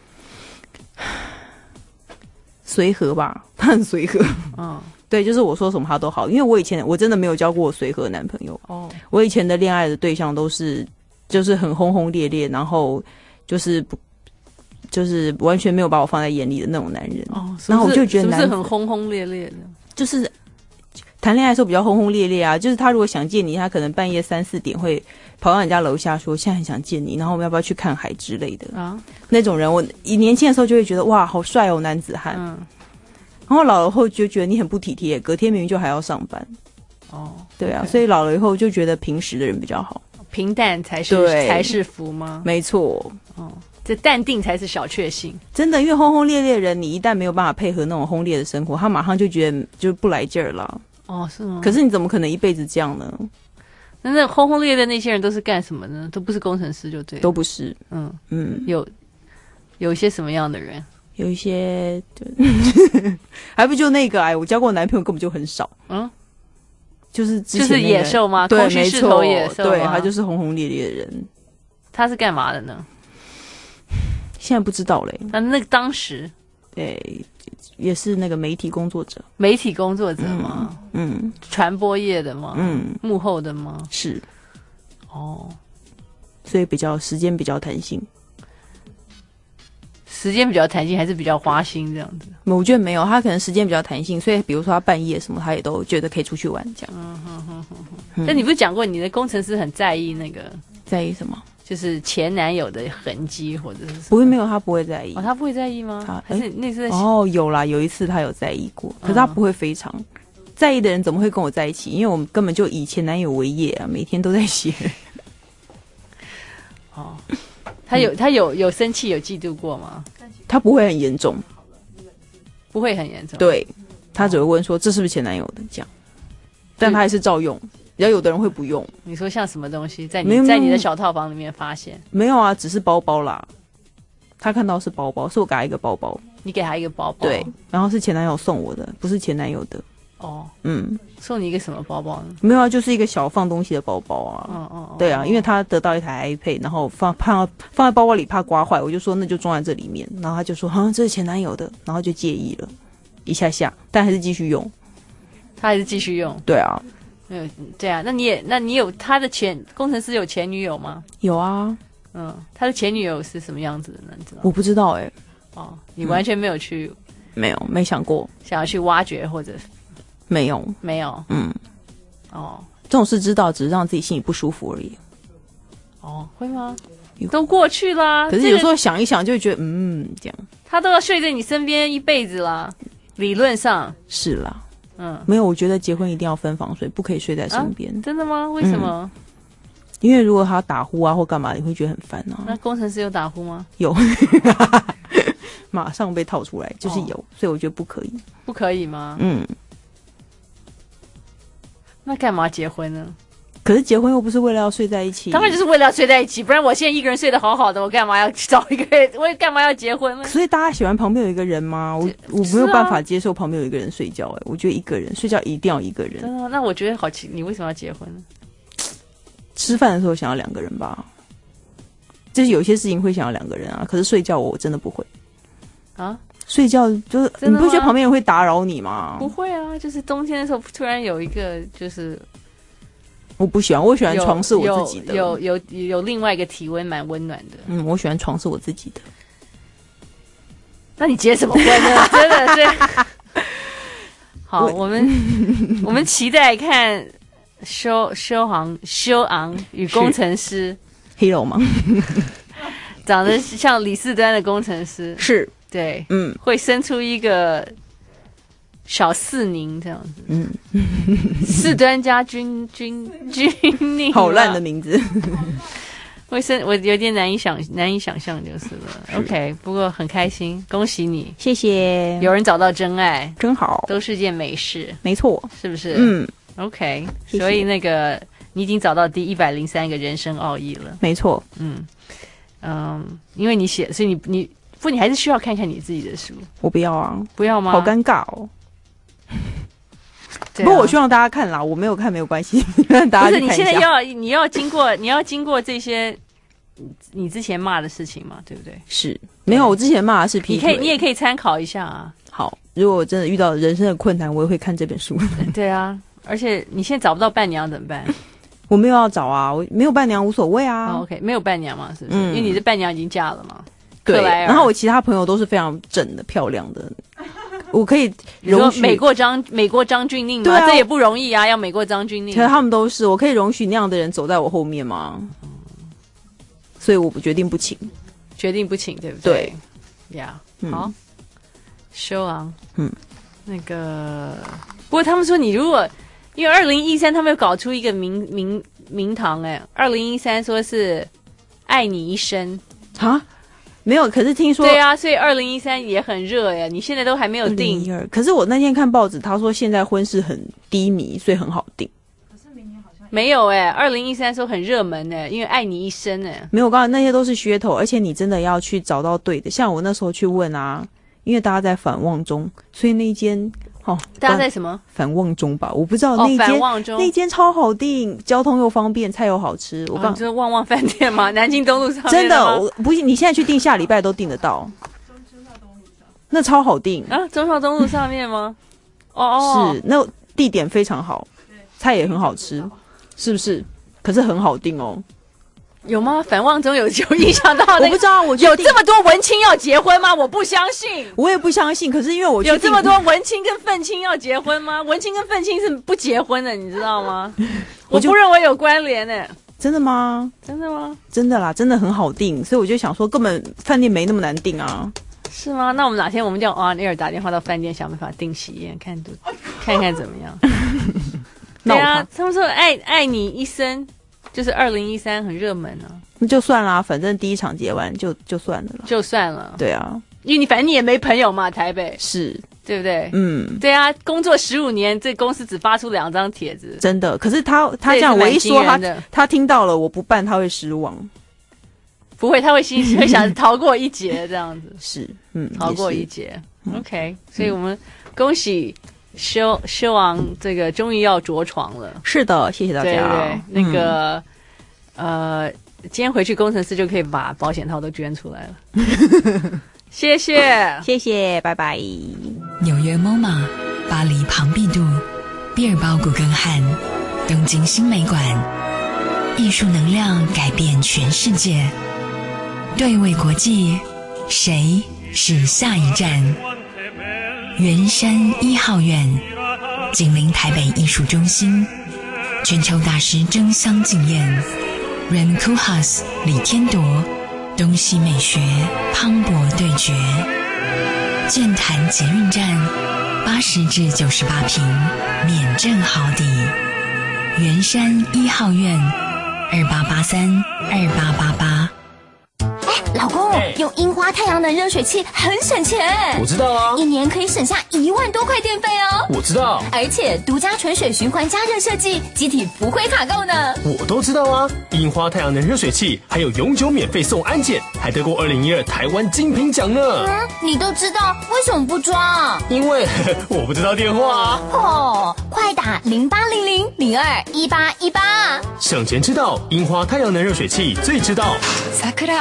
随和吧，他很随和。嗯，对，就是我说什么他都好。因为我以前我真的没有交过随和的男朋友。哦，我以前的恋爱的对象都是就是很轰轰烈烈，然后就是不就是完全没有把我放在眼里的那种男人。哦，然后我就觉得男是不是很轰轰烈烈的？ 就是谈恋爱的时候比较轰轰烈烈啊。就是他如果想见你，他可能半夜三四点会跑到你家楼下说现在很想见你，然后我们要不要去看海之类的啊？那种人我年轻的时候就会觉得哇好帅哦男子汉。嗯，然后老了后就觉得你很不体贴，隔天明明就还要上班。哦，对啊， okay. 所以老了以后就觉得平时的人比较好， 平淡才是才是福吗？ 没错。 哦，这淡定才是小确幸。 真的，因为轰轰烈烈的人，你一旦没有办法配合那种轰烈的生活，他马上就觉得就不来劲儿了。 哦，是吗？ 可是你怎么可能一辈子这样呢？ 那那轰轰烈烈的那些人都是干什么呢？都不是工程师就对了。 都不是。 嗯嗯，有有一些什么样的人？ 有一些还不就那个哎，我交过的男朋友根本就很少。嗯，就是之前、那个、 就是野兽吗？ 对， 空虚势头野兽。 对，他就是轰轰烈烈的人。 他是干嘛的呢？ 现在不知道嘞。 那那个当时， 对，也是那个媒体工作者。 媒体工作者吗？ 嗯，嗯传播业的吗？嗯，幕后的吗？ 是。 哦， 所以比较时间比较弹性。 时间比较弹性还是比较花心这样子？ 我觉得没有，他可能时间比较弹性，所以比如说他半夜什么，他也都觉得可以出去玩这样。嗯哼哼哼哼。但你不是讲过你的工程师很在意那个？ 在意什么？ 就是前男友的痕迹或者是什么？ 不会，没有，他不会在意。 哦，他不会在意吗？他还是那次在哦，有啦，有一次他有在意过，可是他不会非常、嗯、在意的人怎么会跟我在一起？因为我们根本就以前男友为业啊，每天都在写。 哦。他有他有有生气有嫉妒过吗？ 他不会很严重， 不会很严重。 对，他只会问说这是不是前男友的这样，但他还是照用。然后有的人会不用。 你说像什么东西在你在你的小套房里面发现？ 没有啊，只是包包啦。他看到是包包，是我给他一个包包。 你给他一个包包？ 对，然后是前男友送我的，不是前男友的。 哦，嗯，送你一个什么包包呢？ 没有啊，就是一个小放东西的包包啊。嗯嗯，对啊，因为他得到一台 iPad， 然后放怕放在包包里怕刮坏，我就说那就装在这里面。然后他就说啊，这是前男友的，然后就介意了一下下，但还是继续用。 他还是继续用？ 对啊， 嗯，对啊，那你也那你有他的前工程师有前女友吗？ 有啊， 嗯，他的前女友是什么样子的呢？你知道？ 我不知道哎、欸。 哦，你完全没有去？ 嗯、没有，没想过想要去挖掘或者。 没有， 没有， 嗯， 哦， 这种事知道，只是让自己心里不舒服而已。 哦，会吗？都过去啦。 可是有时候想一想，就会觉得，嗯，这样。 他都要睡在你身边一辈子啦，理论上是啦。 嗯， 没有，我觉得结婚一定要分房睡，不可以睡在身边、 啊。真的吗？为什么、嗯？ 因为如果他打呼啊或干嘛，你会觉得很烦啊。 那工程师有打呼吗？ 有。马上被套出来，就是有，哦、所以我觉得不可以。 不可以吗？ 嗯。 那干嘛结婚呢？ 可是结婚又不是为了要睡在一起， 当然就是为了要睡在一起，不然我现在一个人睡得好好的，我干嘛要找一个人？我干嘛要结婚呢？ 所以大家喜欢旁边有一个人吗？我我没有办法接受旁边有一个人睡觉、欸，哎，我觉得一个人睡觉一定要一个人。 真的？那我觉得好奇，你为什么要结婚呢？ 吃饭的时候想要两个人吧，就是有些事情会想要两个人啊，可是睡觉我真的不会啊。 睡觉就是你不觉得旁边人会打扰你吗？ 不会啊，就是冬天的时候突然有一个就是我不喜欢，我喜欢床是我自己的， 有有 有, 有另外一个体温蛮温暖的。 嗯，我喜欢床是我自己的。 那你结什么婚呢？真的是。好，我们我们期待看修修航修昂与工程师 Hero 吗？ 长得像李四端的工程师是。 对， 嗯， 会生出一个小四宁这样子， 嗯， 四端家军军军宁， 好烂的名字。 卫生我有点难以想难以想象就是了。OK， 不过很开心，恭喜你， 谢谢。 有人找到真爱， 真好， 都是件美事， 没错， 是不是？ 嗯 ，OK， 谢谢所以那个你已经找到第一百零三个人生奥义了， 没错。 嗯嗯，因为你写，所以你你不你还是需要看看你自己的书。 我不要啊， 不要吗？ 好尴尬哦。 对啊、 不过我希望大家看啦，我没有看没有关系，让大家去看一下。 不是你现在要你要经过你要经过这些你之前骂的事情嘛，对不对？ 是没有，我之前骂的是劈腿， 你可以你也可以参考一下啊。 好，如果我真的遇到人生的困难，我也会看这本书。 对啊，而且你现在找不到伴娘怎么办？ 我没有要找啊，我没有伴娘无所谓啊。 哦、OK， 没有伴娘嘛，是不是？ 嗯、 因为你的伴娘已经嫁了嘛。 对，然后我其他朋友都是非常整的、漂亮的。我可以容许美国张美国张钧甯嘛、啊，这也不容易啊，要美国张钧甯。 可是他们都是，我可以容许那样的人走在我后面吗？所以我决定不请， 决定不请，对不对？ 对呀， yeah, 嗯、 好，修昂， 嗯， 那个，不过他们说你如果因为二零一三他们又搞出一个名名名堂哎，二零一三说是爱你一生啊。没有，可是听说对啊，所以二零一三也很热呀。你现在都还没有定， 可是我那天看报纸，他说现在婚事很低迷，所以很好定。 可是明年好像没有哎，二零一三说很热门哎，因为爱你一生哎。 没有，我告诉你那些都是噱头，而且你真的要去找到对的。像我那时候去问啊，因为大家在反望中，所以那一间。哦， 大家在什么反望中吧？我不知道那间、 哦、 那間超好订，交通又方便，菜又好吃。我刚、 哦、就是旺旺饭店吗？南京东路上面真的，我不信你现在去订，下礼拜都订得到。那超好订啊！忠孝东路上面吗？哦哦， 是那地点非常好，菜也很好吃，是不是？可是很好订哦。 有吗？反望中有有影响到、那個？ 我不知道，我有这么多文青要结婚吗？我不相信， 我也不相信。可是因为我有这么多文青跟愤青要结婚吗？文青跟愤青是不结婚的，你知道吗？我, 我不认为有关联呢、欸。 真的吗？ 真的吗？ 真的啦，真的很好订，所以我就想说，根本饭店没那么难订啊。 是吗？那我们哪天我们叫 on air 打电话到饭店，想办法订喜宴，看看看怎么样？对啊，他们说爱爱你一生。就是二零一三很热门啊， 那就算啦，反正第一场结完就就算了啦， 就算了。 对啊， 因为你反正你也没朋友嘛，台北是， 对不对？ 嗯， 对啊，工作十五年，这公司只发出两张帖子， 真的。可是他他这样我一说他他听到了我不办他会失望， 不会，他会心会想逃过一劫这样子， 是，嗯， 逃过一劫。OK， 所以我们恭喜。修修昂这个终于要着床了， 是的，谢谢大家。 对对，那个、嗯、呃，今天回去工程师就可以把保险套都捐出来了。谢谢， 谢谢，拜拜。 纽约 M O M A、巴黎庞毕度、毕尔包古根汉、东京新美馆，艺术能量改变全世界。对位国际，谁是下一站？圆山一号院，紧邻台北艺术中心，全球大师争相竞演 Rem Koolhaas 李天铎，东西美学磅礴对决。剑潭捷运站，八十至九十八坪，免震好抵。圆山一号院，二八八三二八八八。 老公，用樱花太阳能热水器很省钱。 我知道啊， 一年可以省下一万多块电费哦。 我知道， 而且独家纯水循环加热设计，机体不会卡垢呢。 我都知道啊，樱花太阳能热水器还有永久免费送安检，还得过二零一二台湾精品奖呢。 嗯，你都知道，为什么不装？ 因为呵呵我不知道电话啊。 哦，快打零八零零零二一八一八。 省钱之道，樱花太阳能热水器最知道。 Sakura。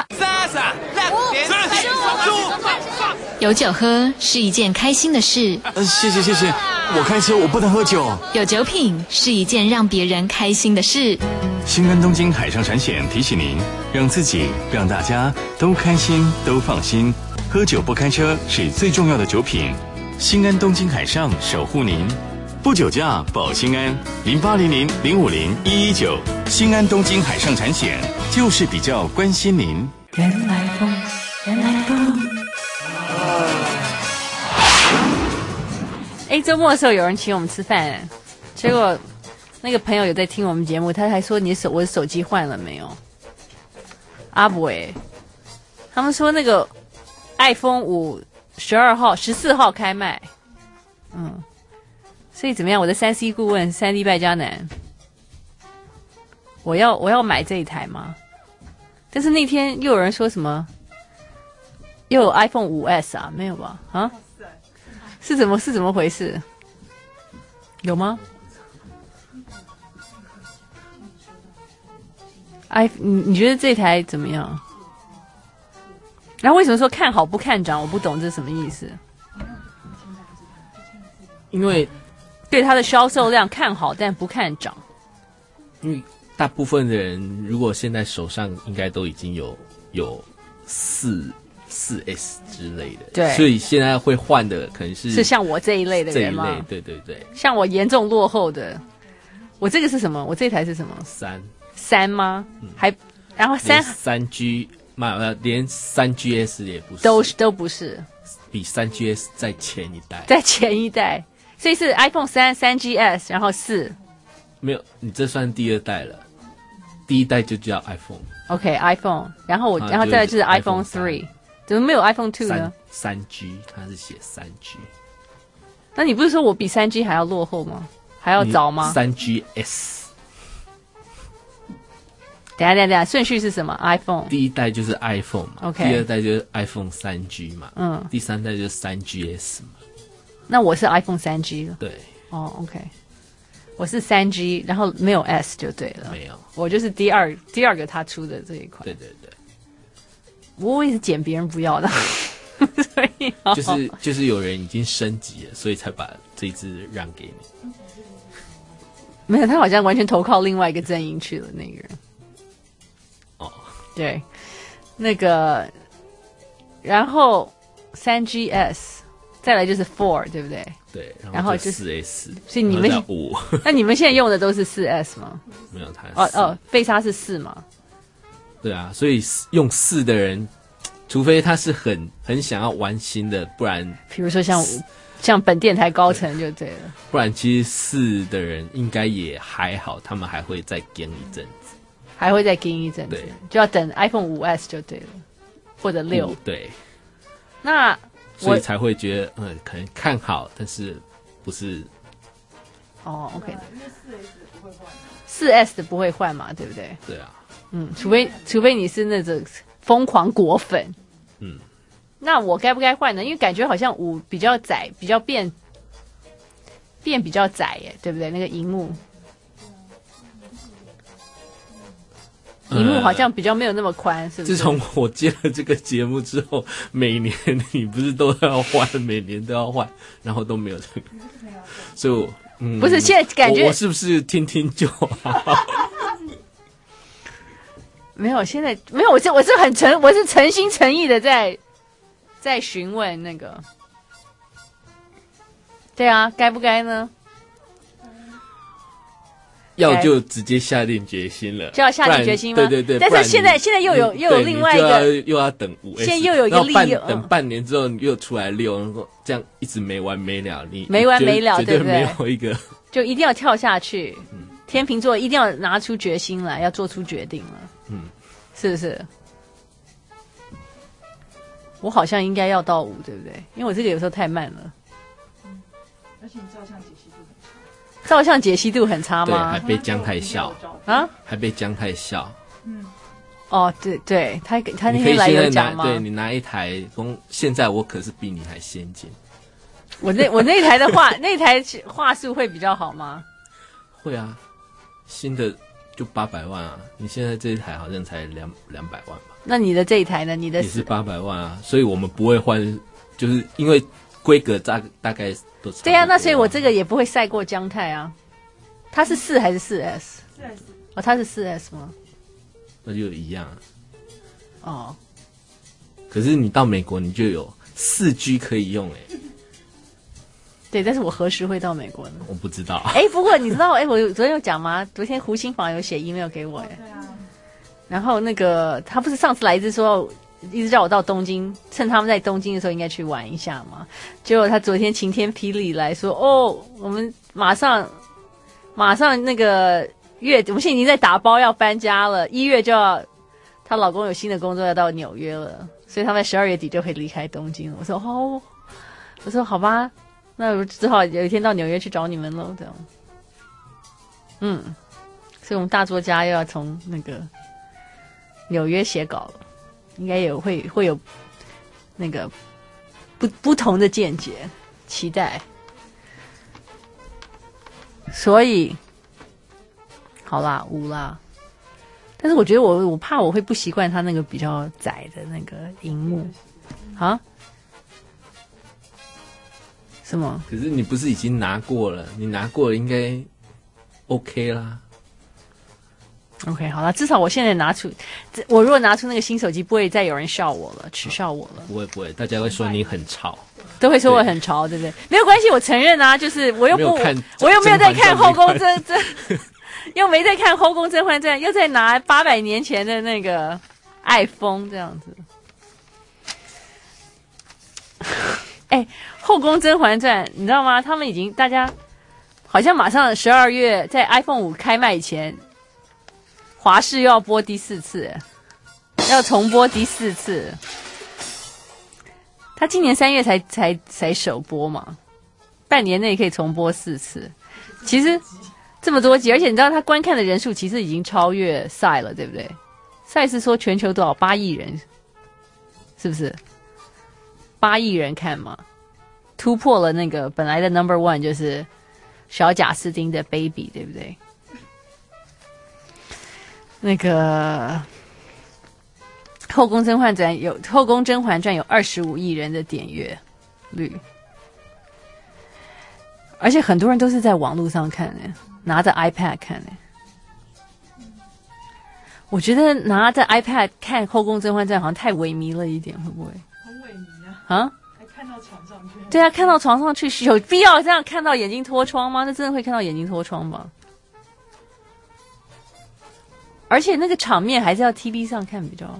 有酒喝是一件开心的事。 呃，谢谢谢谢，我开车我不能喝酒。 有酒品是一件让别人开心的事。 新安东京海上产险提醒您，让自己让大家都开心都放心。喝酒不开车是最重要的酒品。新安东京海上守护您，不酒驾保心安。零八零零零五零一一九，新安东京海上产险就是比较关心您。 原来风，原来风。 哎，周末的时候有人请我们吃饭，结果那个朋友有在听我们节目，他还说你手我的手机换了没有？阿伯哎，他们说那个 iPhone 五十二号、十四号开卖，嗯，所以怎么样？我的三 C 顾问三 D 败家男，我要我要买这一台吗？但是那天又有人说什么，又有 iPhone 五 S 啊？没有吧？啊？是怎么是怎么回事？有吗？哎，你你觉得这台怎么样？然后为什么说看好不看涨？我不懂这是什么意思。 因为对它的销售量看好，但不看涨。 因为大部分的人如果现在手上应该都已经有有四四 S 之类的， 对， 所以现在会换的可能是是像我这一类的人吗？ 这一类，对对对。 像我严重落后的，我这个是什么？我这台是什么？ 三三吗？嗯、还然后三三 G 嘛，连三 G S 也不是， 都都不是， 比三 G S 在前一代， 在前一代，所以是 iPhone 三、三 G S， 然后四。 没有，你这算第二代了，第一代就叫 iPhone。OK，iPhone，、 okay, 然后我、啊、然后再来就是 iPhone 三，怎么没有 iPhone 二呢？ 三 G， 它是写三 G。 那你不是说我比三 G 还要落后吗？还要早吗？ 三 G S。 等一下等一下等一下，顺序是什么 ？iPhone 第一代就是 iPhone 嘛 ，OK， 第二代就是 iPhone 三 G 嘛，嗯，第三代就是三 G S 嘛。 那我是 iPhone 三 G 了。 对。 哦 ，OK。我是三 G， 然后没有 S 就对了。 没有， 我就是第二第二个他出的这一款。 对对对， 我也是捡别人不要的，所以、哦、 就是就是有人已经升级了，所以才把这一支让给你。 没有，他好像完全投靠另外一个阵营去了。那个人。 哦， 对，那个，然后三 G S， 再来就是 Four， 对不对？ 对， 然后就是四 S， 所以你们五， 那你们现在用的都是四 S 吗？ 没有，它哦哦，贝莎是四嘛？ 对啊，所以用四的人，除非他是很很想要玩新的，不然， 比如说像像本电台高层就对了， 不然其实四的人应该也还好，他们还会再跟一阵子， 还会再跟一阵子， 对， 就要等 iPhone 五 S 就对了，或者六， 对， 那。 所以才会觉得，嗯，可能看好，但是不是？ 哦 ，OK， 四 S 的不会换嘛，对不对？ 对啊， 嗯，除非除非你是那种疯狂果粉， 嗯， 那我该不该换呢？因为感觉好像五比较窄，比较变变比较窄耶，对不对？那个荧幕。荧幕好像比较没有那么宽，是不是？ 自从我接了这个节目之后，每年你不是都要换，每年都要换，然后都没有这个，所以我嗯， 不是现在感觉我, 我是不是听听就好？ 没有，现在没有，我是我是很诚，我是诚心诚意的在在询问那个，对啊，该不该呢？ 要就直接下定决心了， 就要下定决心吗？ 对对对。 但是现在现在又有又有另外一个， 又要等五 S， 现在又有一个利用，等半年之后你又出来六，然后这样一直没完没了，你没完没了， 对不对？没有一个， 就一定要跳下去。嗯，天秤座一定要拿出决心来，要做出决定了。嗯，是不是？我好像应该要到五，对不对？因为我这个有时候太慢了。 嗯，而且你照相解析度。 照相解析度很差吗？ 对，还被姜太笑啊， 还被姜太笑。 嗯， 哦，对对，他他那天来有讲吗？ 对，你拿一台，现在我可是比你还先进。 我那我那台的话，那台话术会比较好吗？ 会啊，新的就八百万啊，你现在这一台好像才两两百万吧？ 那你的这一台呢？你的也是八百万啊，所以我们不会换，就是因为规格大大概。 对啊，那所以我这个也不会赛过姜太啊。它是四还是四 S？ 四 S。哦，它是四 S 吗？ 那就一样、啊。 哦。 可是你到美国你就有四 G 可以用哎、欸。 对，但是我何时会到美国呢？ 我不知道。 哎，不过你知道，哎，我昨天有讲吗？昨天胡新房有写 email 给我哎、哦。对啊。然后那个他不是上次来一次说一直叫我到东京，趁他们在东京的时候应该去玩一下嘛。结果他昨天晴天霹雳来说，哦，我们马上马上那个月，我们现在已经在打包要搬家了，一月就要，她老公有新的工作要到纽约了，所以他们在十二月底就会离开东京了。我说哦，我说好吧，那我只好有一天到纽约去找你们喽，这样。嗯，所以我们大作家又要从那个纽约写稿了，应该有会会有那个不不同的见解，期待。所以好啦，五啦。但是我觉得我我怕我会不习惯它那个比较窄的那个荧幕啊。什么？ 可是你不是已经拿过了？你拿过了应该 OK 啦。 OK， 好了，至少我现在拿出，我如果拿出那个新手机，不会再有人笑我了，耻笑我了。 不会不会，大家会说你很潮， 都会说我很潮，对不对？没有关系，我承认啊，就是我又不， 我我又没有在看《后宫甄甄》，又没在看《后宫甄嬛传》，又在拿八百年前的那个 iPhone 这样子。哎，《后宫甄嬛传》你知道吗？他们已经大家好像马上十二月在 iPhone 五开卖以前。华视又要播第四次，要重播第四次。他今年三月才才才首播嘛，半年内可以重播四次。其实这么多集，而且你知道他观看的人数其实已经超越赛了，对不对？赛是说全球多少八亿人，是不是？八亿人看嘛，突破了那个本来的 number one 就是小贾斯汀的 Baby， 对不对？那个《后宫甄嬛传》有《后宫甄嬛传》有二十五亿人的点阅率，而且很多人都是在网络上看的，拿着 iPad 看的。我觉得拿着 iPad 看《后宫甄嬛传》好像太萎靡了一点，会不会？ 很萎靡啊！ 啊？ 还看到床上去？ 对啊，看到床上去，有必要这样看到眼睛脱窗吗？那真的会看到眼睛脱窗吧？而且那个场面还是要 T V 上看比较，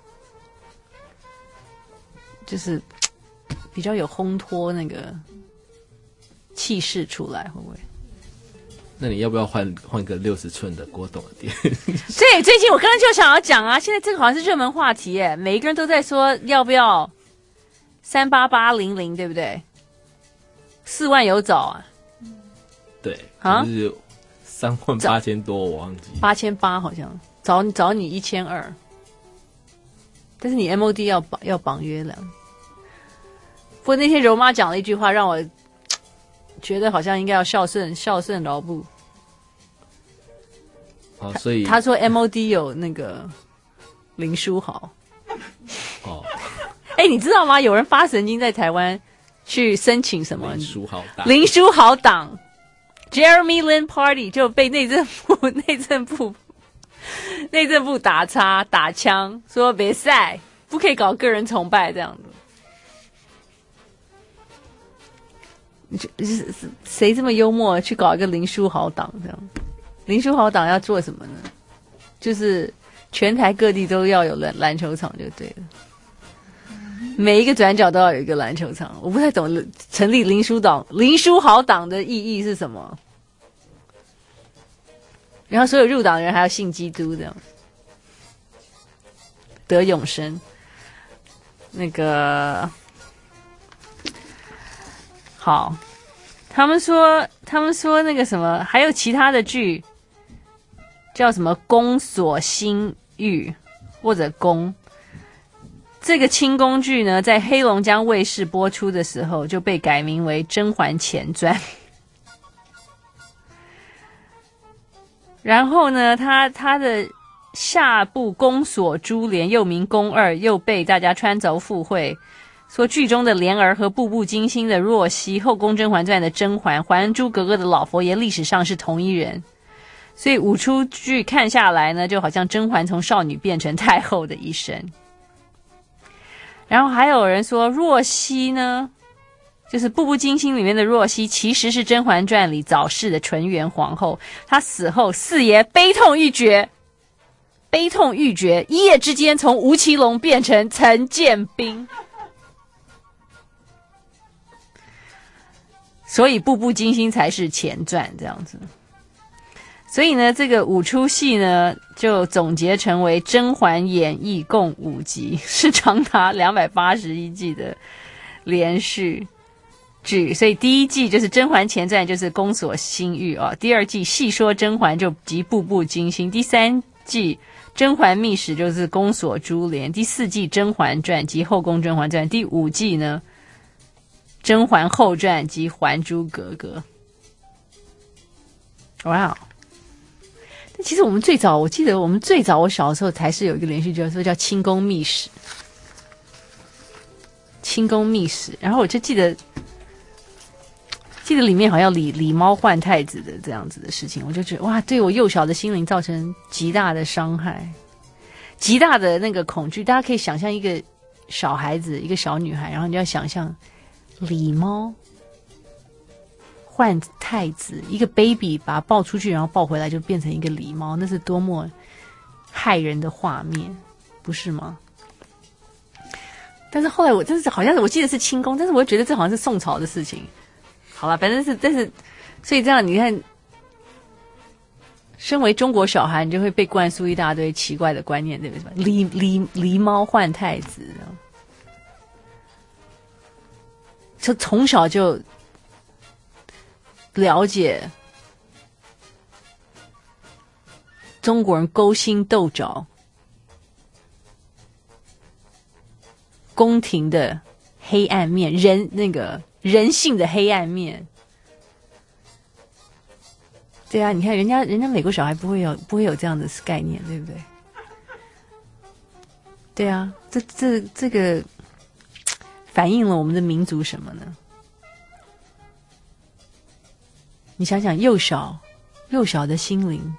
就是比较有烘托那个气势出来，会不会？ 那你要不要换换个六十寸的郭董的店？ 对，最近我刚刚就想要讲啊，现在这个好像是热门话题耶，每一个人都在说要不要三八八零零，对不对？四万有找啊？ 对， 啊。 就是三万八千多，我忘记八千八好像找你找你一千二，但是你 M O D 要绑要绑约了。不过那天柔妈讲了一句话，让我觉得好像应该要孝顺孝顺劳部。 哦，所以他说 M O D 有那个林书豪。 哦， 哎，你知道吗？有人发神经在台湾去申请什么林书豪党？ 林书豪党。Jeremy Lin Party 就被内政部内政部内政部打叉打枪，说别赛不可以搞个人崇拜这样子。谁这么幽默去搞一个林书豪党这样？林书豪党要做什么呢？就是全台各地都要有篮篮球场就对了。每一个转角都要有一个篮球场，我不太懂成立林书党、林书豪党的意义是什么。然后所有入党的人还要信基督，这样得永生。那个好，他们说，他们说那个什么，还有其他的剧叫什么《宫锁心玉》或者《宫》。这个清宫剧呢，在黑龙江卫视播出的时候就被改名为《甄嬛前传》。然后呢，他他的下部《宫锁珠帘》又名《宫二》，又被大家穿凿附会，说剧中的莲儿和步步惊心的若曦，《后宫甄嬛传》的甄嬛，《还珠格格》的老佛爷，历史上是同一人。所以五出剧看下来呢，就好像甄嬛从少女变成太后的一生。然后还有人说若曦呢，就是《步步惊心》里面的若曦，其实是《甄嬛传》里早逝的纯元皇后。她死后，四爷悲痛欲绝， 悲痛欲绝，一夜之间从吴奇隆变成陈建斌。所以步步惊心才是前传这样子。所以呢，这个五出戏呢，就总结成为《甄嬛演义》共五集，是长达两百八十一季的连续剧。所以第一季就是《甄嬛前传》，就是宫锁心玉哦；第二季细说甄嬛就及步步惊心；第三季《甄嬛秘史》就是宫锁珠帘；第四季《甄嬛传》及后宫甄嬛传；第五季呢《甄嬛后传》及《还珠格格》。哇、wow 其实我们最早，我记得我们最早，我小的时候才是有一个连续剧，说叫《清宫秘史》。清宫秘史，然后我就记得，记得里面好像李李猫换太子的这样子的事情，我就觉得哇，对我幼小的心灵造成极大的伤害，极大的那个恐惧。大家可以想象一个小孩子，一个小女孩，然后你就要想象李猫换太子，一个 baby 把它抱出去，然后抱回来就变成一个狸猫，那是多么害人的画面，不是吗？但是后来我真是好像是我记得是清宫，但是我觉得这好像是宋朝的事情。好了，反正是但是，所以这样你看，身为中国小孩，你就会被灌输一大堆奇怪的观念，对不对？狸狸狸猫换太子，就从小就了解中国人勾心斗角、宫廷的黑暗面，人那个人性的黑暗面。对啊，你看人家人家美国小孩不会有不会有这样的概念，对不对？对啊，这这这个反映了我们的民族什么呢？你想想，幼小幼小的心灵，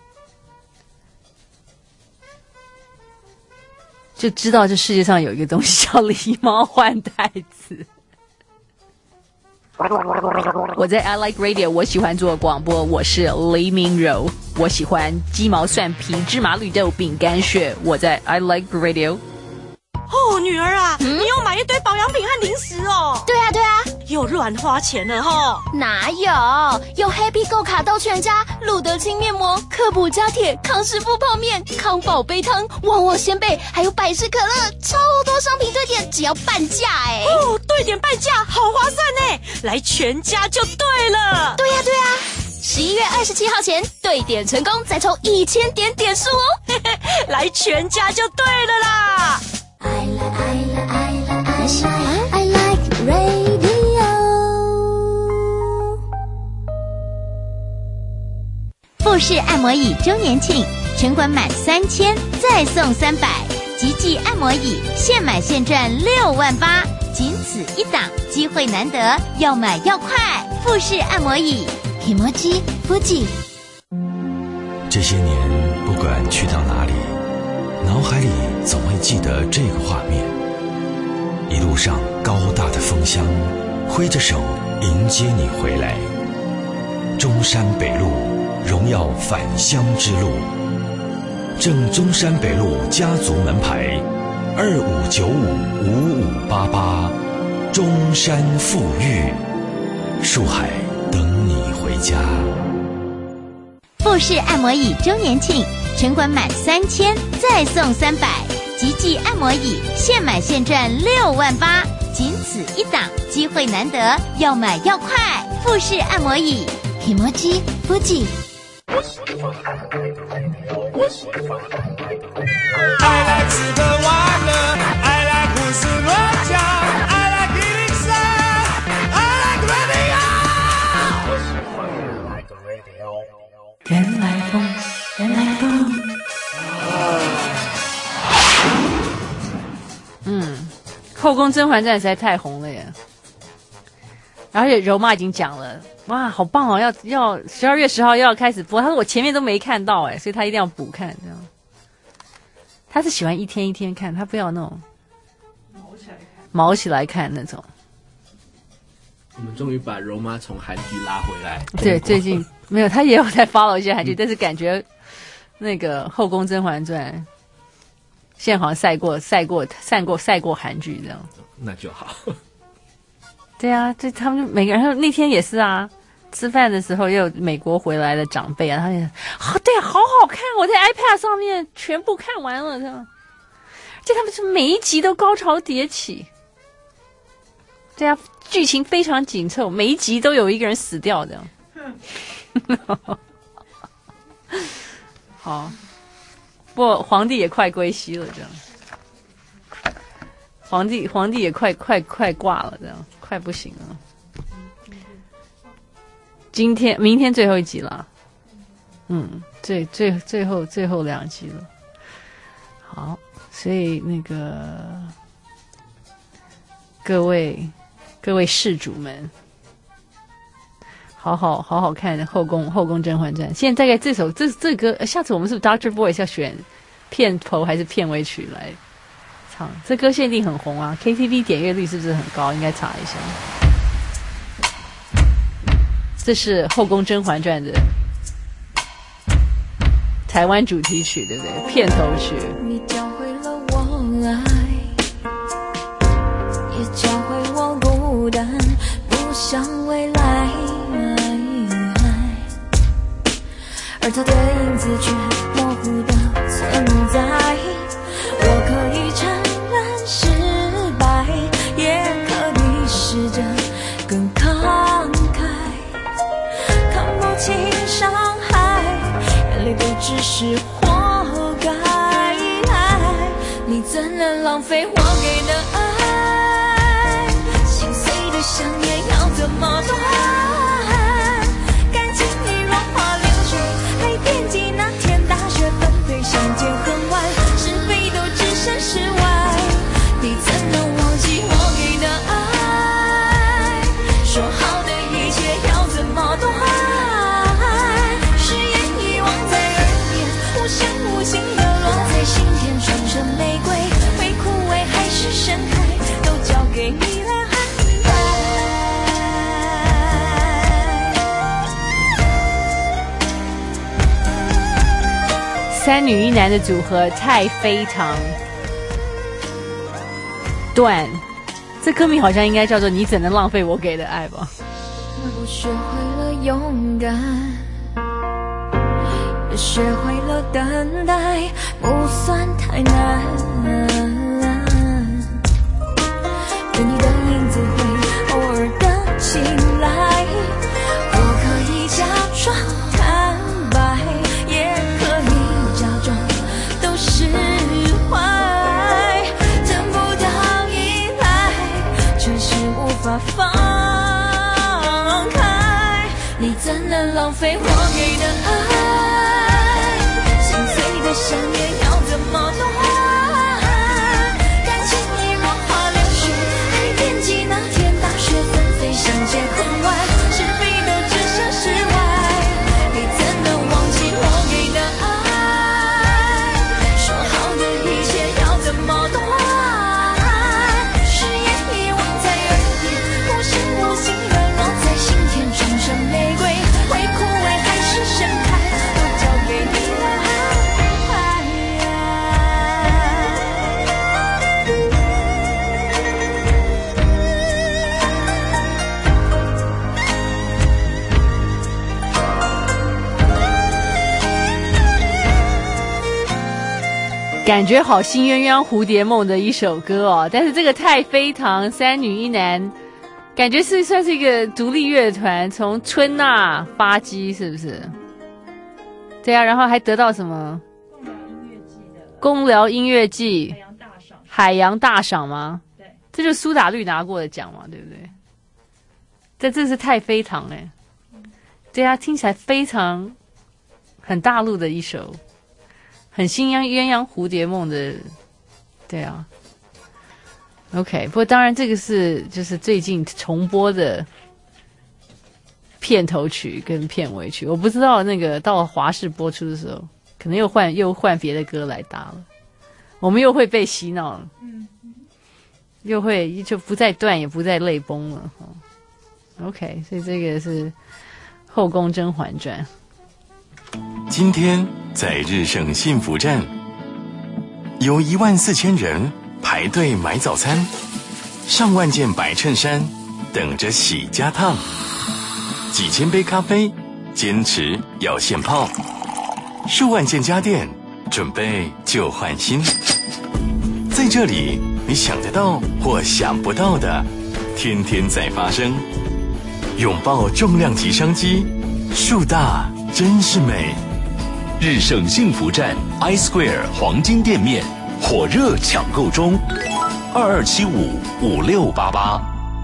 就知道这世界上有一个东西叫狸猫换太子。我在 I Like Radio， 我喜欢做广播，我是黎明柔，我喜欢鸡毛蒜皮、芝麻绿豆、饼干屑，我在 I Like Radio。 哦，女儿啊，嗯、你又买一堆保养品和零食哦。 对啊，对啊， 又乱花钱了哈。 哪有？有 Happy Go 卡到全家、路德清面膜、科普加铁、康师傅泡面、康宝杯汤、旺旺仙贝，还有百事可乐，超多商品对点，只要半价哎。 哦，对点半价，好划算呢！来全家就对了。 对呀、啊，对呀、啊。十一月二十七号前对点成功，再抽一千点点数哦。 来全家就对了啦。 I like, I like, I like, I like radio。 富士按摩椅周年庆，全馆满三千再送三百，极致按摩椅现买现赚六万八，仅此一档，机会难得，要买要快！富士按摩椅 ，Kimoji Fuji。 这些年，不管去到哪里，脑海里总会记得这个画面。一路上高大的风箱，挥着手迎接你回来。中山北路，荣耀返乡之路。正中山北路家族门牌，二五九五五五八八，中山富裕，树海等你回家。 富士按摩椅周年庆，全馆满三千再送三百，极致按摩椅现买现赚六万八，仅此一档，机会难得，要买要快！富士按摩椅 ，Kimoji Fuji。 I like 吃喝玩乐 I like 胡思乱想 I like 一零三 I like radio 原来风原来风嗯，后宫甄嬛传实在太红了耶，而且柔妈已经讲了，哇，好棒哦！要要十二月十号要开始播，他说我前面都没看到哎，所以他一定要补看这样。他是喜欢一天一天看，他不要那种毛起来看，毛起来看那种。 我们终于把柔妈从韩剧拉回来。 对，最近没有，他也有在 follow 一些韩剧，但是感觉那个《后宫甄嬛传》 现在好像赛过赛过赛过赛过韩剧这样， 那就好。 对啊，这他们就每个人那天也是啊，吃饭的时候也有美国回来的长辈啊，他也好对啊，好好看，我在 iPad 上面全部看完了这样，就他们是每一集都高潮迭起。对啊，剧情非常紧凑，每一集都有一个人死掉这样。好，不过皇帝也快归西了这样。皇帝皇帝也快快快挂了，这样快不行了。今天明天最后一集了，嗯，最最最后最后两集了。好，所以那个各位各位事主们，好好好好看《后宫后宫甄嬛传》。现在大概这首这这歌，下次我们是不是 Doctor Boy 要选片头还是片尾曲来？这歌限定很红啊 ，K T V 点阅率是不是很高？应该查一下。这是《后宫甄嬛传》的台湾主题曲，对不对？片头曲。 你教会了我爱，也教会我孤单，不想未来。而他的影子却模糊的存在，我可以承认失败，也可以试着更慷慨，看不清伤害，眼泪都只是活该。你怎能浪费我给的爱？心碎的想念要怎么断？感情已融化流水，还惦记那天大雪纷飞，相见恨晚，是非都只剩事外。你怎能忘记我给的爱？说好的一切要怎么断？誓言遗忘在耳边，无声无息的落在心田，双生玫瑰会枯萎还是盛开，都交给你来安排。 三女一男的组合太非常断，这歌名好像应该叫做你怎能浪费我给的爱吧。 我学会了勇敢，也学会了等待，不算太难。对你的影子会偶尔的青睐，我可以假装坦白，也可以假装都释怀，等不到依赖，却是无法放开。你怎能浪费我给的爱？心碎的想念要怎么断？感情已融化流水，还惦记那天大雪纷飞，相见恨晚，是非都只剩事外。你怎能忘记我给的爱？说好的一切要怎么断？誓言遗忘在耳边，无声无息的落在心田，双生玫瑰会枯萎还是盛开，都交给你来安排。 感觉好新鸳鸯蝴蝶梦的一首歌哦，但是这个太妃糖三女一男，感觉是算是一个独立乐团，从春娜发迹是不是？对啊，然后还得到什么公寮音乐季海洋大赏吗？对，这就是苏打绿拿过的奖嘛，对不对？这这是太妃糖哎，对啊，听起来非常很大陆的一首。很新鸳鸳鸯蝴蝶梦的，对啊 ，OK。不过当然这个是就是最近重播的片头曲跟片尾曲，我不知道那个到华视播出的时候，可能又换又换别的歌来搭了，我们又会被洗脑了，又会就不再断也不再泪崩了 ，OK。所以这个是《后宫甄嬛传》。 今天在日盛幸福站， 有一万四千人排队买早餐，上万件白衬衫等着洗加烫，几千杯咖啡坚持要现泡，数万件家电准备旧换新。在这里，你想得到或想不到的，天天在发生。拥抱重量级商机，树大真是美。 日盛幸福站 I Square 黄金店面火热抢购中，二二七五五六八八。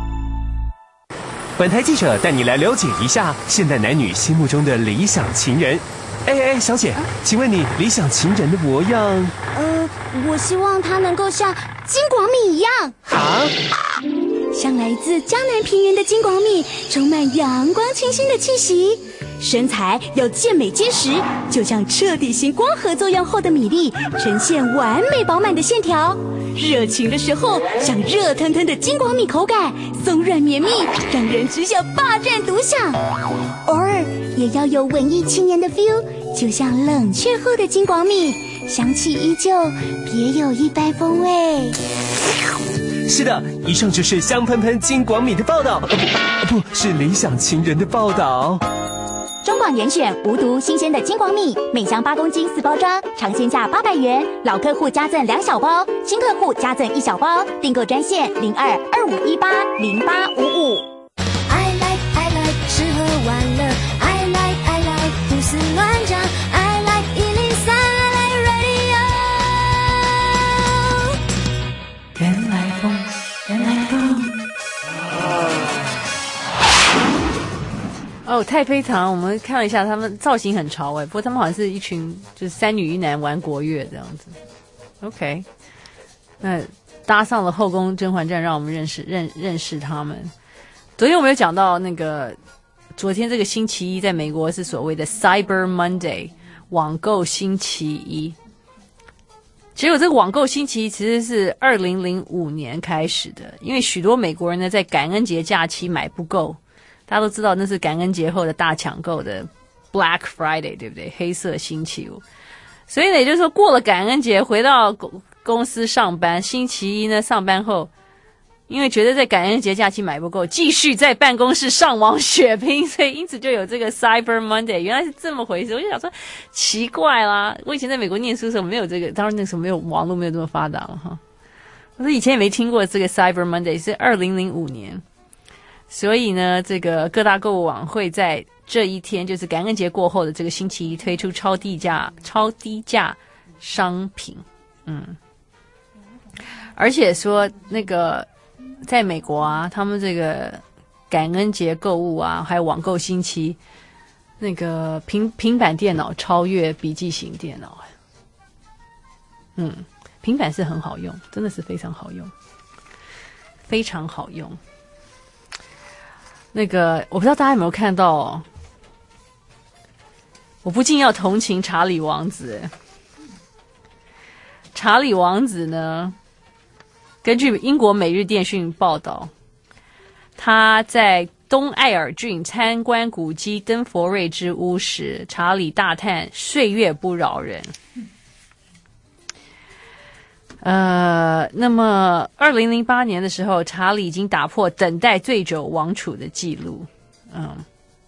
本台记者带你来了解一下现代男女心目中的理想情人。哎哎，小姐，请问你理想情人的模样？ 呃，我希望他能够像金广米一样。 啊？ 像来自江南平原的金广米，充满阳光清新的气息。身材要健美结实，就像彻底型光合作用后的米粒，呈现完美饱满的线条。热情的时候，像热腾腾的金广米口感，松软绵密，让人只想霸占独享。偶尔也要有文艺青年的 feel， 就像冷却后的金广米，香气依旧，别有一番风味。 是的，以上就是香喷喷金广米的报道，呃不，不是理想情人的报道。 中广严选无毒新鲜的金广米，每箱八公斤四包装，尝鲜价八百元，老客户加赠两小包，新客户加赠一小包，订购专线零二二五一八零八五五。 I like I like 吃喝玩乐 I like I like 胡思乱想 I like 一零三 I like radio。 原来风，原来风。哦，太妃糖，我们看了一下，他们造型很潮哎，不过他们好像是一群就是三女一男玩国乐这样子。OK， 那搭上了《后宫甄嬛传》，让我们认识认认识他们。昨天我们有讲到那个，昨天这个星期一在美国是所谓的 Cyber Monday， 网购星期一。结果这个网购星期一其实是二零零五年开始的，因为许多美国人呢在感恩节假期买不够。大家都知道那是感恩节后的大抢购的 Black Friday， 对不对？黑色星期五。所以呢，也就是说过了感恩节回到公公司上班，星期一呢上班后，因为觉得在感恩节假期买不够，继续在办公室上网血拼，所以因此就有这个 Cyber Monday。原来是这么回事，我就想说奇怪啦，我以前在美国念书的时候没有这个，当然那时候没有网络没有这么发达了哈。我说以前也没听过这个 Cyber Monday， 是二零零五年。所以呢，这个各大购物网会在这一天，就是感恩节过后的这个星期一，推出超低价、超低价商品。嗯，而且说那个在美国啊，他们这个感恩节购物啊，还有网购星期，那个平平板电脑超越笔记型电脑。嗯，平板是很好用，真的是非常好用，非常好用。那个我不知道大家有没有看到哦，我不禁要同情查理王子。查理王子呢，根据英国每日电讯报道，他在东艾尔郡参观古迹登佛瑞之屋时，查理大叹岁月不饶人。呃，那么二零零八年的时候，查理已经打破等待最久王储的记录。嗯，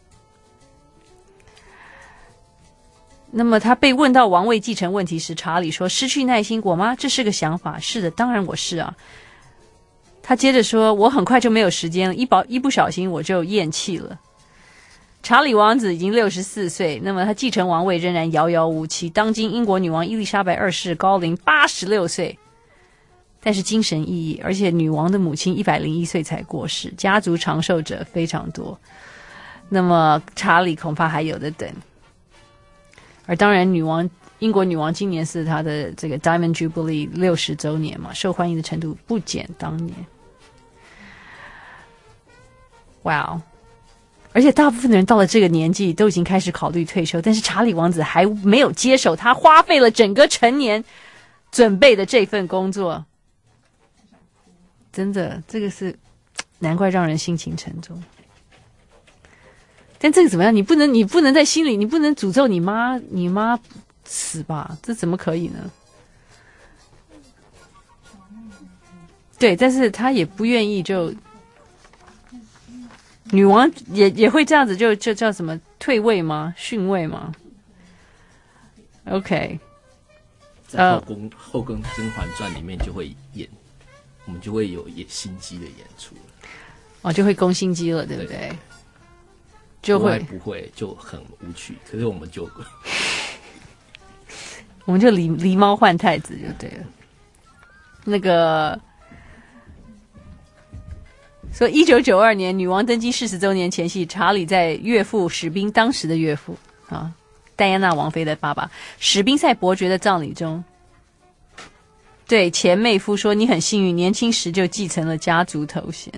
那么他被问到王位继承问题时，查理说：“失去耐心过吗？这是个想法。是的，当然我是啊。”他接着说：“我很快就没有时间了，一不一不小心我就咽气了。”查理王子已经六十四岁，那么他继承王位仍然遥遥无期。当今英国女王伊丽莎白二世高龄八十六岁。但是精神奕奕，而且女王的母亲一百零一岁才过世，家族长寿者非常多。那么查理恐怕还有的等。而当然，女王英国女王今年是她的这个 Diamond Jubilee 六十周年嘛，受欢迎的程度不减当年。哇、wow 而且大部分的人到了这个年纪都已经开始考虑退休，但是查理王子还没有接手他花费了整个成年准备的这份工作。真的，这个是难怪让人心情沉重。但这个怎么样？你不能，你不能在心里，你不能诅咒你妈，你妈死吧？这怎么可以呢？ 对，但是他也不愿意就，女王也也会这样子就，就叫什么退位吗？逊位吗 ？OK， 在后宫、呃、后宫《甄嬛传》里面就会演，我们就会有演心机的演出了。 哦，就会攻心机了，对不对？对就会不会就很无趣，可是我们就我们就狸狸猫换太子就对了。那个说一九九二年女王登基四十周年前夕，查理在岳父史宾当时的岳父啊戴安娜王妃的爸爸史宾塞伯爵的葬礼中，对前妹夫说：“你很幸运，年轻时就继承了家族头衔。”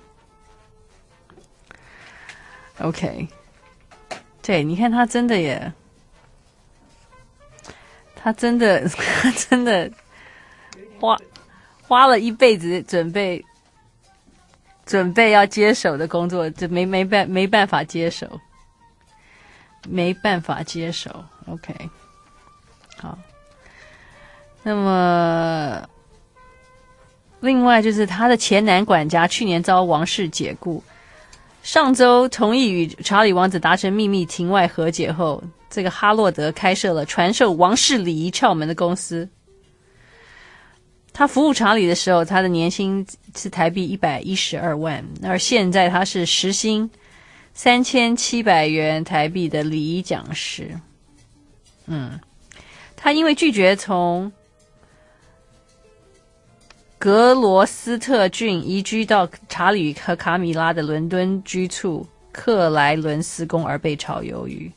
OK， 对，你看他真的耶，他真的，他真的花花了一辈子准备准备要接手的工作，就没没办没办法接手，没办法接手。OK， 好，那么另外就是他的前男管家去年遭王室解雇。上周同意与查理王子达成秘密庭外和解后，这个哈洛德开设了传授王室礼仪窍门的公司。他服务查理的时候，他的年薪是台币一百一十二万，而现在他是时薪三千七百元台币的礼仪讲师。嗯，他因为拒绝从格罗斯特郡移居到查理和卡米拉的伦敦居处克莱伦斯宫而被炒鱿鱼。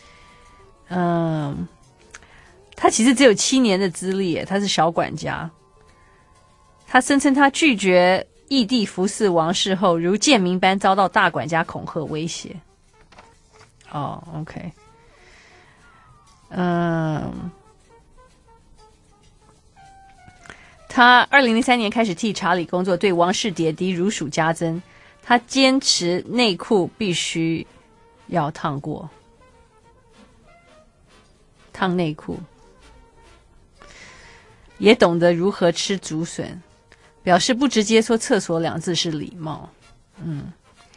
嗯，他其实只有七年的资历，他是小管家。他声称他拒绝异地服侍王室后，如贱民般遭到大管家恐吓威胁。哦 ，OK， 嗯。他二零零三年开始替查理工作，对王室点滴如数家珍。他坚持内裤必须要烫过，烫内裤，也懂得如何吃竹笋，表示不直接说厕所两字是礼貌。嗯，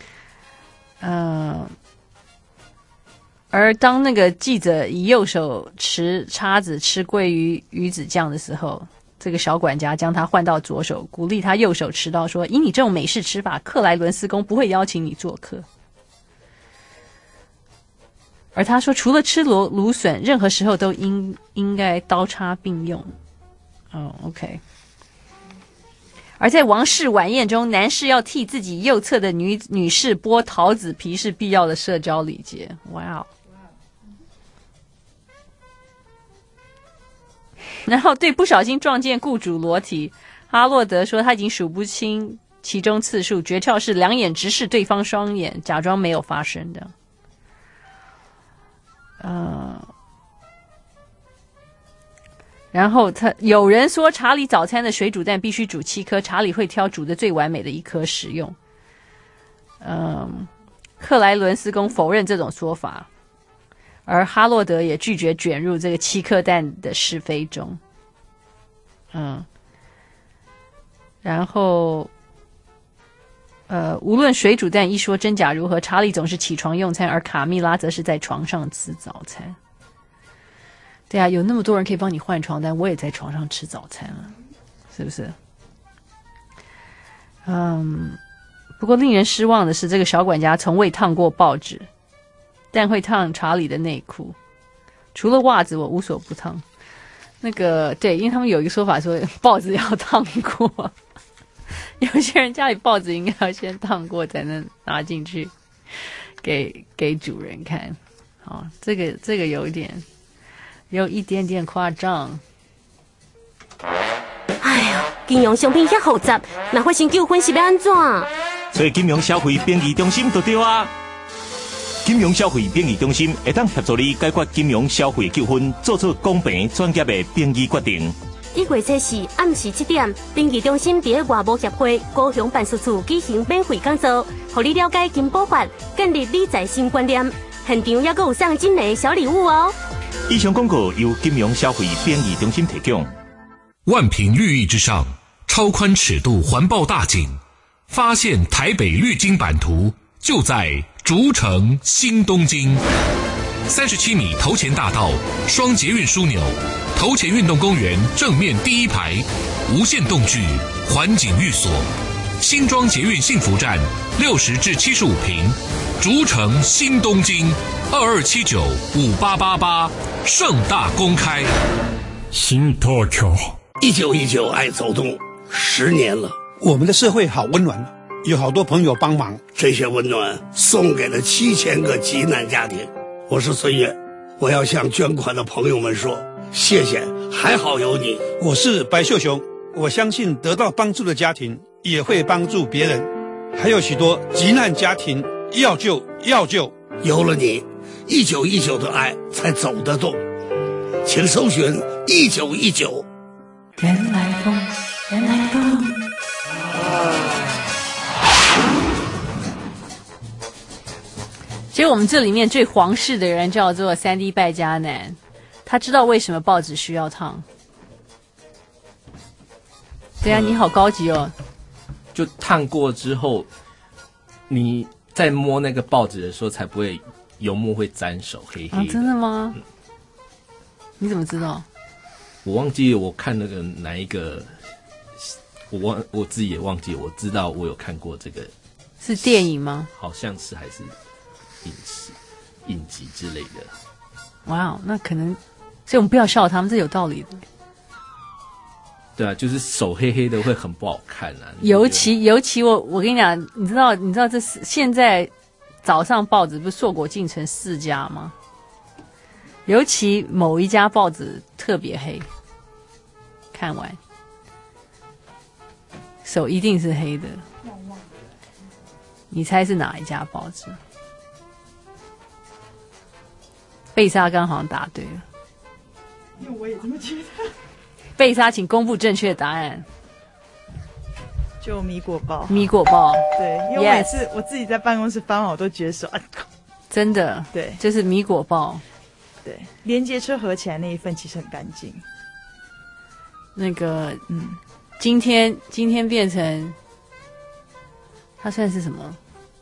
呃，而当那个记者以右手持叉子吃鲑鱼鱼子酱的时候，这个小管家将他换到左手，鼓励他右手持刀说：“以你这种美式吃法，克莱伦斯宫不会邀请你做客。”而他说，除了吃芦芦笋，任何时候都应应该刀叉并用。哦 ，OK。而在王室晚宴中，男士要替自己右侧的女女士剥桃子皮是必要的社交礼节。哇哦！然后对不小心撞见雇主裸体，哈洛德说他已经数不清其中次数，诀窍是两眼直视对方双眼，假装没有发生的。呃，然后他有人说查理早餐的水煮蛋必须煮七颗，查理会挑煮的最完美的一颗食用。嗯，克莱伦斯宫否认这种说法。而哈洛德也拒绝卷入这个七颗蛋的是非中。嗯，然后，呃，无论水煮蛋一说真假如何，查理总是起床用餐，而卡蜜拉则是在床上吃早餐。对啊，有那么多人可以帮你换床单，我也在床上吃早餐了，是不是？嗯，不过令人失望的是，这个小管家从未烫过报纸。但会烫查理的内裤，除了袜子我无所不烫。那个对，因为他们有一个说法说报纸要烫过，有些人家里报纸应该要先烫过才能拿进去给给主人看。好，这个这个有一点有一点点夸张。 哎呀，金融商品遐复杂，若发生纠纷是要安怎？ 所以金融消费便宜中心就对啊。金融消费便宜中心会当协助你解决金融消费纠纷，做出公平专业的便宜决定。 一月七日暗时七点，便宜中心伫外贸协会高雄办事处举行免费讲座，让你了解金保法，建立理财新观念。现场也有送真个小礼物哦。 以上广告由金融消费便宜中心提供。 万品绿意之上， 超宽尺度环抱大景，发现台北绿金版图，就在竹城新东京。三十七米头前大道，双捷运枢纽，头前运动公园正面第一排，无线动距，环景寓所，新庄捷运幸福站，六十至七十五平，竹城新东京，二二七九五八八八，盛大公开。 新多久？ 一九一九爱走动十年了，我们的社会好温暖，有好多朋友帮忙，这些温暖送给了七千个急难家庭。我是孙越，我要向捐款的朋友们说谢谢，还好有你。我是白秀雄，我相信得到帮助的家庭也会帮助别人，还有许多急难家庭要救要救，有了你，一九一九的爱才走得动。请搜寻一九一九。 原来风，原来风。 其实我们这里面最皇室的人叫做三 D 败家男，他知道为什么报纸需要烫。对啊，你好高级哦。 就烫过之后，你在摸那个报纸的时候，才不会油墨会沾手，黑黑的。 啊，真的吗？嗯，你怎么知道？ 我忘记我看那个哪一个，我忘我自己也忘记，我知道我有看过这个， 是电影吗？ 好像是还是影视影集之类的。 哇哦，那可能，所以我们不要笑他们，这有道理的。 对啊，就是手黑黑的会很不好看啊。 尤其尤其我我跟你讲，你知道你知道这是现在早上报纸不是硕果净成四家吗？尤其某一家报纸特别黑，看完手一定是黑的。你猜是哪一家报纸？贝莎刚好像答对了， 因为我也这么觉得。 贝莎，请公布正确答案。 就米果报， 米果报， 对，因为我每次我自己在办公室翻完，我都觉得说，啊， 真的， 对， 就是米果报， 对，连接车合起来那一份其实很干净。 那个，嗯，今天今天变成，它算是什么？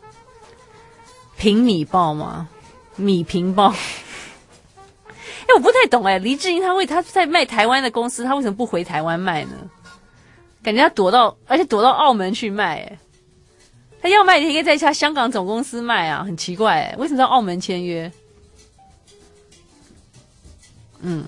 平米报吗？米平报？哎，我不太懂哎，黎智英他为他在卖台湾的公司，他为什么不回台湾卖呢？感觉他躲到，而且躲到澳门去卖，哎，他要卖也应该在他香港总公司卖啊，很奇怪哎，为什么在澳门签约？嗯，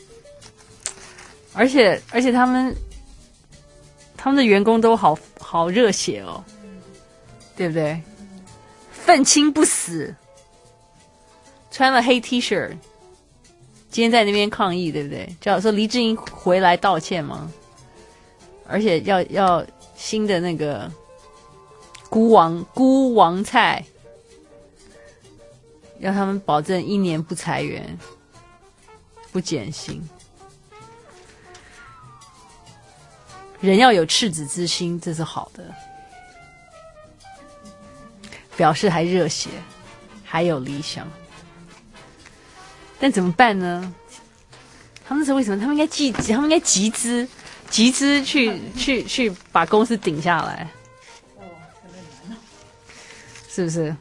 而且而且他们他们的员工都好好热血哦，对不对？愤青不死，穿了黑 T 恤。今天在那边抗议，对不对？叫说黎智英回来道歉吗？而且要要新的那个孤王孤王菜，要他们保证一年不裁员、不减薪。人要有赤子之心，这是好的，表示还热血，还有理想。但怎么办呢？他们是为什么？他们应该集，他们应该集资，集资去去去把公司顶下来，是不是？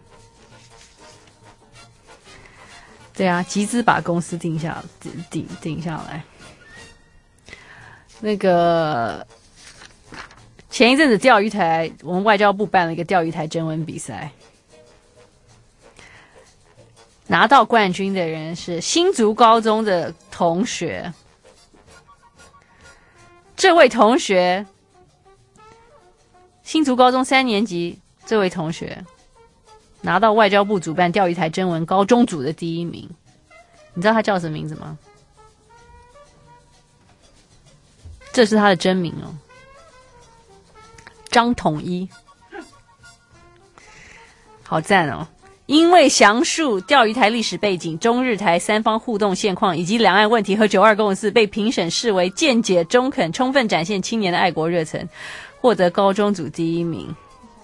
对啊，集资把公司顶下顶顶下来。那个前一阵子钓鱼台，我们外交部办了一个钓鱼台征文比赛。拿到冠军的人是新竹高中的同学，这位同学，新竹高中三年级这位同学拿到外交部主办钓鱼台征文高中组的第一名，你知道他叫什么名字吗？这是他的真名哦，张统一，好赞哦！因为详述钓鱼台历史背景、中日台三方互动现况以及两岸问题和九二共识，被评审视为见解中肯，充分展现青年的爱国热忱，获得高中组第一名。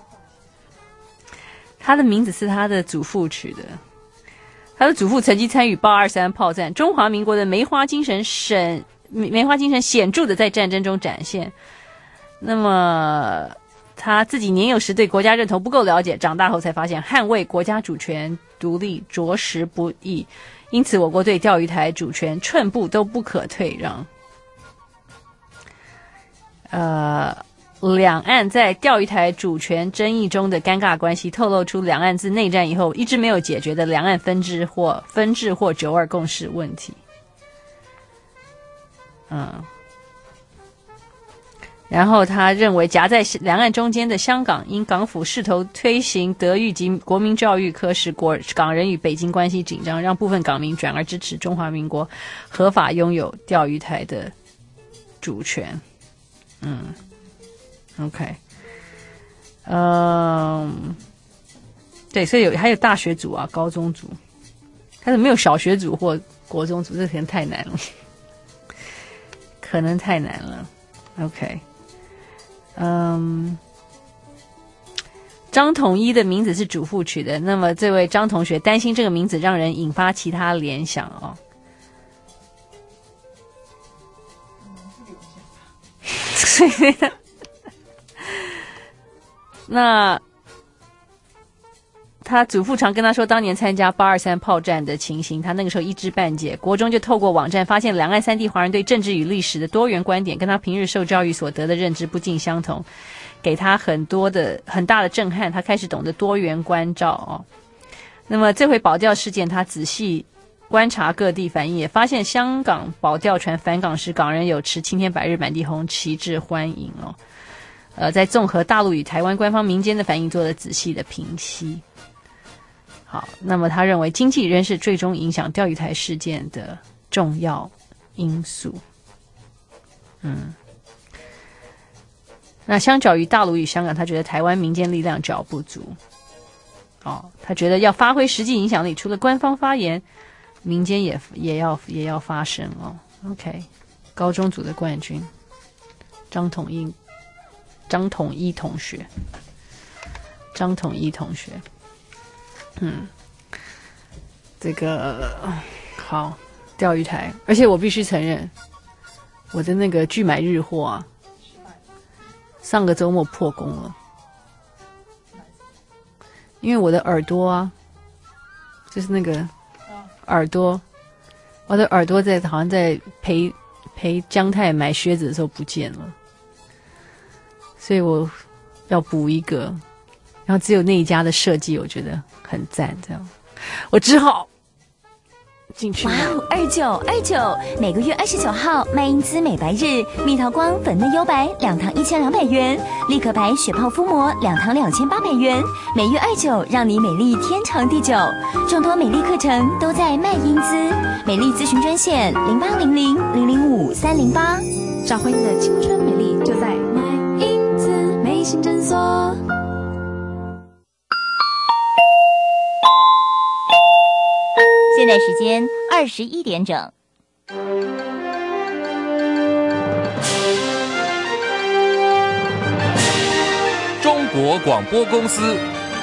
他的名字是他的祖父取的，他的祖父曾经参与八二三炮战，中华民国的梅花精神显梅花精神显著的在战争中展现。 那么他自己年幼时对国家认同不够了解，长大后才发现捍卫国家主权独立着实不易，因此我国对钓鱼台主权寸步都不可退让。呃，两岸在钓鱼台主权争议中的尴尬关系，透露出两岸自内战以后一直没有解决的两岸分治或分治或九二共识问题。嗯。然后他认为夹在两岸中间的香港，因港府势头推行德育及国民教育科，使国港人与北京关系紧张，让部分港民转而支持中华民国合法拥有钓鱼台的主权。嗯 ，OK， 嗯，对，所以有还有大学组啊、高中组，但是没有小学组或国中组，这可能太难了，可能太难了。OK。嗯，张统一的名字是主妇取的，那么这位张同学担心这个名字让人引发其他联想哦。那他祖父常跟他说，当年参加八二三炮战的情形，他那个时候一知半解。国中就透过网站发现，两岸三地华人对政治与历史的多元观点，跟他平日受教育所得的认知不尽相同，给他很多的很大的震撼。他开始懂得多元关照哦。那么这回保钓事件，他仔细观察各地反应，也发现香港保钓船返港时，港人有持青天白日满地红旗帜欢迎哦。呃，在综合大陆与台湾官方民间的反应，做了仔细的评析。好，那么他认为经济仍是最终影响钓鱼台事件的重要因素。嗯，那相较于大陆与香港，他觉得台湾民间力量较不足。哦，他觉得要发挥实际影响力，除了官方发言，民间也也要也要发声哦。OK， 高中组的冠军张统一，张统一同学，张统一同学。嗯，这个好钓鱼台，而且我必须承认，我的那个拒买日货啊，上个周末破功了，因为我的耳朵啊，就是那个耳朵，我的耳朵在好像在陪陪姜太买靴子的时候不见了，所以我要补一个，然后只有那一家的设计我觉得很赞，这样我只好进去。 哇哦，二九二九，每个月二十九号，麦因兹美白日，蜜桃光粉嫩优白，两堂一千两百元；立可白雪泡敷膜，两堂两千八百元。每月二九，让你美丽天长地久。众多美丽课程都在麦因兹，美丽咨询专线零八零零零零五三零八。 找回你的青春美丽，就在麦因兹美心诊所。 现在时间二十一点整。 中国广播公司。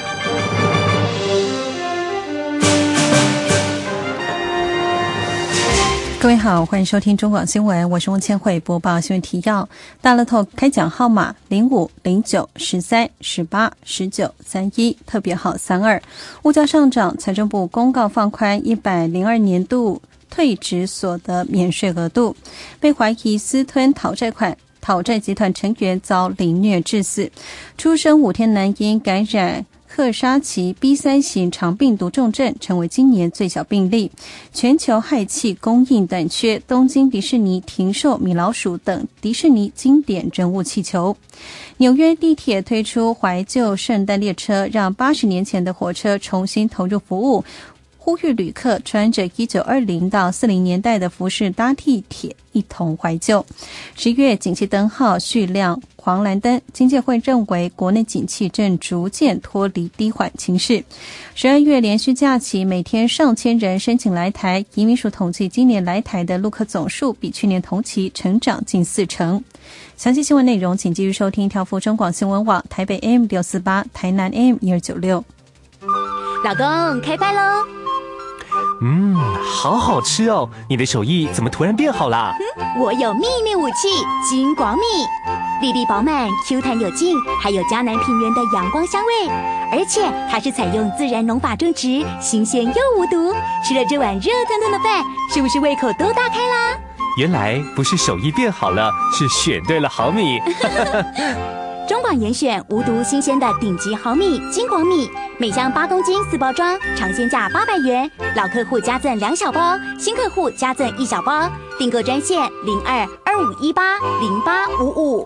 各位好，欢迎收听中广新闻，我是翁千惠，播报新闻提要。大乐透开奖号码零五零九十三十八十九三一，特别号三二。物价上涨，财政部公告放宽一百零二年度退职所得免税额度，被怀疑私吞讨债款。讨债集团成员遭凌虐致死，出生五天男婴感染克沙奇 B 三 型肠病毒重症，成为今年最小病例。全球氦气供应短缺，东京迪士尼停售米老鼠等迪士尼经典人物气球。纽约地铁推出怀旧圣诞列车，让八十年前的火车重新投入服务，呼吁旅客穿着一九二零到四零年代的服饰搭地铁，一同怀旧。十月景气灯号续亮黄蓝灯，经济会认为国内景气正逐渐脱离低缓情势。十二月连续假期，每天上千人申请来台，移民署统计今年来台的陆客总数比去年同期成长近四成。详细新闻内容请继续收听跳付中广新闻网台北 A M 六四八，台南 A M 一二九六。 老公开饭喽！ 嗯，好好吃哦！你的手艺怎么突然变好啦？ 嗯，我有秘密武器金广蜜。 粒粒饱满 ，Q 弹有劲，还有嘉南平原的阳光香味。而且它是采用自然农法种植，新鲜又无毒。吃了这碗热腾腾的饭，是不是胃口都大开啦？ 原来不是手艺变好了，是选对了好米。 中广严选无毒新鲜的顶级好米金广米，每箱八公斤四包装，尝鲜价八百元，老客户加赠两小包，新客户加赠一小包。订购专线零二二五一八零八五五。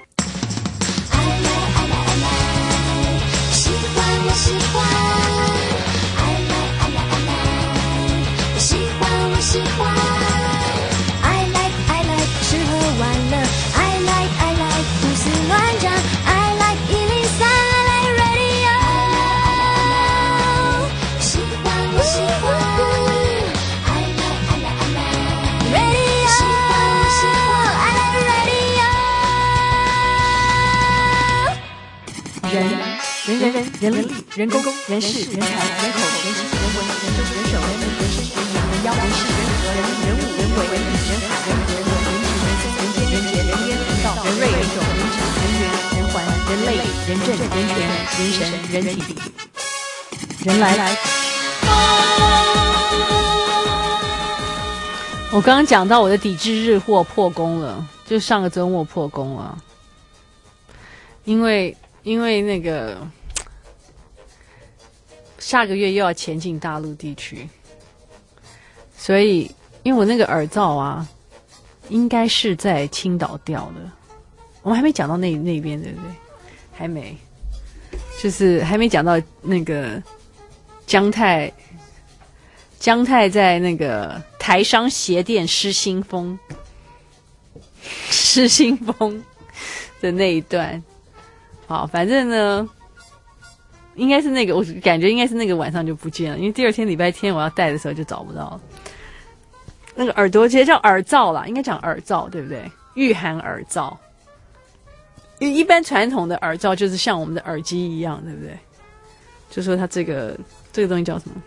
喜欢我喜欢，爱来爱来爱来，喜欢我喜欢。I like I like 吃喝玩乐 I like I like 胡思乱想 I like 一零三 I like radio 喜欢我喜欢 I like I like I like radio 喜欢我喜欢 I like radio 人人人人人力人工人事人才人口人情人文人政人手人民人生人民人妖人事人和人人物人为人理人海人和人文人情人情人间人杰人烟人道人瑞人种人质人缘人环人类人政人权人神人体人来来。 我刚刚讲到我的抵制日货破功了，就上个周末破功了，因为因为那个下个月又要前进大陆地区，所以因为我那个耳罩啊，应该是在青岛掉的，我们还没讲到那那边，对不对？还没，就是还没讲到那个江泰，江泰在那个台商鞋店失心疯，失心疯的那一段。好，反正呢，应该是那个，我感觉应该是那个晚上就不见了，因为第二天礼拜天我要戴的时候就找不到了。那个耳朵其实叫耳罩啦，应该讲耳罩，对不对？御寒耳罩。因为一般传统的耳罩就是像我们的耳机一样，对不对？就说它这个这个东西叫什么？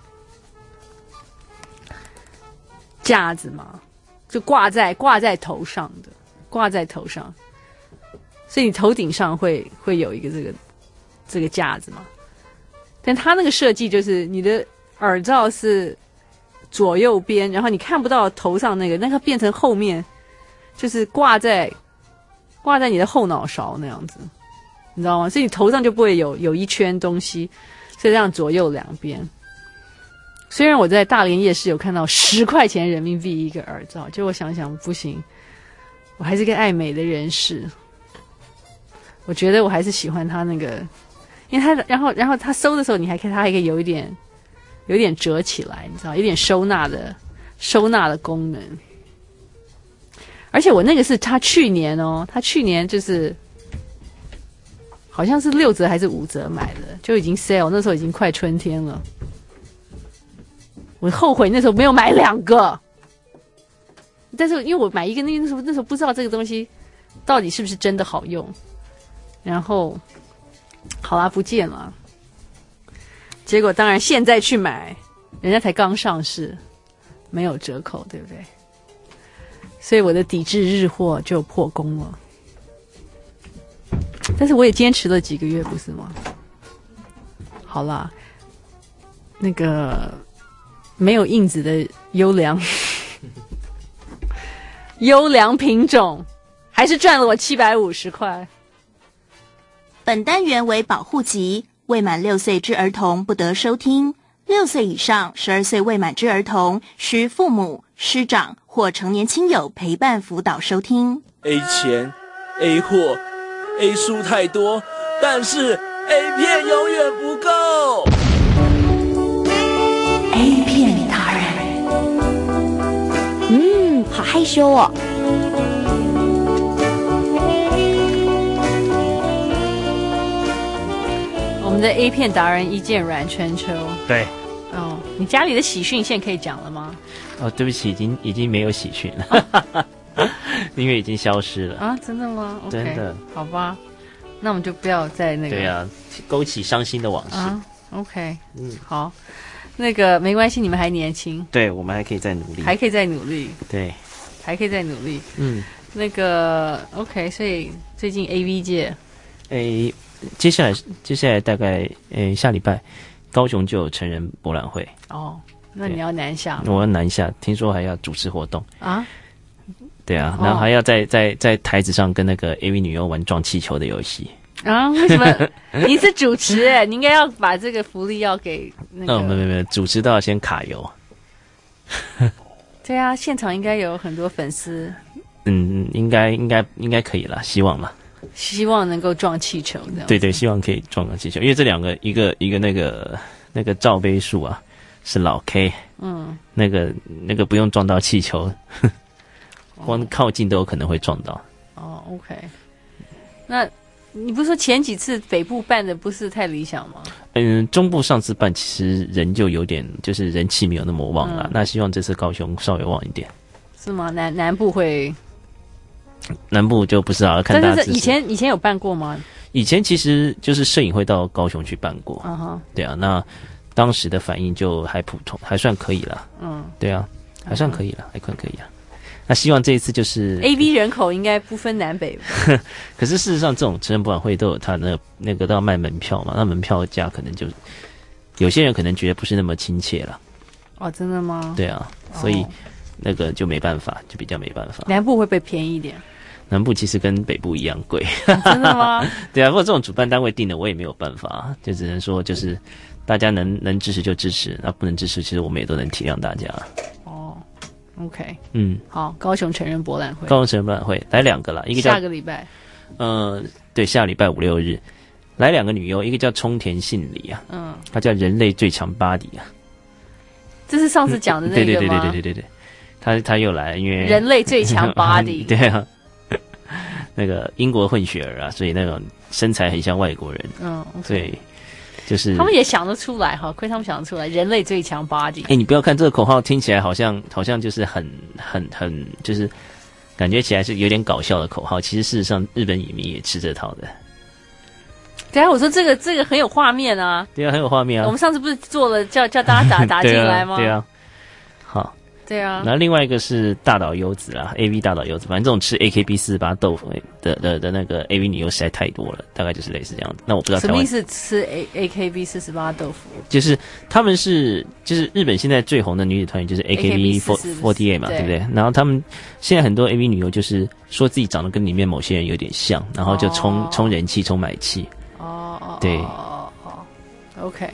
架子嘛，就挂在挂在头上的，挂在头上。所以你头顶上会会有一个这个这个架子嘛，但它那个设计就是你的耳罩是左右边，然后你看不到头上那个，那个变成后面就是挂在挂在你的后脑勺那样子，你知道吗？所以你头上就不会有有一圈东西，所以这样左右两边。虽然我在大连夜市有看到十块钱人民币一个耳罩，就我想想不行，我还是个爱美的人士。我觉得我还是喜欢它那个，因为它然后然后它收的时候，你还可以它还可以有一点有一点折起来，你知道，有点收纳的收纳的功能。而且我那个是他去年哦，他去年就是好像是六折还是五折买的，就已经 sale， 那时候已经快春天了。我后悔那时候没有买两个，但是因为我买一个，那那时候那时候不知道这个东西到底是不是真的好用。然后好啦，不见了。结果当然现在去买，人家才刚上市，没有折扣，对不对？所以我的抵制日货就破功了。但是我也坚持了几个月，不是吗？好啦，那个没有印子的优良优良品种，还是赚了我七百五十块。 本单元为保护级，未满六岁之儿童不得收听。六岁以上、十二岁未满之儿童，需父母、师长或成年亲友陪伴辅导收听。 A 钱 A 货 A 书太多，但是 A 片永远不够。 A 片达人，嗯，好害羞哦。 我们的 A 片达人一见阮春秋， 对， 哦，你家里的喜讯现在可以讲了吗？ 哦，对不起，已经已经没有喜讯了，哦、因为已经消失了啊！真的吗？ okay, 真的？ 好吧，那我们就不要再那个对啊，勾起伤心的往事。 啊 OK， 嗯，好，那个没关系，你们还年轻， 对我们还可以再努力， 还可以再努力， 对， 还可以再努力， 嗯。 那个 OK， 所以最近 A V 界， 诶，接下来接下来大概诶下礼拜，高雄就有成人博览会哦，那你要南下吗？ 我要南下，听说还要主持活动啊。 对啊， 哦然后还要在在在台子上跟那个 A V 女优玩撞气球的游戏啊？为什么？你是主持哎、欸，你应该要把这个福利要给那个。 哦，没没没，主持都要先卡油。 对啊，现场应该有很多粉丝。 嗯，应该应该应该可以啦，希望啦。 希望能够撞气球这样。 对对，希望可以撞个气球，因为这两个一个一个那个那个罩杯数啊是老 K， 嗯，那个那个不用撞到气球，呵光靠近都有可能会撞到。 哦 ，OK， 那你不是说前几次北部办的不是太理想吗？ 嗯，中部上次办其实人就有点就是人气没有那么旺了，嗯、那希望这次高雄稍微旺一点。 是吗？南南部会？ 南部就不知道，看大家。 但是以前以前有办过吗？ 以前其实就是摄影会到高雄去办过， 嗯哼， 对啊，那当时的反应就还普通，还算可以啦。嗯，对啊，还算可以啦，还算可以啊。那希望这一次就是 A V 人口应该不分南北吧？ 可是事实上，这种成人博览会都有它那那个都要卖门票嘛，那门票价可能就有些人可能觉得不是那么亲切了。 哦，真的吗？ 对啊，所以那个就没办法，就比较没办法。 南部会不会便宜一点？ 南部其实跟北部一样贵。 哦、真的吗？ 对啊，不过这种主办单位定的，我也没有办法，就只能说就是大家能能支持就支持，那不能支持，其实我们也都能体谅大家。 哦 ，OK， 嗯， 好，高雄成人博览会， 高雄成人博览会来两个啦，一个叫下个礼拜， 呃，对，下礼拜五六日来两个女优，一个叫冲田杏里啊，嗯，她叫人类最强 body 啊， 这是上次讲的那个吗？ 对对对对对对对，她她又来，因为人类最强 body， 对啊。那个英国混血儿啊，所以那种身材很像外国人，嗯，所以就是他们也想得出来哈，亏他们想得出来，人类最强 body。 哎、欸，你不要看这个口号听起来好像好像就是很很很就是感觉起来是有点搞笑的口号，其实事实上日本影迷也吃这套的。 对啊，我说这个这个很有画面啊， 对啊，很有画面啊。 我们上次不是做了叫叫大家打打进来吗？ 对啊，好。 对啊， 然后另外一个是大岛优子啦 ，A V 大岛优子，反正这种吃 A K B 四十八豆腐的的的那个 A V 女优实在太多了，大概就是类似这样子。那我不知道台湾什么意思吃 A A K B 四十八豆腐， 就是他们是就是日本现在最红的女子团体就是 A K B 四十八 嘛，对不对？然后他们现在很多 A V 女优就是说自己长得跟里面某些人有点像，然后就冲冲、哦、人气、冲买气。哦，对， 哦哦 ，OK。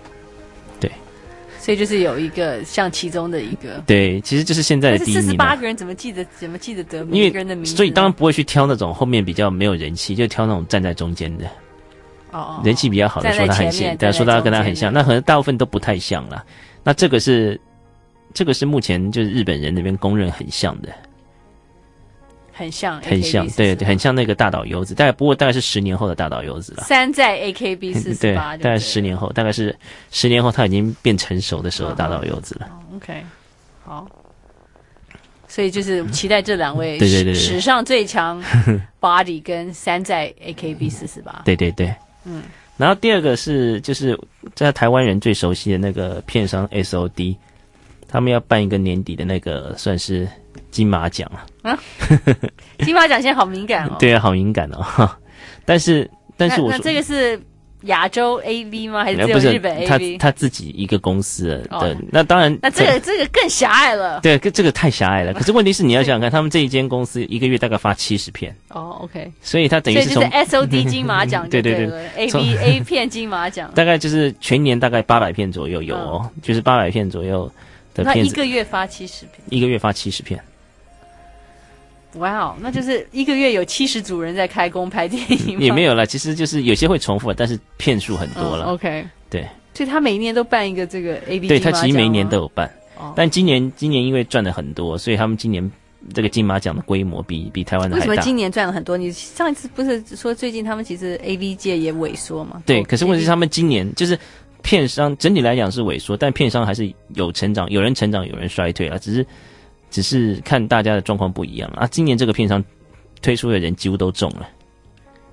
所以就是有一个像其中的一个， 对，其实就是现在的第一名。 四十八个人怎么记得怎么记得得每一个人的名字？ 所以当然不会去挑那种后面比较没有人气，就挑那种站在中间的。哦，人气比较好的说他很像，对，说他跟他很像，那可能大部分都不太像啦。那这个是这个是目前就是日本人那边公认很像的。 很像， 很像，对对，很像那个大岛优子，大概不过大概是十年后的大岛优子了。 山在 A K B 四十八， 大概十年后，大概是十年后他已经变成熟的时候的大岛优子了。 哦、OK， 好，所以就是期待这两位对对对史上最强 body 跟山在 A K B 四十八。 对对对，嗯。然后第二个是就是在台湾人最熟悉的那个片商 S O D， 他们要办一个年底的那个算是。金马奖啊， 金马奖现在好敏感哦。 对啊，好敏感哦。但是，但是我说，那这个是亚洲 A V 吗？还是只有日本 A V？ 他他自己一个公司的，哦、那当然， 那这个这个更狭隘了。 对，这个太狭隘了。可是问题是，你要想想看，他们这一间公司一个月大概发七十片。 哦 ，OK。 所以他等于是从 S O D 金马奖， 对对对 ，A V A 片金马奖， 大概就是全年大概八百片左右有哦，嗯、就是八百片左右的片子。 那一个月发七十片， 一个月发七十片。 哇哦，那就是一个月有七十组人在开工拍电影吗？ 也没有啦，其实就是有些会重复，但是片数很多了。 嗯、OK， 对， 所以他每一年都办一个这个 A V 金马奖吗？ 对，他其实每一年都有办，哦、但今年今年因为赚了很多，所以他们今年这个金马奖的规模比比台湾的还大。 为什么今年赚了很多？你上一次不是说最近他们其实 A V 界也萎缩吗？ 对，可是问题是他们今年就是片商整体来讲是萎缩，但片商还是有成长，有人成长，有人衰退了，只是只是看大家的状况不一样啊。今年这个片商推出的人几乎都中了。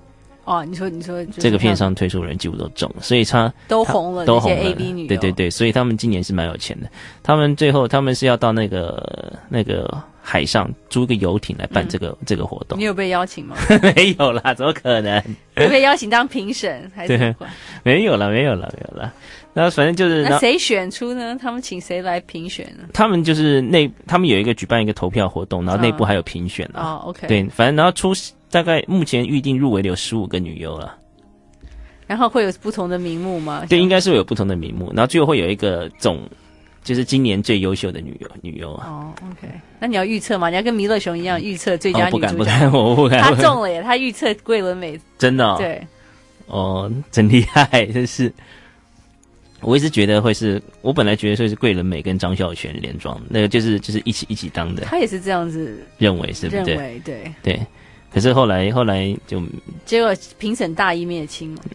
哦，你说你说这个片商推出的人几乎都中了，所以他都红了， 都红了 A V 女优， 对对对，所以他们今年是蛮有钱的。他们最后他们是要到那个那个海上租一个游艇来办这个、嗯、这个活动。 你有被邀请吗？ 没有啦，怎么可能？ 有被邀请当评审还是？ 对，没有啦，没有啦，没有啦。那反正就是那谁选出呢？他们请谁来评选呢？ 他们就是内，他们有一个举办一个投票活动，然后内部还有评选啦。 哦 ，OK， 对，反正然后出大概目前预定入围的有十五个女优了。 然后会有不同的名目吗？ 对，应该是会有不同的名目，然后最后会有一个总，就是今年最优秀的女优女优啊。 哦 ，OK， 那你要预测吗？你要跟弥勒熊一样预测最佳女主角？ 哦、不敢不敢，我不敢。 他中了耶，他预测桂纶镁。 真的、哦？ 对。 哦，真厉害，真是。我一直觉得会是，我本来觉得会是桂纶镁跟张孝全连庄，那个就是就是一起一起当的。 他也是这样子认为，是不是？ 认为对对。可是后来后来就结果评审大义灭亲了。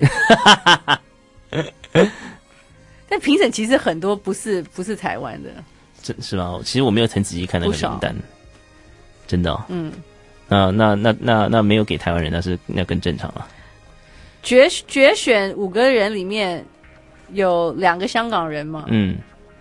但评审其实很多不是不是台湾的， 这是吗？其实我没有很仔细看那个名单，真的、哦。 嗯， 那那那那那没有给台湾人，那是那更正常了。 决决选五个人里面有两个香港人嘛？ 嗯，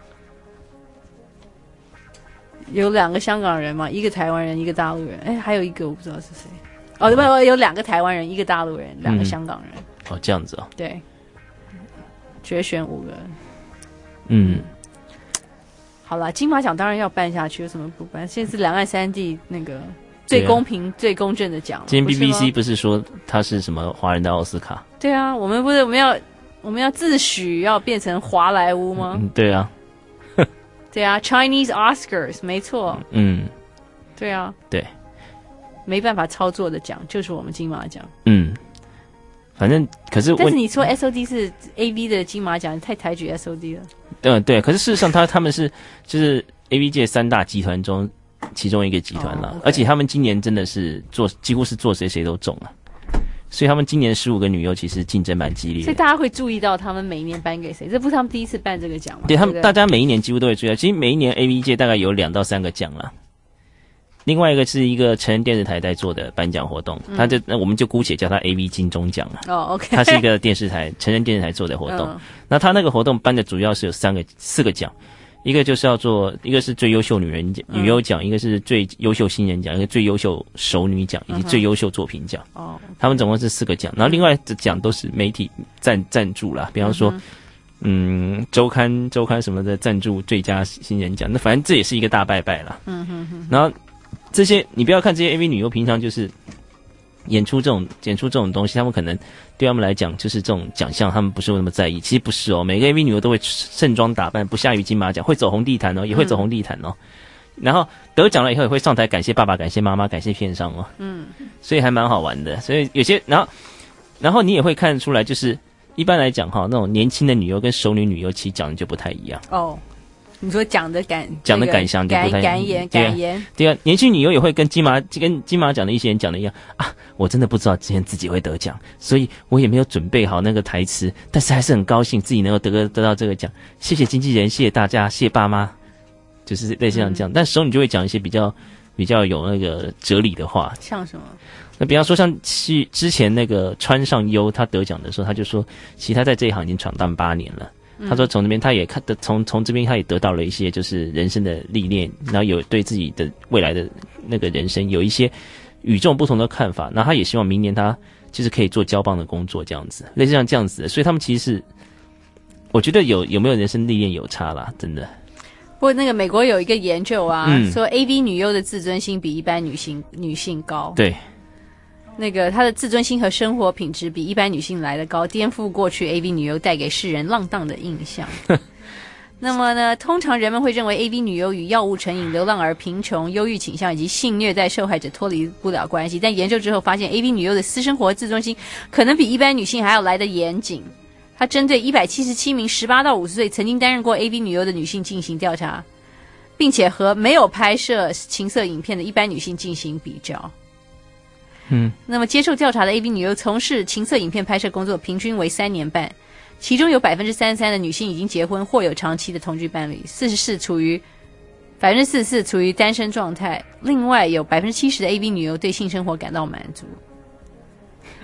有两个香港人嘛，一个台湾人，一个大陆人。哎，还有一个我不知道是谁。哦，不、哦，有两个台湾人，一个大陆人，两个香港人。 嗯、哦，这样子哦。 对，决选五个人。 嗯， 好啦，金马奖当然要办下去，有什么不办？现在是两岸三地那个最公平、啊、最公正的奖。 今天 B B C 不是说他是什么华人的奥斯卡？ 对啊，我们不是我们要我们要自诩要变成华莱坞吗？ 嗯，对啊， 对啊 ，Chinese Oscars， 没错。 嗯， 对啊， 对， 没办法操作的奖就是我们金马奖。 嗯，反正可是， 但是你说 S O D 是 A V 的金马奖，太抬举 S O D 了。 嗯，对，可是事实上他他们是就是 A V 界三大集团中其中一个集团了， oh, okay. 而且他们今年真的是做几乎是做谁谁都中了。所以他们今年十五个女优其实竞争蛮激烈的， 所以大家会注意到他们每一年颁给谁？这不是他们第一次办这个奖吗？ 对，他们对对大家每一年几乎都会注意到。其实每一年 A V 界大概有两到三个奖啦。另外一个是一个成人电视台在做的颁奖活动，嗯、他就那我们就姑且叫它 A V 金钟奖了。 哦 ，OK， 它是一个电视台成人电视台做的活动。嗯、那他那个活动颁的主要是有三个四个奖。一个就是要做，一个是最优秀女人奖、女优奖、嗯，一个是最优秀新人奖，一个最优秀熟女奖，以及最优秀作品奖。哦、嗯，他们总共是四个奖，然后另外的奖都是媒体赞赞助啦，比方说，嗯，周刊周刊什么的赞助最佳新人奖，那反正这也是一个大拜拜啦。嗯哼哼。然后这些你不要看这些 A V 女优，平常就是演出这种演出这种东西，他们可能对他们来讲就是这种奖项，他们不是那么在意。其实不是哦，每个 A V 女优都会盛装打扮，不下于金马奖，会走红地毯哦，也会走红地毯哦。嗯、然后得奖了以后，也会上台感谢爸爸、感谢妈妈、感谢片商哦。嗯，所以还蛮好玩的。所以有些，然后然后你也会看出来，就是一般来讲哈，那种年轻的女优跟熟女女优其实讲的就不太一样哦。 你说讲的感讲的感想就不太感言感言， 对啊，年轻女优也会跟金马跟金马奖的一些人讲的一样啊，我真的不知道之前自己会得奖，所以我也没有准备好那个台词，但是还是很高兴自己能够得个得到这个奖，谢谢经纪人，谢谢大家，谢谢爸妈，就是类似像这样。嗯、但熟女就会讲一些比较比较有那个哲理的话， 像什么？ 那比方说像去之前那个川上优他得奖的时候，他就说，其实他在这一行已经闯荡八年了。他说从这边他也看得从从这边他也得到了一些就是人生的历练，然后有对自己的未来的那个人生有一些与众不同的看法，那他也希望明年他就是可以做交棒的工作这样子，类似像这样子的，所以他们其实是我觉得有有没有人生历练有差啦，真的。 不过那个美国有一个研究啊，嗯、说 A V 女优的自尊心比一般女性女性高。 对。 那个她的自尊心和生活品质比一般女性来得高，颠覆过去 A V 女优带给世人浪荡的印象。那么呢，通常人们会认为 A V 女优与药物成瘾、流浪儿、贫穷、忧郁倾向以及性虐待受害者脱离不了关系，但研究之后发现 A V 女优的私生活自尊心可能比一般女性还要来得严谨。她针对一百七十七名十八到五十岁曾经担任过 A V 女优的女性进行调查，并且和没有拍摄情色影片的一般女性进行比较。 嗯， 那么接受调查的 A V 女优从事情色影片拍摄工作平均为三年半，其中有百分之三十三的女性已经结婚或有长期的同居伴侣，四十四处于百分之四十四处于单身状态，另外有百分之七十的 A V 女优对性生活感到满足。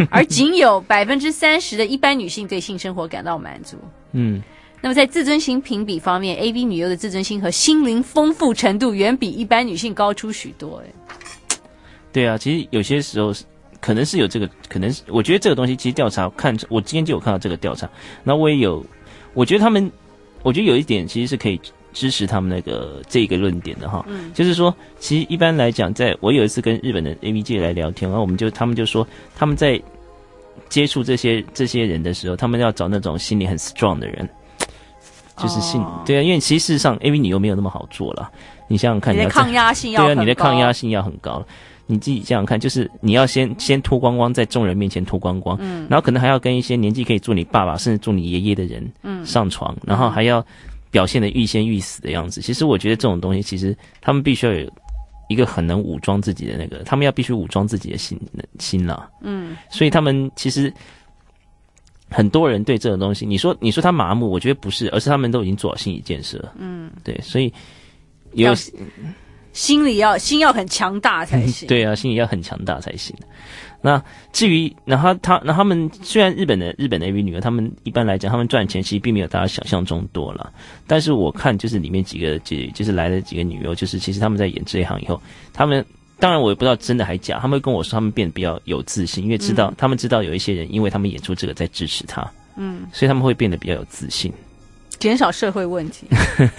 而仅有百分之三十的一般女性对性生活感到满足。 嗯， 那么在自尊心评比方面 ，A V 女优的自尊心和心灵丰富程度远比一般女性高出许多。哎， 对啊，其实有些时候可能是有这个，可能是我觉得这个东西其实调查看，我今天就有看到这个调查，然后我也有，我觉得他们，我觉得有一点其实是可以支持他们那个这个论点的哈，嗯，就是说，其实一般来讲，在我有一次跟日本的 A V 界来聊天，然后我们就他们就说他们在接触这些这些人的时候，他们要找那种心理很 strong 的人，就是心、哦、对啊，因为其实事实上 A V 女优没有那么好做了，你想想看， 你的抗压性要对啊，你的抗压性要很高。你自己想想看，就是你要先先脱光光，在众人面前脱光光，嗯，然后可能还要跟一些年纪可以做你爸爸甚至做你爷爷的人，嗯，上床，然后还要表现得欲仙欲死的样子。其实我觉得这种东西，其实他们必须要有一个很能武装自己的那个，他们要必须武装自己的心心啦，嗯，所以他们其实很多人对这种东西，你说你说他麻木，我觉得不是，而是他们都已经做好心理建设了，嗯，对，所以有。 心里要心要很强大才行。 对啊，心里要很强大才行。那至于，然后他，那他们虽然日本的日本的 A V 女优，他们一般来讲，他们赚钱其实并没有大家想象中多了。但是我看就是里面几个就就是来的几个女优，就是其实他们在演这一行以后，他们当然我也不知道真的还假，他们会跟我说他们变得比较有自信，因为知道、嗯、他们知道有一些人因为他们演出这个在支持他，嗯，所以他们会变得比较有自信， 减少社会问题。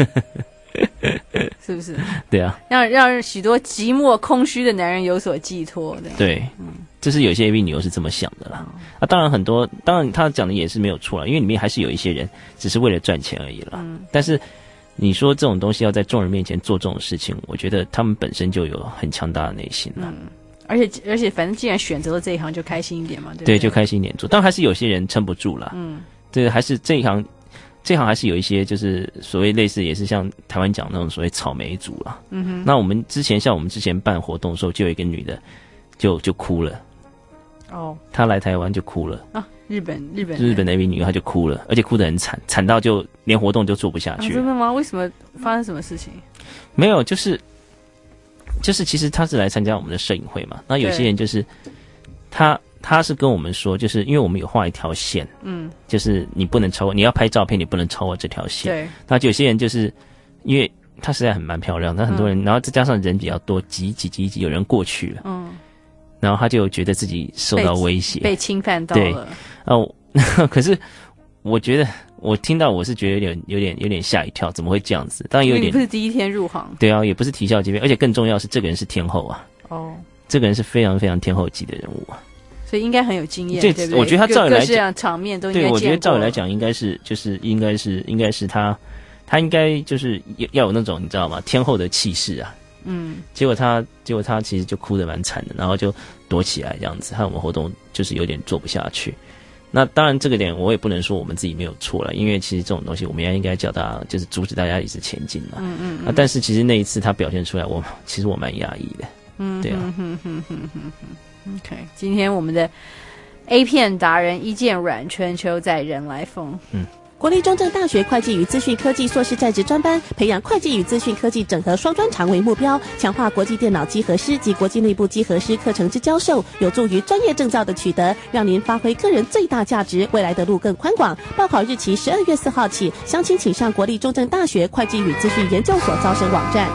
是不是？ 对啊， 让让许多寂寞空虚的男人有所寄托的。 对，嗯，这是有些 A V 女优是这么想的啦。嗯、啊，当然很多，当然他讲的也是没有错啦，因为里面还是有一些人只是为了赚钱而已啦。嗯，但是你说这种东西要在众人面前做这种事情，我觉得他们本身就有很强大的内心了。嗯， 而且而且，反正既然选择了这一行，就开心一点嘛，对不对？ 对，就开心一点做。当然还是有些人撑不住啦。嗯，对，还是这一行。这行还是有一些，就是所谓类似，也是像台湾讲那种所谓草莓族啦。嗯哼。那我们之前像我们之前办活动的时候，就有一个女的，就就哭了。哦。她来台湾就哭了。 啊，日本日本日本的 A V 女优，她就哭了，而且哭得很惨，惨到就连活动就做不下去、 啊。真的吗？为什么发生什么事情？ 没有，就是就是其实她是来参加我们的摄影会嘛。那有些人就是她。他是跟我们说，就是因为我们有画一条线，嗯，就是你不能超过，你要拍照片，你不能超过这条线。对。那有些人就是因为他实在很蛮漂亮，但很多人，嗯、然后再加上人比较多，挤挤挤挤，有人过去了，嗯，然后他就觉得自己受到威胁， 被侵犯到了。对。 哦，可是我觉得我听到我是觉得有点有点有点吓一跳，怎么会这样子？当然有点， 你不是第一天入行， 对啊，也不是啼笑皆非，而且更重要是这个人是天后啊，哦，这个人是非常非常天后级的人物啊。 所以应该很有经验，对不对？ 我觉得他照理来讲，场面都应该见过。 对，我觉得照理来讲，应该是就是应该是应该是他，他应该就是要有那种你知道吗？天后的气势啊。嗯。结果他结果他其实就哭得蛮惨的，然后就躲起来这样子，害我们活动就是有点做不下去。那当然这个点我也不能说我们自己没有错了，因为其实这种东西我们也应该叫大家就是阻止大家一直前进嘛。嗯嗯, 嗯。啊，但是其实那一次他表现出来，我其实我蛮压抑的。嗯，对啊。嗯哼哼哼哼哼。 OK， 今天我们的 A 片达人一见阮春秋在人来疯。 嗯，国立中正大学会计与资讯科技硕士在职专班，培养会计与资讯科技整合双专长为目标，强化国际电脑稽核师及国际内部稽核师课程之教授，有助于专业证照的取得，让您发挥个人最大价值，未来的路更宽广。报考日期十二月四号起，详情请上国立中正大学会计与资讯研究所招生网站。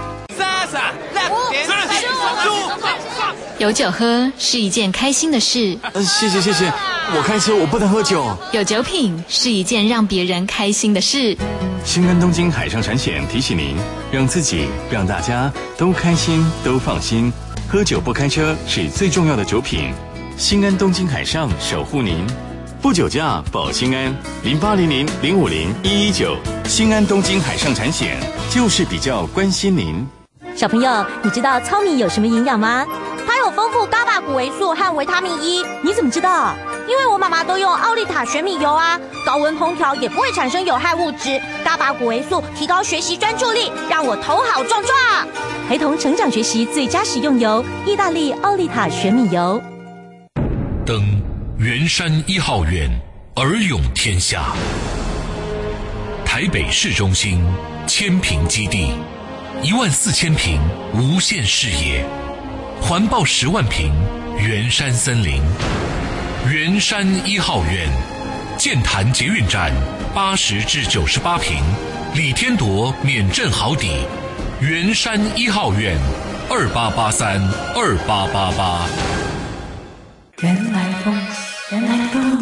有酒喝是一件开心的事。 呃，谢谢谢谢，我开车我不能喝酒。 有酒品是一件让别人开心的事。 新安东京海上产险提醒您，让自己让大家都开心都放心。喝酒不开车是最重要的酒品。新安东京海上守护您，不酒驾保心安。零八零零零五零一一九，新安东京海上产险就是比较关心您。 小朋友，你知道糙米有什么营养吗？它有丰富伽马谷维素和维他命 E， 你怎么知道？因为我妈妈都用奥利塔玄米油啊，高温烹调也不会产生有害物质。伽马谷维素提高学习专注力，让我头好壮壮。陪同成长学习最佳食用油，意大利奥利塔玄米油。 登圆山一号园，尔勇天下。台北市中心千坪基地，一万四千坪无限视野。环抱十万坪圆山森林， 圆山一号院，剑潭捷运站八十至九十八坪，李天铎免震好底。圆山一号院，二八八三二八八八。 人来疯，人来疯。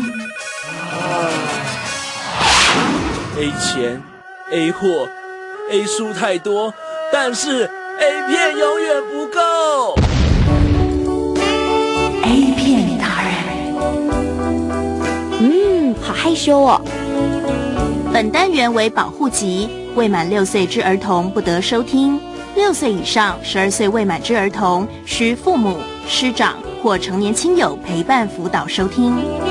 A 钱 A 货 A 书太多，但是 A 片永远不够。 A 片达人， 嗯，好害羞哦。本单元为保护级，未满六岁之儿童不得收听。六岁以上、十二岁未满之儿童，需父母、师长或成年亲友陪伴辅导收听。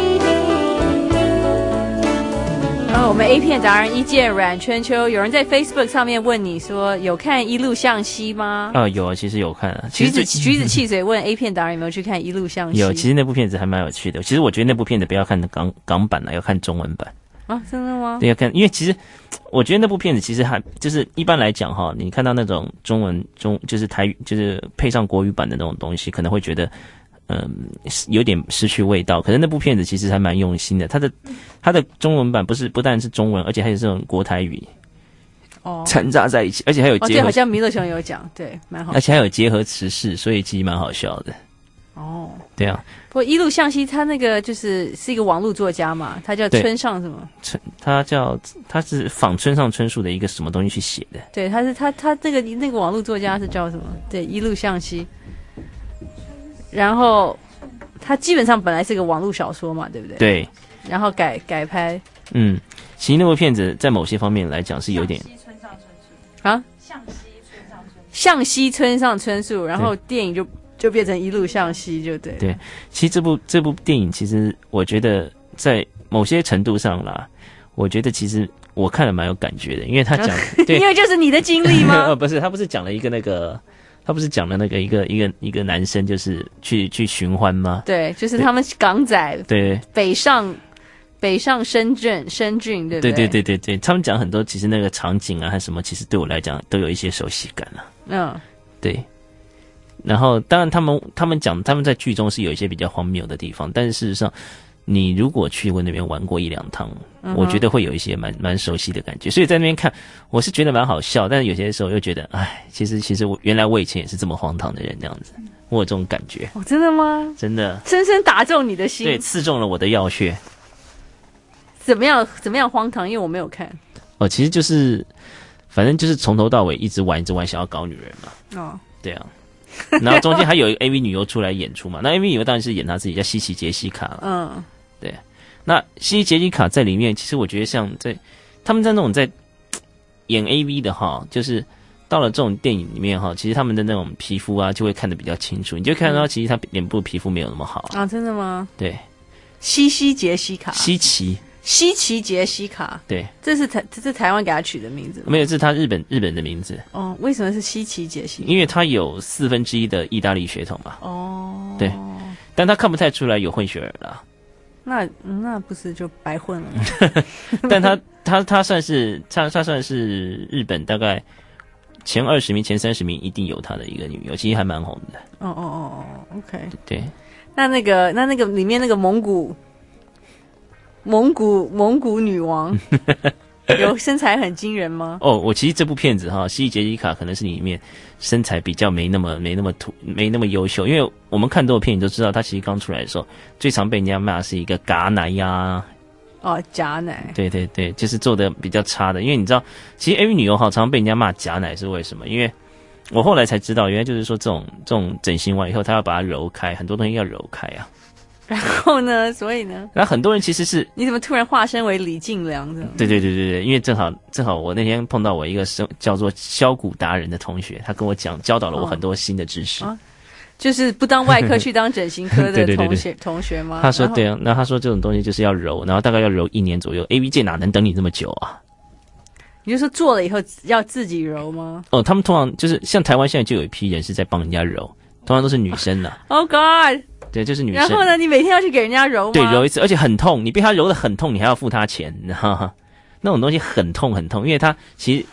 哦，我们 A 片达人一见阮春秋，有人在 Facebook 上面问你说，有看《一路向西》吗？ 啊、呃，有啊，其实有看啊。 橘子橘子汽水问 A 片达人有没有去看《一路向西》？ 有，其实那部片子还蛮有趣的。其实我觉得那部片子不要看港港版了，要看中文版。 啊，真的吗？ 对，要看，因为其实我觉得那部片子其实还就是一般来讲哈，你看到那种中文中就是台语就是配上国语版的那种东西，可能会觉得嗯有点失去味道。可是那部片子其实还蛮用心的，它的它的中文版不是不但是中文，而且还有这种国台语哦掺杂在一起，而且还有结合。 哦，对，好像弥勒熊有讲，对，蛮好。 而且还有结合时事，所以其实蛮好笑的。 哦， 对啊。 不过一路向西，他那个就是是一个网络作家嘛，他叫村上什么？ 村，他叫他是仿村上春树的一个什么东西去写的？ 对，他是他他那个那个网络作家是叫什么？对，一路向西。然后他基本上本来是个网络小说嘛，对不对？ 对。 然后改改拍。 嗯，其实那部片子在某些方面来讲是有点啊，向西村上春树，向西村上春树，然后电影就。就变成一路向西，就对。 对，其实这部这部电影，其实我觉得在某些程度上啦，我觉得其实我看了蛮有感觉的，因为他讲，对， 因为就是你的经历吗？ 呃，不是，他不是讲了一个那个，他不是讲了那个一个一个一个男生，就是去去寻欢吗？ 对，就是他们港仔， 对， 北上北上深圳深圳，对不对？ 对对对对对，他们讲很多，其实那个场景啊，还什么，其实对我来讲都有一些熟悉感了。 嗯， 对。然后，当然，他们他们讲他们在剧中是有一些比较荒谬的地方，但是事实上，你如果去过那边玩过一两趟，嗯、我觉得会有一些蛮蛮熟悉的感觉。所以在那边看，我是觉得蛮好笑，但是有些时候又觉得，哎，其实其实我原来我以前也是这么荒唐的人，这样子，我有这种感觉。 哦，真的吗？ 真的， 深深打中你的心， 对，刺中了我的要穴。 怎么样？怎么样荒唐？因为我没有看。 哦，其实就是，反正就是从头到尾一直玩，一直玩，想要搞女人嘛。 哦， 对啊。然后中间还有一个 A V 女优出来演出嘛，那 A V 女优当然是演她自己，叫西奇杰西卡了。 嗯， 对。那西奇杰西卡在里面，其实我觉得像在他们在那种在演 A V 的哈，就是到了这种电影里面哈，其实他们的那种皮肤啊，就会看得比较清楚，你就看到其实他脸部皮肤没有那么好啊。啊，真的吗？ 对。 西西杰西卡。 西奇。 西奇杰西卡， 对， 这是台这是台湾给他取的名字吗？ 没有，这是他日本日本的名字。 哦，为什么是西奇杰西卡？ 因为他有四分之一的意大利血统嘛。 哦， 对，但他看不太出来有混血儿啦。 那那不是就白混了吗？ 但他他他算是他他算是日本大概前二十名、前三十名一定有他的一个女优，其实还蛮红的。 哦哦哦哦 ，OK。 对， 那那个那那个里面那个蒙古。蒙古蒙古女王有身材很惊人吗？ 哦，我其实这部片子哈，西杰西卡可能是里面身材比较没那么没那么突没那么优秀，因为我们看多的片你都知道，他其实刚出来的时候最常被人家骂是一个嘎奶呀。 哦，假奶。 对对对，就是做的比较差的，因为你知道，其实 A V 女优哈常常被人家骂假奶是为什么？因为我后来才知道，原来就是说这种这种整形完以后，他要把它揉开，很多东西要揉开啊。 然后呢？所以呢？ 然后很多人其实是你怎么突然化身为李进良的？ 对对对对对，因为正好正好我那天碰到我一个叫做削骨达人的同学，他跟我讲教导了我很多新的知识。 哦啊、就是不当外科去当整形科的同学对对对对同学吗？ 他说对啊，那他说这种东西就是要揉，然后大概要揉一年左右。A V 界哪能等你这么久啊？ 你就说做了以后要自己揉吗？ 哦，他们通常就是像台湾现在就有一批人是在帮人家揉，通常都是女生呐、 啊。Oh God！ 对，就是女生。 然后呢，你每天要去给人家揉吗？ 对，揉一次，而且很痛。你被他揉得很痛，你还要付他钱，你知道吗？那种东西很痛很痛，因为他其实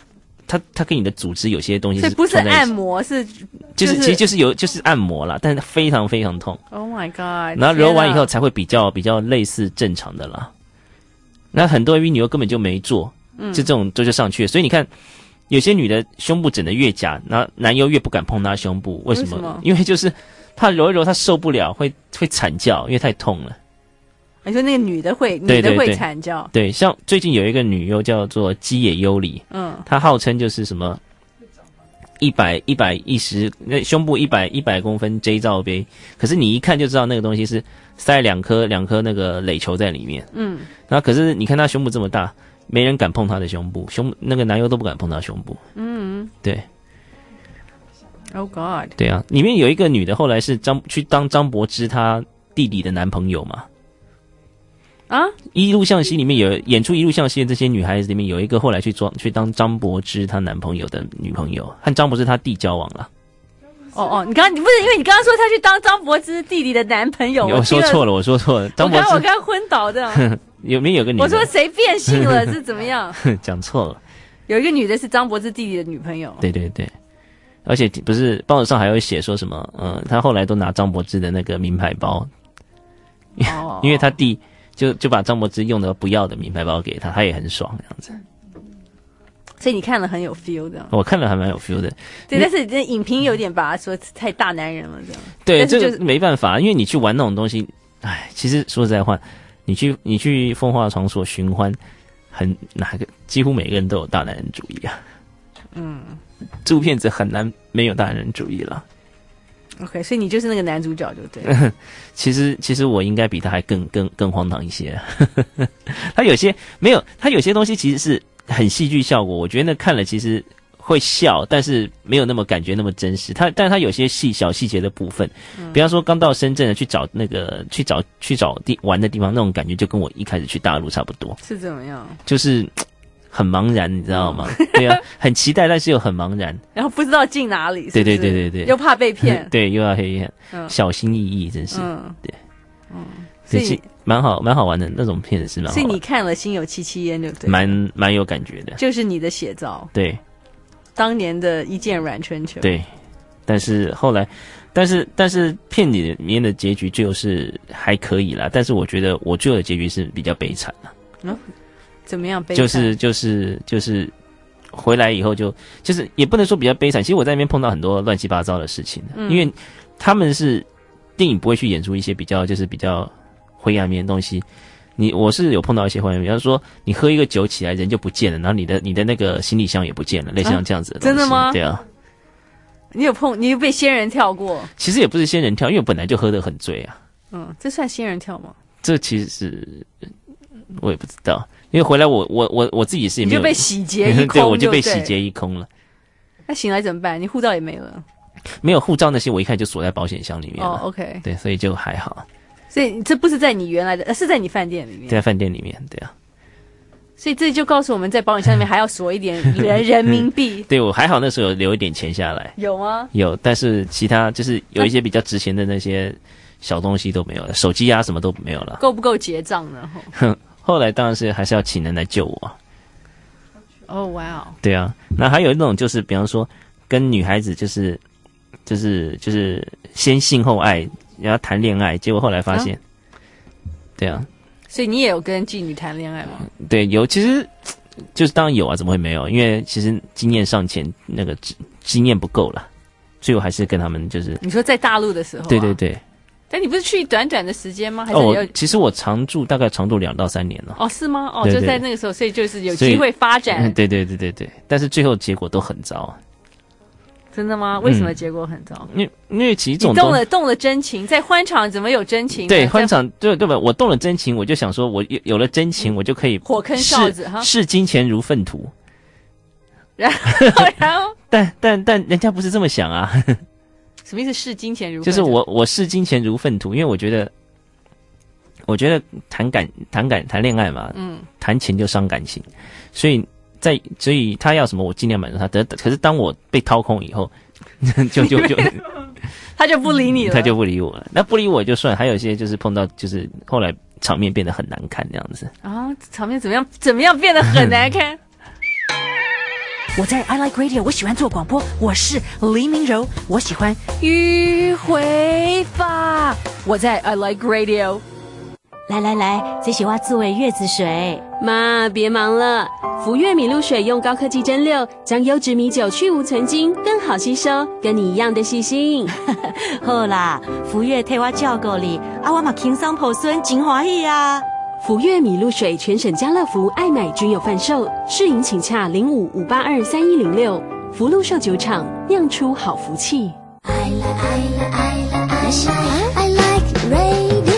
它它跟你的组织有些东西是所以不是按摩，是就是、就是、其实就是有就是按摩啦，但是非常非常痛。 Oh my god！ 然后揉完以后才会比较比较类似正常的啦。那很多 A V 女优根本就没做，嗯，就这种就就上去了。所以你看，有些女的胸部整得越假，然后男优越不敢碰她胸部，为什么？ 为什么？ 因为就是怕揉一揉她受不了，会会惨叫，因为太痛了。 你说那个女的会，女的会惨叫。 对，像最近有一个女优叫做基野优里，嗯，她号称就是什么一百一百一十，那胸部一百一百公分 J 罩杯，可是你一看就知道那个东西是塞两颗两颗那个垒球在里面，嗯，然后可是你看她胸部这么大，没人敢碰她的胸部，胸那个男优都不敢碰她胸部，嗯，对。 Oh God！ 对啊，里面有一个女的，后来是张去当张柏芝她弟弟的男朋友嘛。啊！一路向西里面有演出一路向西的这些女孩子里面有一个后来去装去当张柏芝她男朋友的女朋友，和张柏芝她弟交往了。 哦哦，你刚刚你不是因为你刚刚说他去当张柏芝弟弟的男朋友？ 我说错了，我说错了。张柏芝， 我刚我刚昏倒的。 有没有有个女的？ 我说谁变性了是怎么样？ 讲错了。 有一个女的是张柏芝弟弟的女朋友。 对对对，而且不是报纸上还有写说什么？嗯、呃，他后来都拿张柏芝的那个名牌包，哦、因为他弟。就就把张柏芝用的不要的名牌包给他，他也很爽这样子。 所以你看了很有 feel 的。 我看了还蛮有 feel 的。 对，但是这影评有点把他说太大男人了这样。 对，这个没办法，因为你去玩那种东西，哎，其实说实在话，你去你去风化场所寻欢，很哪个几乎每个人都有大男人主义啊。嗯，这部片子很难没有大男人主义了。 OK， 所以你就是那个男主角就对了。 其实其实我应该比他还更更更荒唐一些。他有些没有，他有些东西其实是很戏剧效果，我觉得那看了其实会笑，但是没有那么感觉那么真实。他但是他有些细小细节的部分，嗯、比方说刚到深圳的去找那个去找去找地玩的地方，那种感觉就跟我一开始去大陆差不多。 是怎么样？ 就是很茫然，你知道吗？嗯、对啊，很期待，但是又很茫然， 然后不知道进哪里是不是。 对对对对对， 又怕被骗。 对，又要黑骗，嗯、小心翼翼，真是。嗯，对， 嗯， 所以蛮好蛮好玩的那种片子是蛮好玩的。 所以你看了《心有戚戚焉》对不对？ 蛮蛮有感觉的， 就是你的写照。 对， 当年的一剑阮春秋。 对，但是后来，但是但是片里面的结局就是还可以啦，但是我觉得我最后的结局是比较悲惨啦。 嗯。怎么样悲惨？ 就是就是就是回来以后就就是也不能说比较悲惨，其实我在那边碰到很多乱七八糟的事情，嗯、因为他们是电影不会去演出一些比较就是比较灰暗面的东西。你我是有碰到一些灰暗面，比方说你喝一个酒起来人就不见了，然后你的你的那个行李箱也不见了，类似像这样子的东西。 真的吗？ 对啊。 你有碰你有被仙人跳过？ 其实也不是仙人跳，因为我本来就喝得很醉啊。 嗯，这算仙人跳吗？ 这其实是我也不知道。因为回来我我我我自己是也没有， 你就被洗劫一空， 对，我就被洗劫一空了。 那醒来怎么办？你护照也没了？ 没有护照那些，我一看就锁在保险箱里面了。 哦 ，OK， 对，所以就还好。 所以这不是在你原来的，呃，是在你饭店里面， 在饭店里面，对啊。 所以这就告诉我们在保险箱里面还要锁一点人人民币。 对，我还好那时候有留一点钱下来。 有吗？ 有，但是其他就是有一些比较值钱的那些小东西都没有了，手机啊什么都没有了。 够不够结账呢？ 哼。后来当然是还是要请人来救我。 哦，哇哦！ 对啊，那还有一种就是，比方说跟女孩子就是就是就是先性后爱，然后谈恋爱，结果后来发现，啊对啊。 所以你也有跟妓女谈恋爱吗？ 对，有，其实就是当然有啊，怎么会没有？因为其实经验尚浅，那个经验不够了，所以我还是跟他们就是。 你说在大陆的时候、啊？ 对对对。 但你不是去短短的时间吗？还是哦，其实我常住大概常住两到三年了。 哦，是吗？哦，对对对，就在那个时候，所以就是有机会发展。 嗯、对对对对对，但是最后结果都很糟。 真的吗？为什么结果很糟？ 因、嗯、因为其实这种你动了动了真情，在欢场怎么有真情？ 对，欢场对对吧？我动了真情，我就想说，我有有了真情，我就可以火坑少子哈， 视金钱如粪土。 然后，然后， 但但但人家不是这么想啊。 什么意思？视金钱如粪土？ 就是我我视金钱如粪土，因为我觉得，我觉得谈感谈感谈恋爱嘛，嗯，谈钱就伤感情，所以在所以他要什么我尽量满足他。得可是当我被掏空以后，就就就他就不理你了， 他就不理我了。那不理我就算，还有一些就是碰到就是后来场面变得很难看这样子啊，场面怎么样？怎么样变得很难看？ 我在 I Like Radio， 我喜欢做广播，我是黎明柔，我喜欢迂回法，我在 I Like Radio。 来来来，这是我做的月子水。妈，别忙了，福悦米露水用高科技蒸馏，将优质米酒去无存精，更好吸收，跟你一样的细心。 好啦，福悦替我照顾你，啊，我嘛轻松抱孙，真欢喜啊！ 福悦米露水全省家乐福、爱买均有贩售，试饮请洽零五五八二三一零六。福禄寿酒厂酿出好福气。 I like, I like, I like, I like radio。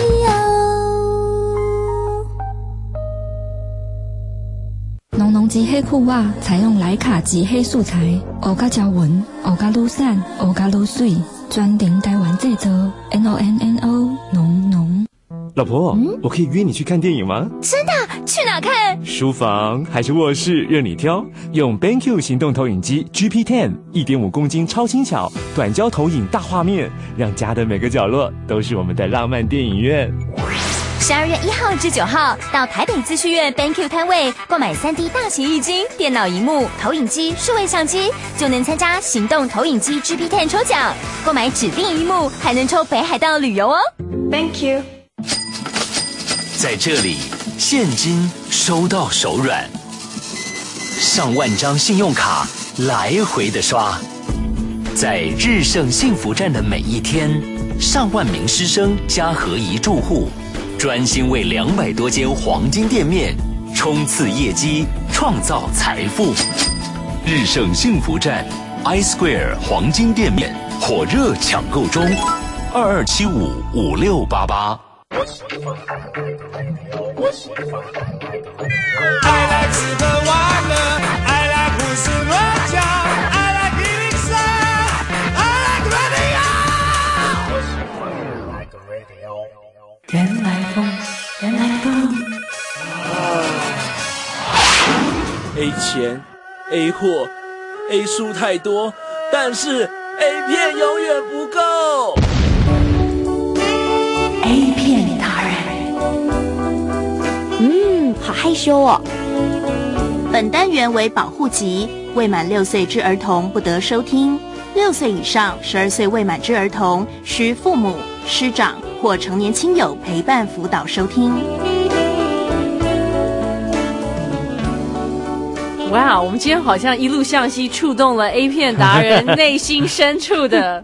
浓浓机黑裤袜采用莱卡机黑素材，乌甲条纹，乌甲愈散，乌甲愈水，专顶台湾制作 ，N O N N O 浓浓。 老婆，嗯、我可以约你去看电影吗？ 真的？去哪看？ 书房还是卧室，任你挑。用 B E N Q 行动投影机 G P 十 一点五公斤超轻巧，短焦投影大画面，让家的每个角落都是我们的浪漫电影院。 十二月一号至九号，到台北资讯院 B E N Q 摊位购买三 D 大型液晶、电脑萤幕、投影机、数位相机，就能参加行动投影机 G P 十 抽奖。购买指定萤幕，还能抽北海道旅游哦。 Thank you。 在这里，现金收到手软，上万张信用卡来回的刷。在日盛幸福站的每一天，上万名师生加合一住户，专心为两百多间黄金店面冲刺业绩，创造财富。日盛幸福站 I Square 黄金店面火热抢购中，二二七五五六八八。 I like 吃喝玩乐 I like 胡思乱想 I like 一零三 I like radio 原来风原来风 A 钱 A 货 A 书太多，但是 A 片永远不够。 A 片达人， 嗯，好害羞哦。本单元为保护级，未满六岁之儿童不得收听。六岁以上、十二岁未满之儿童，需父母、师长或成年亲友陪伴辅导收听。 哇，我们今天好像一路向西，触动了 A 片达人内心深处的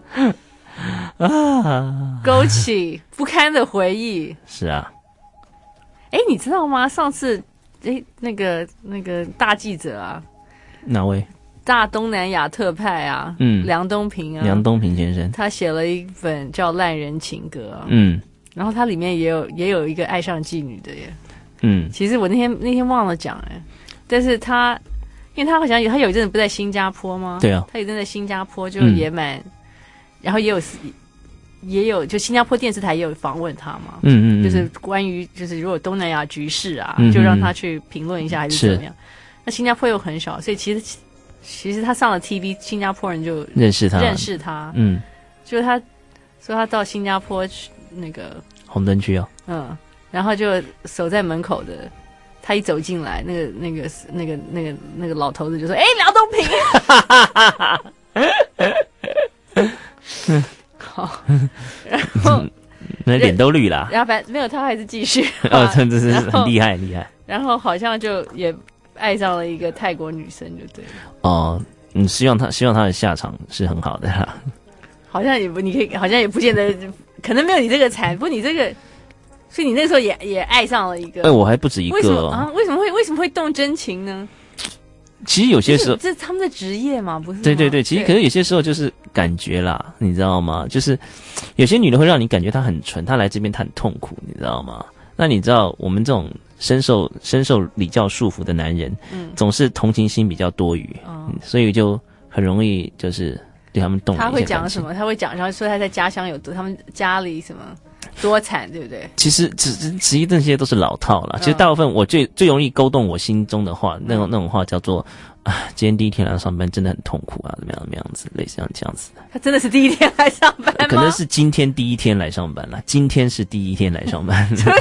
啊，勾起不堪的回忆。 是啊， 哎，你知道吗？上次哎，那个那个大记者啊， 哪位？ 大东南亚特派啊，嗯，梁东平啊， 梁东平先生， 他写了一本叫《烂人情歌》啊， 嗯， 然后他里面也有也有一个爱上妓女的耶， 嗯， 其实我那天那天忘了讲哎，但是他因为他好像有他有一阵子不在新加坡吗？ 对啊， 他有一阵在新加坡就也蛮，嗯、然后也有也有就新加坡电视台也有访问他嘛， 嗯嗯， 就是关于就是如果东南亚局势啊， 嗯、 就让他去评论一下还是怎么样？那新加坡又很少，所以其实。其实他上了 T V， 新加坡人就认识他， 认识他，嗯，就是他说他到新加坡去那个红灯区哦， 嗯，然后就守在门口的，他一走进来，那个那个那个那个那个老头子就说：“哎，梁东平。”好，然后那脸都绿了， 然后反正没有，他还是继续， 哦，真的是很厉害厉害， 然后好像就也。爱上了一个泰国女生就对了哦，嗯，希望他希望他的下场是很好的啦。 好像也不，你可以好像也不见得，可能没有你这个惨，不过你这个，所以你那时候也也爱上了一个。 哎、欸，我还不止一个、哦。 为什么啊？为什么会为什么会动真情呢？ 其实有些时候， 这是他们的职业嘛，不是吗？ 对对对，其实可是有些时候就是感觉啦，你知道吗？就是有些女的会让你感觉她很纯，她来这边她很痛苦，你知道吗？那你知道我们这种。深受深受礼教束缚的男人，嗯，总是同情心比较多余，哦嗯，所以就很容易就是对他们动了一些感情。 他会讲什么？他会讲，然后说他在家乡有多，他们家里什么多惨，对不对？ 其实只实际这些都是老套了。嗯、其实大部分我最最容易勾动我心中的话，那种那种话叫做啊，今天第一天来上班真的很痛苦啊，怎么样怎么样子，类似像这样子的。 他真的是第一天来上班吗？ 可能是今天第一天来上班了，今天是第一天来上班。 就是今天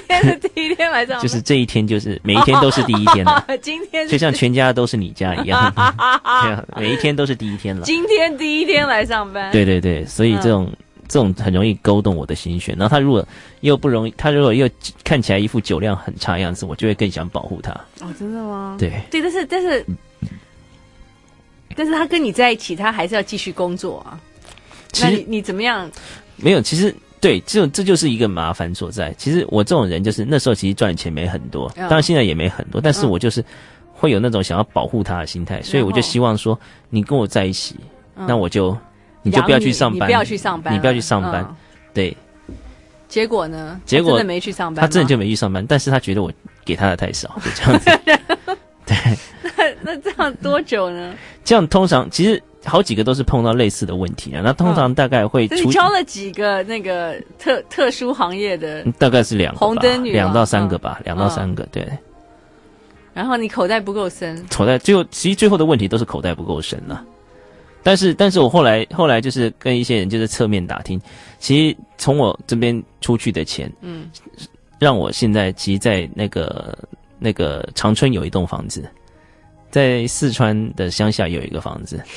天是第一天来上班， 就是这一天就是每一天都是第一天了。 今天就像全家都是你家一样，对啊，每一天都是第一天了。 今天第一天来上班， 对对对，所以这种、嗯、这种很容易勾动我的心弦。然后他如果又不容易，他如果又看起来一副酒量很差的样子，我就会更想保护他。 哦，真的吗？ 对对，但是但是、嗯、但是他跟你在一起，他还是要继续工作啊。那你你怎么样？ 没有，其实。对，这这就是一个麻烦所在。其实我这种人就是那时候其实赚的钱没很多，当然现在也没很多，但是我就是会有那种想要保护他的心态，所以我就希望说你跟我在一起，那我就你就不要去上班， 你不要去上班， 你不要去上班。对， 结果呢？ 结果真的没去上班， 他真的就没去上班，但是他觉得我给他的太少，就这样子。对， 那那这样多久呢？ 这样通常其实。好几个都是碰到类似的问题啊，那通常大概会出。 你挑了几个那个特特殊行业的？ 大概是两个吧， 红灯女两到三个吧，两、嗯、到三个，对。 然后你口袋不够深， 口袋最后其实最后的问题都是口袋不够深了。但是，但是我后来后来就是跟一些人就是侧面打听，其实从我这边出去的钱，嗯，让我现在其实，在那个那个长春有一栋房子。在四川的乡下有一个房子，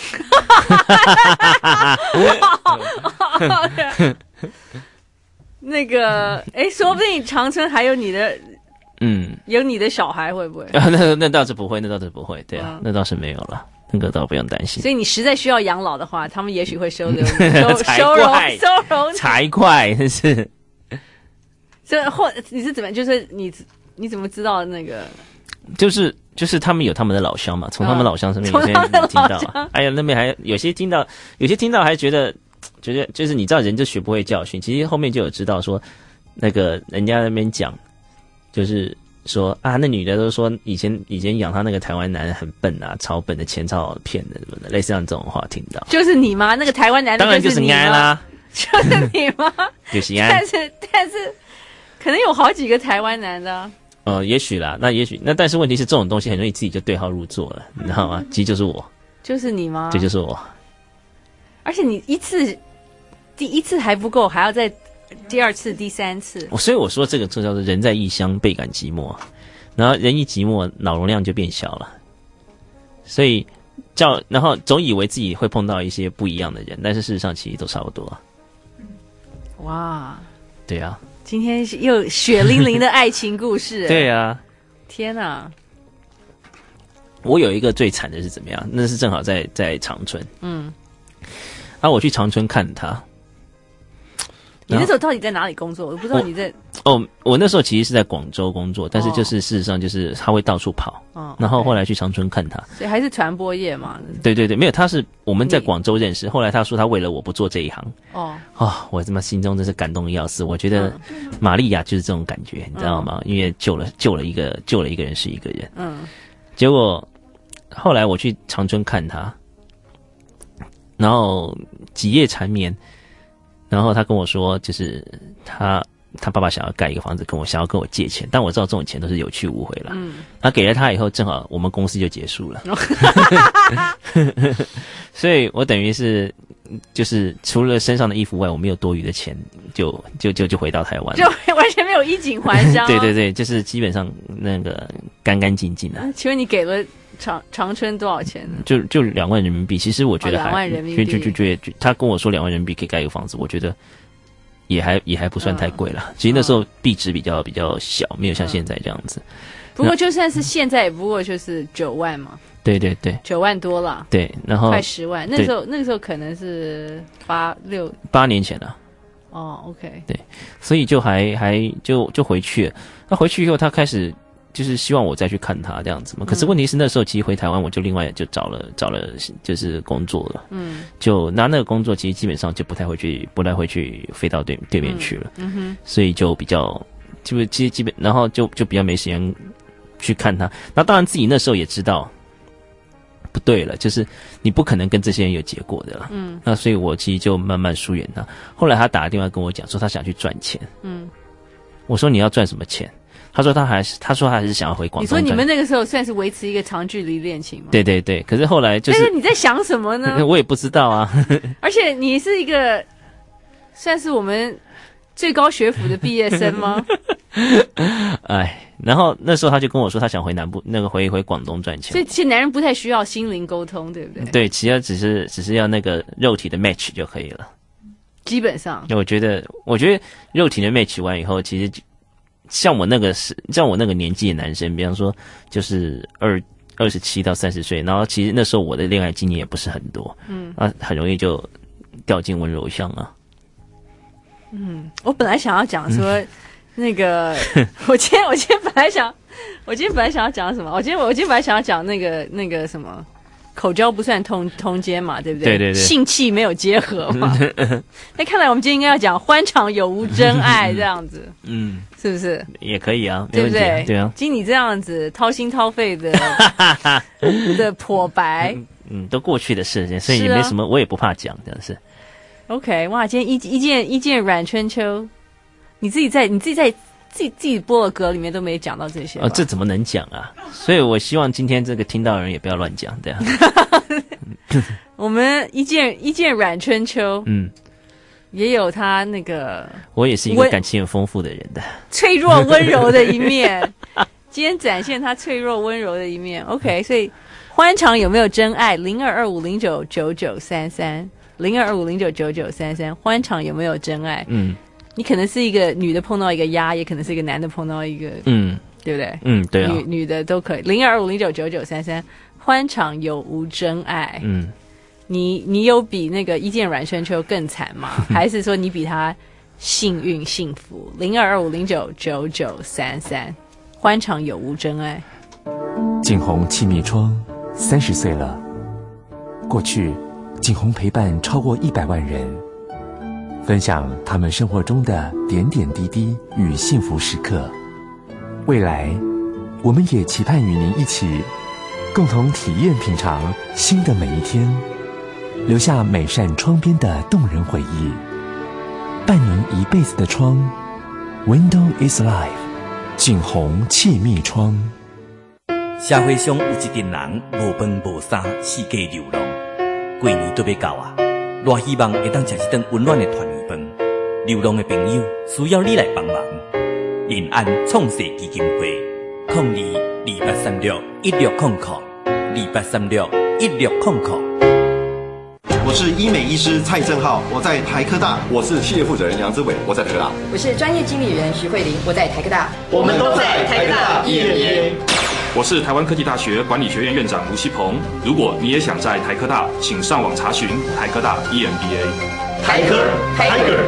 那个哎，说不定长春还有你的，嗯，有你的小孩会不会？ 啊、那那倒是不会，那倒是不会，对啊，嗯、那倒是没有了，那个倒不用担心。 所以你实在需要养老的话，他们也许会收留你，收收容收容才怪，真是。 这或你是怎么？就是你你怎么知道那个？ 就是就是他们有他们的老乡嘛，从他们老乡身边有些人听到、啊，哎呀那边还有些听到，有些听到还觉得觉得就是你知道人就学不会教训，其实后面就有知道说那个人家那边讲，就是说啊那女的都说以前以前养他那个台湾男人很笨啊，超笨的，钱超好骗的什么的，类似像这种话听到。 就是你吗？那个台湾男人当然就是你啦， 就是你吗？ 就是安。 但是但是可能有好几个台湾男的、啊。 呃，也许啦，那也许那，但是问题是这种东西很容易自己就对号入座了，你知道吗？其实就是我， 就是你吗？ 这就是我。 而且你一次第一次还不够，还要再第二次、第三次。 所以我说这个就叫做人在异乡倍感寂寞，然后人一寂寞，脑容量就变小了。所以叫然后总以为自己会碰到一些不一样的人，但是事实上其实都差不多。 哇， 对啊。 今天又血淋淋的爱情故事。 对啊， 天哪！ 我有一个最惨的是怎么样？那是正好在在长春，嗯，啊，我去长春看他。 你那时候到底在哪里工作？我不知道你在。 哦，我那时候其实是在广州工作，但是就是事实上就是他会到处跑，哦、然后后来去长春看他， 所以还是传播业嘛。 对对对，没有，他是我们在广州认识，后来他说他为了我不做这一行，哦，哦，我他妈心中真是感动的要死。我觉得玛利亚就是这种感觉，你知道吗？因为救了救了一个救了一个人是一个人，嗯，结果后来我去长春看他，然后几夜缠绵。然后他跟我说，就是他他爸爸想要盖一个房子，跟我想要跟我借钱，但我知道这种钱都是有去无回了。嗯，他给了他以后，正好我们公司就结束了，所以我等于是就是除了身上的衣服外，我没有多余的钱，就就就就回到台湾， 就完全没有衣锦还乡。 对对对，就是基本上那个干干净净的。 请问你给了长长春多少钱呢？ 就就两万人民币，其实我觉得还两、哦、万人民币， 就就就就他跟我说两万人民币可以盖一个房子，我觉得也还也还不算太贵了。嗯、其实那时候币值比较比较小，没有像现在这样子。嗯、 不过就算是现在，也不过就是九万嘛。 对对对， 九万多了。 对，然后快十万。那时候那个时候可能是八六八年前了。 哦 ，OK。 对，所以就还还就就回去了。那回去以后，他开始。就是希望我再去看他这样子嘛，可是问题是那时候其实回台湾我就另外就找了找了就是工作了，嗯，就拿那个工作其实基本上就不太会去不太会去飞到对对面去了，嗯哼，所以就比较就其实基本然后就就比较没时间去看他。那当然自己那时候也知道不对了，就是你不可能跟这些人有结果的了，嗯，那所以我其实就慢慢疏远他。后来他打个电话跟我讲说他想去赚钱，嗯，我说你要赚什么钱？他说他还是他说他还是想要回广东。 你说你们那个时候算是维持一个长距离恋情吗？ 对对对，可是后来就是。 但是你在想什么呢？ 我也不知道啊。 而且你是一个算是我们最高学府的毕业生吗？ 哎，然后那时候他就跟我说，他想回南部，那个回回广东赚钱。 所以其实男人不太需要心灵沟通，对不对？ 对，其实只是只是要那个肉体的 match 就可以了。 基本上， 我觉得，我觉得肉体的 match 完以后，其实像我那个是像我那个年纪的男生，比方说就是二二十七到三十岁，然后其实那时候我的恋爱经验也不是很多，嗯，啊，很容易就掉进温柔乡啊。 嗯，我本来想要讲说。嗯那个，我今天我今天本来想，我今天本来想要讲什么？我今天我今天本来想要讲那个那个什么，口交不算通通奸嘛，对不对？ 对对对， 性器没有结合嘛。那看来我们今天应该要讲欢场有无真爱这样子，嗯，是不是？ 也可以啊， 对不对？ 对啊， 经你这样子掏心掏肺的的剖白， 嗯，都过去的事，所以也没什么，我也不怕讲，真的是。 OK， 哇，今天一一件一件阮春秋。你自己在你自己在自己自己播的歌里面都没讲到这些哦，这怎么能讲啊？所以我希望今天这个听到的人也不要乱讲，对啊。 我们一件一件阮春秋，嗯，也有他那个， 我也是一个感情很丰富的人的， 脆弱温柔的一面。今天展现他脆弱温柔的一面。OK， 所以欢场有没有真爱？零二二五零九九九三三，零二二五零九九九三三，欢场有没有真爱？嗯。你可能是一个女的碰到一个鸭，也可能是一个男的碰到一个，嗯，对不对？ 嗯，对啊， 女女的都可以。零二五零九九九三三，欢场有无真爱？嗯，你你有比那个一见阮春秋更惨吗？还是说你比他幸运幸福？零二二五零九九九三三，欢场有无真爱？ 景洪气密窗三十岁了，过去景洪陪伴超过一百万人。分享他们生活中的点点滴滴与幸福时刻。未来，我们也期盼与您一起，共同体验品尝新的每一天，留下每扇窗边的动人回忆。伴您一辈子的窗 ，Window is life， 景洪气密窗。 社会上有一群人无饭无衫，四界流浪，过年都要到啊！偌希望会当吃一顿温暖的团圆饭，流浪的朋友需要你来帮忙。临安创世基金会，零二二八三六一六零零二八三六一六零零。 我是医美医师蔡正浩，我在台科大。 我是企业负责人杨之伟，我在台科大。 我是专业经理人徐慧玲，我在台科大。 我们都在台科大 E M B A。 我是台湾科技大学管理学院院长吴锡鹏。如果你也想在台科大，请上网查询台科大 E M B A。 台科台科。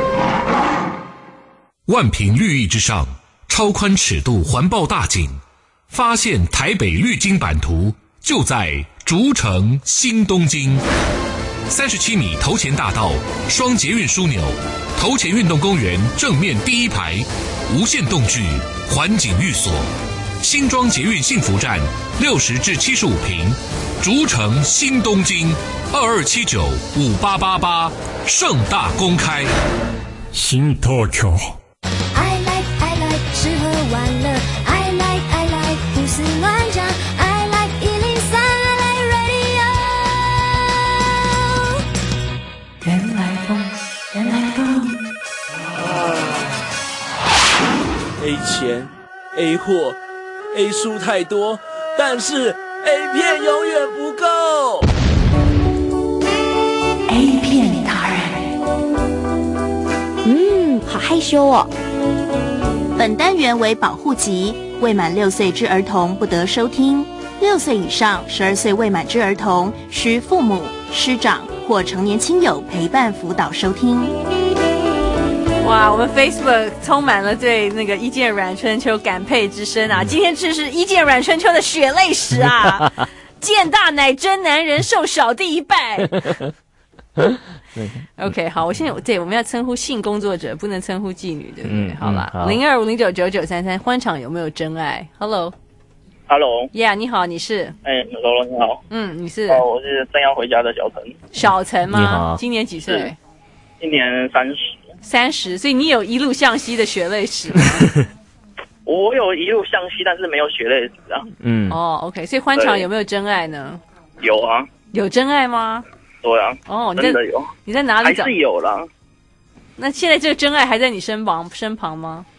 万坪绿意之上，超宽尺度环抱大景，发现台北绿金版图，就在竹城新东京。三十七米头前大道，双捷运枢纽，头前运动公园正面第一排，无限动距，环景寓所。新庄捷运幸福站六十至七十五坪，竹城新东京二二七九五八八八盛大公开。 新東京。 I like I like 吃喝玩乐 I like I like 胡思乱想 I like 一零三 I like radio 原来风原来风 A 钱 A 货 A 书太多，但是 A 片永远不够。 A 片达人， 嗯，好害羞哦。本单元为保护级，未满六岁之儿童不得收听。六岁以上、十二岁未满之儿童，需父母、师长或成年亲友陪伴辅导收听。 哇，我们 Facebook 充满了对那个一见阮春秋感佩之声啊！今天这是一见阮春秋的血泪史啊！见大乃真男人，受小弟一拜。OK， 好，我现在对我们要称呼性工作者，不能称呼妓女，对不对？嗯、好了，零二五零九九九三三，欢场有没有真爱 ？Hello，Hello，Yeah， 你好，你是？ 哎，柔柔你好， 嗯，你是？ 哦，我是正要回家的小陈。 小陈吗？ 你好， 今年几岁？ 今年三十。 三十，所以你有一路向西的血泪史吗？ 我有一路向西，但是没有血泪史啊。 嗯，哦 ，OK， 所以欢场有没有真爱呢？ 有啊。 有真爱吗？ 对啊。 哦， 真的有。 你在哪里找？ 还是有啦。 那现在这个真爱还在你身旁身旁吗？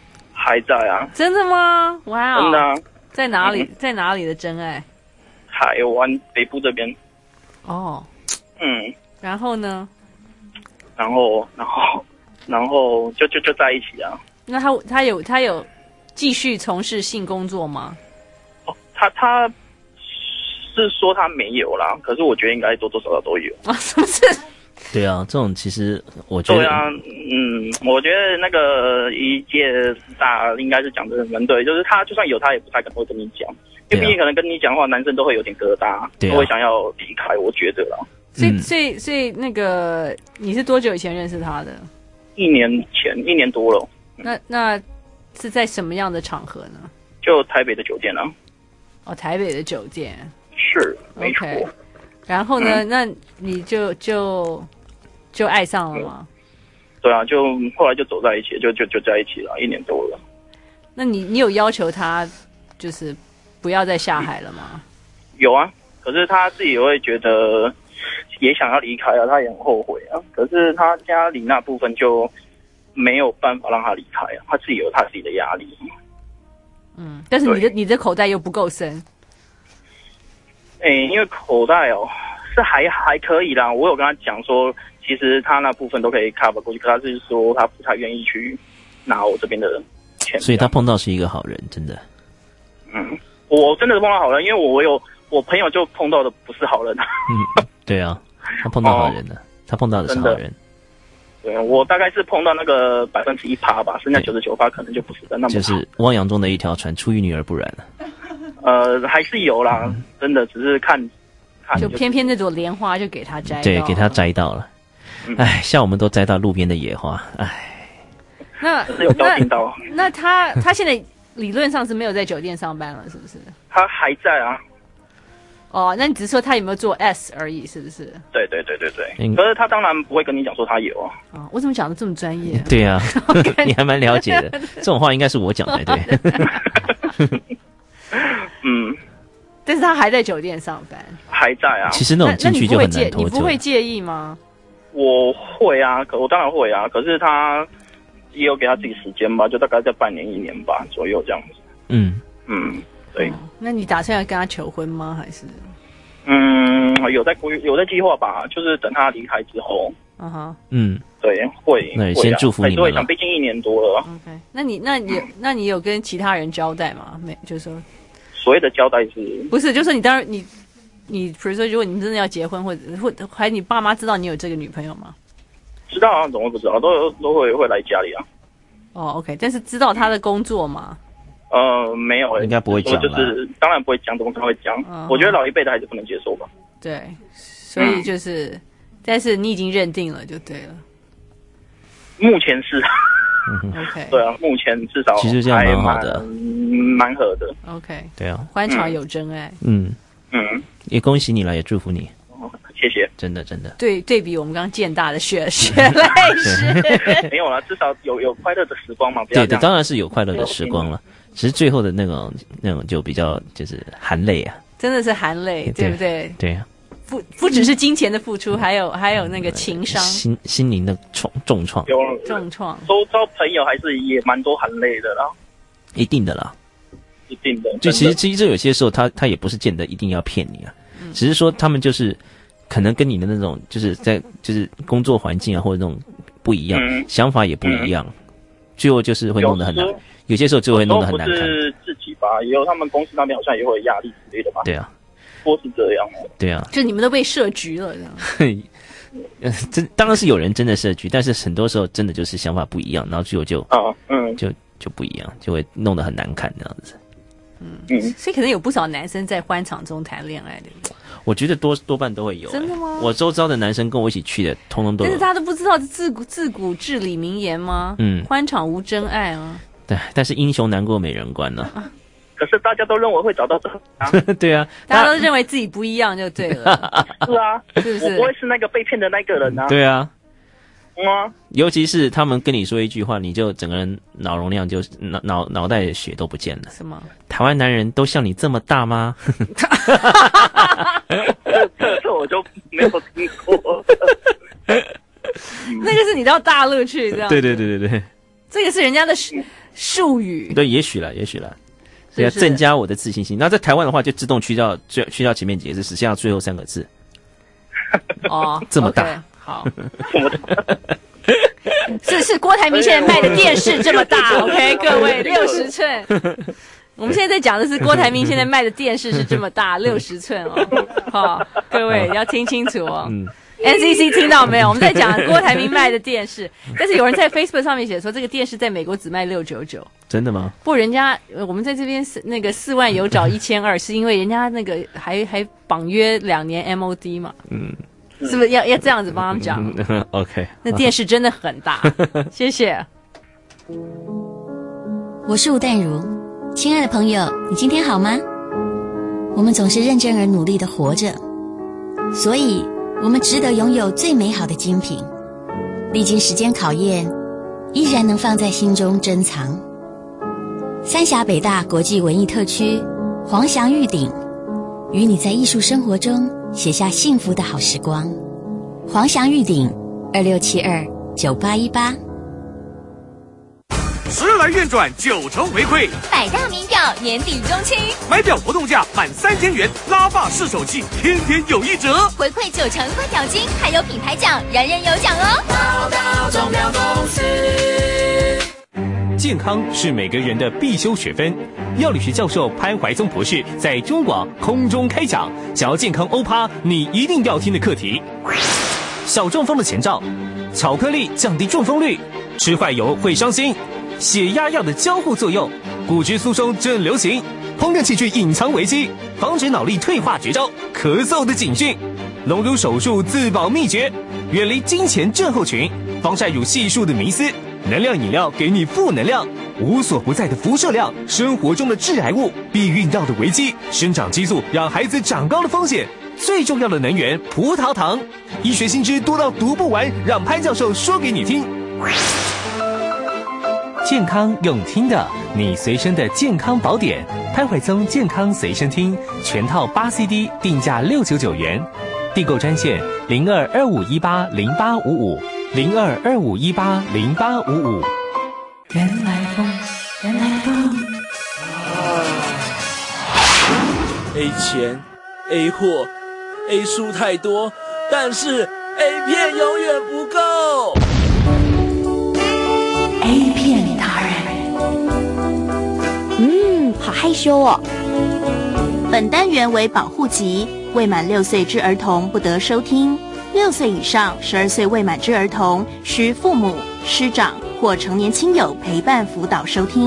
还在啊。 真的吗？哇、哦， 真的啊。 在哪里？ 嗯、 在哪里的真爱？ 台湾北部这边。 哦。 嗯。 然后呢？ 然后，然后，然后就就就在一起啊。 那他他有他有继续从事性工作吗？ 哦，他他是说他没有啦，可是我觉得应该多多少少都有啊，是不是？ 对啊，这种其实我觉得， 对啊，嗯，我觉得那个一届大应该是讲的蛮对，就是他就算有，他也不太可能会跟你讲，因为毕竟可能跟你讲话，男生都会有点疙瘩， 对啊、 都会想要离开，我觉得啦。 所以，所以，所以那个你是多久以前认识他的？ 一年前，一年多了。 那那是在什么样的场合呢？ 就台北的酒店啊。 哦，台北的酒店是没错。 Okay. 然后呢？嗯、那你就就就爱上了吗？ 对啊，就后来就走在一起，就就就在一起了，一年多了。 那你你有要求他就是不要再下海了吗？ 嗯、有啊，可是他自己也会觉得也想要离开啊，他也很后悔啊。可是他家里那部分就没有办法让他离开啊，他自己有他自己的压力。 嗯，但是你的你的口袋又不够深。 哎、欸，因为口袋哦是还还可以啦，我有跟他讲说，其实他那部分都可以 cover 过去，可他是说他不太愿意去拿我这边的钱， 所以他碰到是一个好人，真的。 嗯，我真的是碰到好人，因为我有我朋友就碰到的不是好人。 嗯，对啊，他碰到好人了，哦、他碰到的是好人。 对，我大概是碰到那个百分之一趴吧，剩下九十九趴可能就不是的那么好。 就是汪洋中的一条船，出淤泥而不染了。 呃，还是有啦，嗯、真的只是看，看就偏偏那朵莲花就给他摘到了， 对，给他摘到了。哎、嗯，像我们都摘到路边的野花，哎。 那有高兴到。 那他他现在理论上是没有在酒店上班了，是不是？ 他还在啊。 哦，那你只是说他有没有做 S 而已，是不是？ 对对对对对。嗯、可是他当然不会跟你讲说他有啊。 啊，我怎么讲的这么专业？ 对啊，你还蛮了解的。这种话应该是我讲才对。 嗯， 但是他还在酒店上班， 还在啊。 其实那种进去就很难脱你不会介意吗？ 我会啊，可我当然会啊。可是他也有给他自己时间吧，就大概在半年一年吧左右这样子。 嗯嗯，对、哦。 那你打算要跟他求婚吗？还是？ 嗯，有在有在计划吧，就是等他离开之后。 嗯哼。 嗯， 对，会。 那也先祝福你们了。 想，毕竟一年多了。 OK， 那你那你那你有跟其他人交代吗？没，就是说。 所谓的交代是， 不是就是你当然你你比如说，如果你真的要结婚，或者或还你爸妈知道你有这个女朋友吗？ 知道啊，怎么会不知道？都都会会来家里啊。 哦 ，OK， 但是知道他的工作吗？ 呃，没有、欸， 应该不会讲， 就是当然不会讲，怎么可能会讲？嗯、我觉得老一辈的还是不能接受吧。 对，所以就是，嗯、但是你已经认定了，就对了。 目前是。 OK， 对啊，目前至少其实这样蛮好的， 蛮合的。 OK， 对啊， 欢场有真爱。 嗯嗯， 也恭喜你了，也祝福你。 哦、谢谢， 真的真的。 对，对比我们刚刚建大的血血泪史， 没有啦，至少有有快乐的时光嘛。 对的，当然是有快乐的时光了。只是最后的那种那种就比较就是含泪啊， 真的是含泪，对不对？ 对啊。 不不只是金钱的付出，还有还有那个情伤、 心心灵的重重创， 有重创。 周遭朋友还是也蛮多含泪的啦， 一定的啦， 一定的。 就其实其实有些时候他他也不是见得一定要骗你啊，嗯、只是说他们就是可能跟你的那种就是在就是工作环境啊或者那种不一样，嗯、想法也不一样，嗯、最后就是会弄得很难。有, 有些时候就会弄得很难看。 不是自己吧，也有他们公司那边好像也会有压力之类的吧？ 对啊。 都是这样的， 对啊， 就你们都被设局了，这样。 这当然是有人真的设局，但是很多时候真的就是想法不一样，然后最后就啊，嗯， 就就不一样，就会弄得很难看这样子。 嗯嗯，所以可能有不少男生在欢场中谈恋爱，对不对？ 我觉得多多半都会有、欸。 真的吗？ 我周遭的男生跟我一起去的，通通都有。 但是大家都不知道自古自古至理名言吗？ 嗯， 欢场无真爱啊。 对，但是英雄难过美人关呢、啊。 可是大家都认为会找到真爱、 啊，对啊， 大家都认为自己不一样就对了。 是啊， 是不是？ 我不会是那个被骗的那个人啊。 对啊， 嗯啊， 尤其是他们跟你说一句话，你就整个人脑容量就脑脑脑袋的血都不见了。 什么？ 台湾男人都像你这么大吗？ 这这我就没有听过。 那个是你到大陆去这样。 对对对对对。 这个是人家的术语。 对，也许了，也许了。要增加我的自信心。那在台湾的话，就自动去掉最去掉前面几个字，只剩下最后三个字。 哦， 这么大， okay, 好，是是郭台铭现在卖的电视这么大 ，OK， 各位六十寸。我们现在在讲的是郭台铭现在卖的电视是这么大，六十寸哦，好，各位要听清楚哦。嗯N C C 听到没有？我们在讲郭台铭卖的电视，但是有人在 Facebook 上面写说这个电视在美国只卖六九九， 真的吗？ 不，人家我们在这边那个四万有找一千二，是因为人家那个还还绑约两年 M O D 嘛，嗯，是不是要要这样子帮他们讲、 嗯、？OK， 那电视真的很大，谢谢。 我是吴淡如，亲爱的朋友，你今天好吗？我们总是认真而努力的活着，所以我们值得拥有最美好的精品，历经时间考验，依然能放在心中珍藏。三峡北大国际文艺特区黄翔玉鼎，与你在艺术生活中写下幸福的好时光。黄翔玉鼎二六七二九八一八。 时来运转，九成回馈， 百大名表年底中清， 买表活动价满三千元，拉霸试手气，天天有一折， 回馈九成多奖金，还有品牌奖，人人有奖哦！ 宝岛钟表公司。 健康是每个人的必修学分。药理学教授潘怀宗博士在中广空中开讲，想要健康欧趴，你一定要听的课题。小中风的前兆，巧克力降低中风率，吃坏油会伤心。血压药的交互作用，骨质疏松正流行，烹饪器具隐藏危机，防止脑力退化绝招，咳嗽的警讯，隆乳手术自保秘诀，远离金钱症候群，防晒乳系数的迷思，能量饮料给你负能量，无所不在的辐射量，生活中的致癌物，避孕药的危机，生长激素让孩子长高的风险，最重要的能源葡萄糖，医学新知多到读不完，让潘教授说给你听。健康用听的，你随身的健康宝典，潘怀宗健康随身听全套八 C D， 定价六九九元，订购专线零二二五一八零八五五零二二五一八零八五五。 原来风，原来风。 A 钱 A 货 A 书太多，但是 A 片永远不够。 A 片达人， 嗯，好害羞哦。本单元为保护级，未满六岁之儿童不得收听。六岁以上、十二岁未满之儿童，需父母、师长或成年亲友陪伴辅导收听。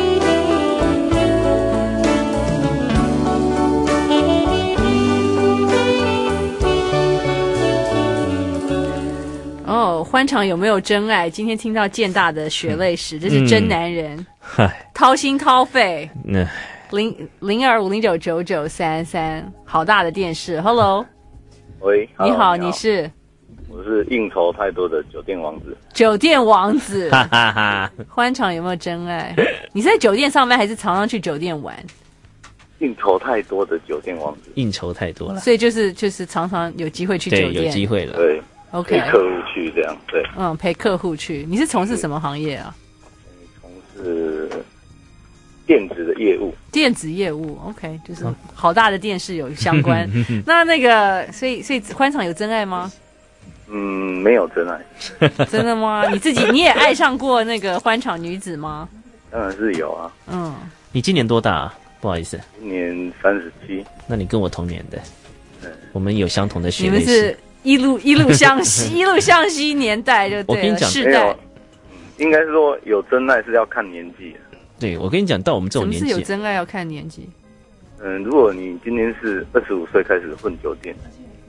哦，欢场有没有真爱？今天听到建大的血泪史，这是真男人， 嗨、 嗯，掏心掏肺。 嗯， 零零二五零九九九三三，好大的电视。Hello， 喂， 你好， 你你是？ 我是应酬太多的酒店王子。 酒店王子， 哈哈哈。 欢场有没有真爱？你是在酒店上班，还是常常去酒店玩？ 应酬太多的酒店王子， 应酬太多了， 所以就是就是常常有机会去酒店， 对，有机会了， 对。 OK， 陪客户去这样，对， 嗯，陪客户去。你是从事什么行业啊？ 从事电子的业务。 电子业务 ，OK， 就是好大的电视有相关。那那个，所以所以欢场有真爱吗？ 嗯，没有真爱。 真的吗？你自己你也爱上过那个欢场女子吗？ 当然是有啊。 嗯， 你今年多大啊？不好意思， 今年三十七。 那你跟我同年的，嗯，我们有相同的血泪史。 一路一路向西，一路向西年代就对了。 我跟你讲， 世代， 应该是说有真爱是要看年纪的。 对，我跟你讲，到我们这种年纪， 什么是有真爱要看年纪？ 嗯，如果你今天是二十五岁开始混酒店，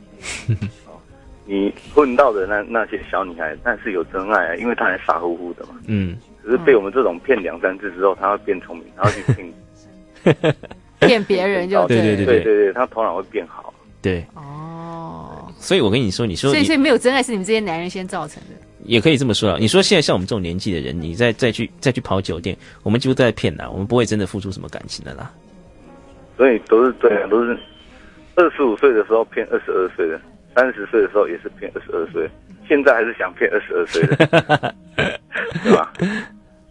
你混到的那那些小女孩，那是有真爱啊，因为她还傻乎乎的嘛。 嗯。 只是被我们这种骗两三次之后，她会变聪明，她会去骗骗别人就对对对对对对，她头脑会变好。 对。 哦。 所以，我跟你说，你说， 所以，所以没有真爱是你们这些男人先造成的， 也可以这么说啊。你说现在像我们这种年纪的人，你再再去再去跑酒店，我们几乎都在骗啦，我们不会真的付出什么感情的啦。 所以都是对啊，都是二十五岁的时候骗二十二岁的，三十岁的时候也是骗二十二岁，现在还是想骗二十二岁的，对吧？ 哦。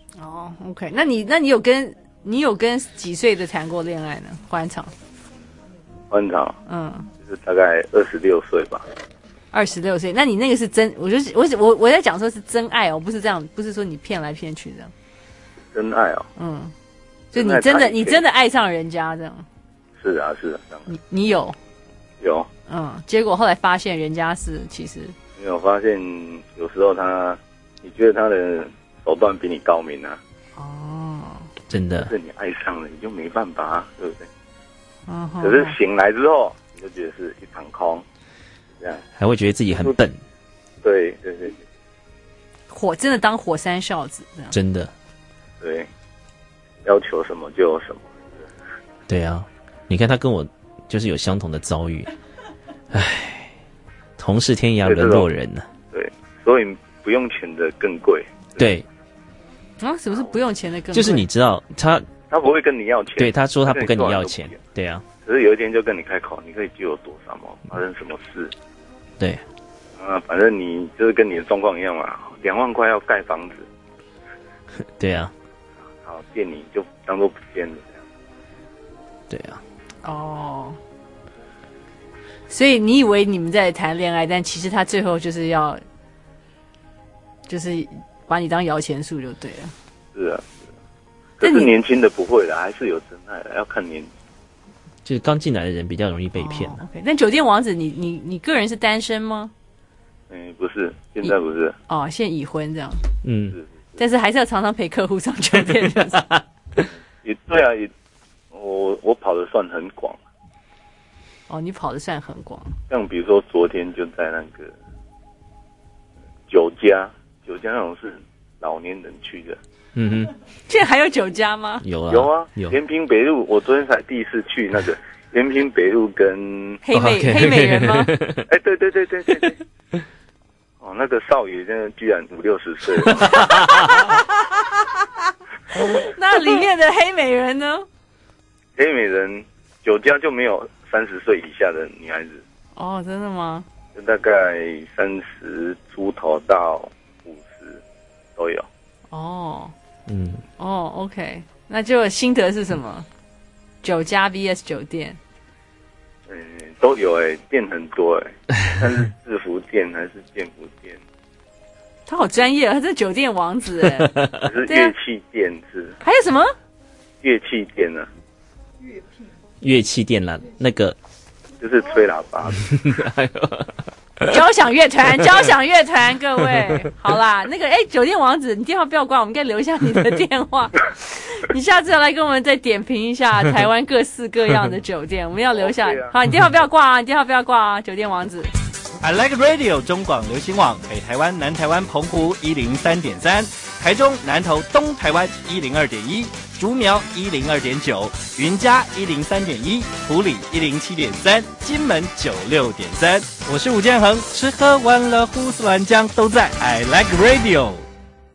哦 ，OK， 那你那你有跟你有跟几岁的谈过恋爱呢？欢场， 欢场， 嗯， 就是大概二十六岁吧。 二十六岁，那你那个是真？我就是我我我在讲说是真爱哦，不是这样，不是说你骗来骗去这样。 真爱哦， 嗯，就你真的你真的爱上人家这样。 是啊是啊，这样。 你你有有， 嗯，结果后来发现人家是其实没有发现，有时候他你觉得他的手段比你高明啊。 哦， 真的。 可是你爱上了，你就没办法啊，对不对？ 嗯。 可是醒来之后，你就觉得是一场空。这样还会觉得自己很笨， 对对对对， 火真的当火山孝子这样， 真的， 对，要求什么就有什么， 对啊，你看他跟我就是有相同的遭遇，唉，同是天涯沦落人呢、啊， 对，所以不用钱的更贵， 对， 啊，什么是不用钱的更贵？ 就是你知道他他不会跟你要钱， 对，他说他不跟你要钱，对啊。 可是有一天就跟你开口，你可以借我多少吗？发生什么事？ 对， 啊，反正你就是跟你的状况一样嘛，两万块要盖房子。 对啊。 好，借你就当做不见了这样。对啊。 哦。所以你以为你们在谈恋爱，但其实他最后就是要，就是把你当摇钱树就对了。 是啊。可是年轻的不会的，还是有真爱的，要看年纪。 就是刚进来的人比较容易被骗、啊哦 OK， 但酒店王子你，你你你个人是单身吗？ 嗯，不是，现在不是。 哦，现在已婚这样。 嗯， 是是是， 但是还是要常常陪客户上酒店。 也对啊，也我我跑的算很广。 哦，你跑的算很广。 像比如说昨天就在那个酒家，酒家那种是老年人去的。 嗯哼， 现在还有酒家吗？ 有啊， 有啊， 有。 延平北路，我昨天才第一次去那个延平北路跟黑美、okay. 黑美人吗？ 哎，对对对对对对。哦，那个少爷真的居然五六十岁了。 那里面的黑美人呢？ 黑美人酒家就没有三十岁以下的女孩子。 哦，真的吗？ 就大概三十出头到五十都有。 哦， 嗯， 哦 ，OK， 那就心得是什么？酒家 V S 酒店， 嗯，都有哎、欸，店很多哎、欸，但是制服店还是建服店。 他好专业啊，他是酒店王子哎、欸。 可是乐器店是？ 还有什么？ 乐器店呢、啊？ 乐器乐器店啦，那个就是吹喇叭。 交响乐团，交响乐团，各位，好啦，那个，哎，酒店王子，你电话不要挂，我们应该留下你的电话。你下次要来跟我们再点评一下台湾各式各样的酒店，我们要留下。 啊、 好，你电话不要挂啊，你电话不要挂啊，酒店王子。 I Like Radio 中广流行网北台湾、南台湾、澎湖一零三点三，台中南投东台湾一零二点一，竹苗一零二点九，云嘉一零三点一，埔里一零七点三，金门九六点三。我是吴建衡，吃喝玩乐胡思乱讲都在 I Like Radio。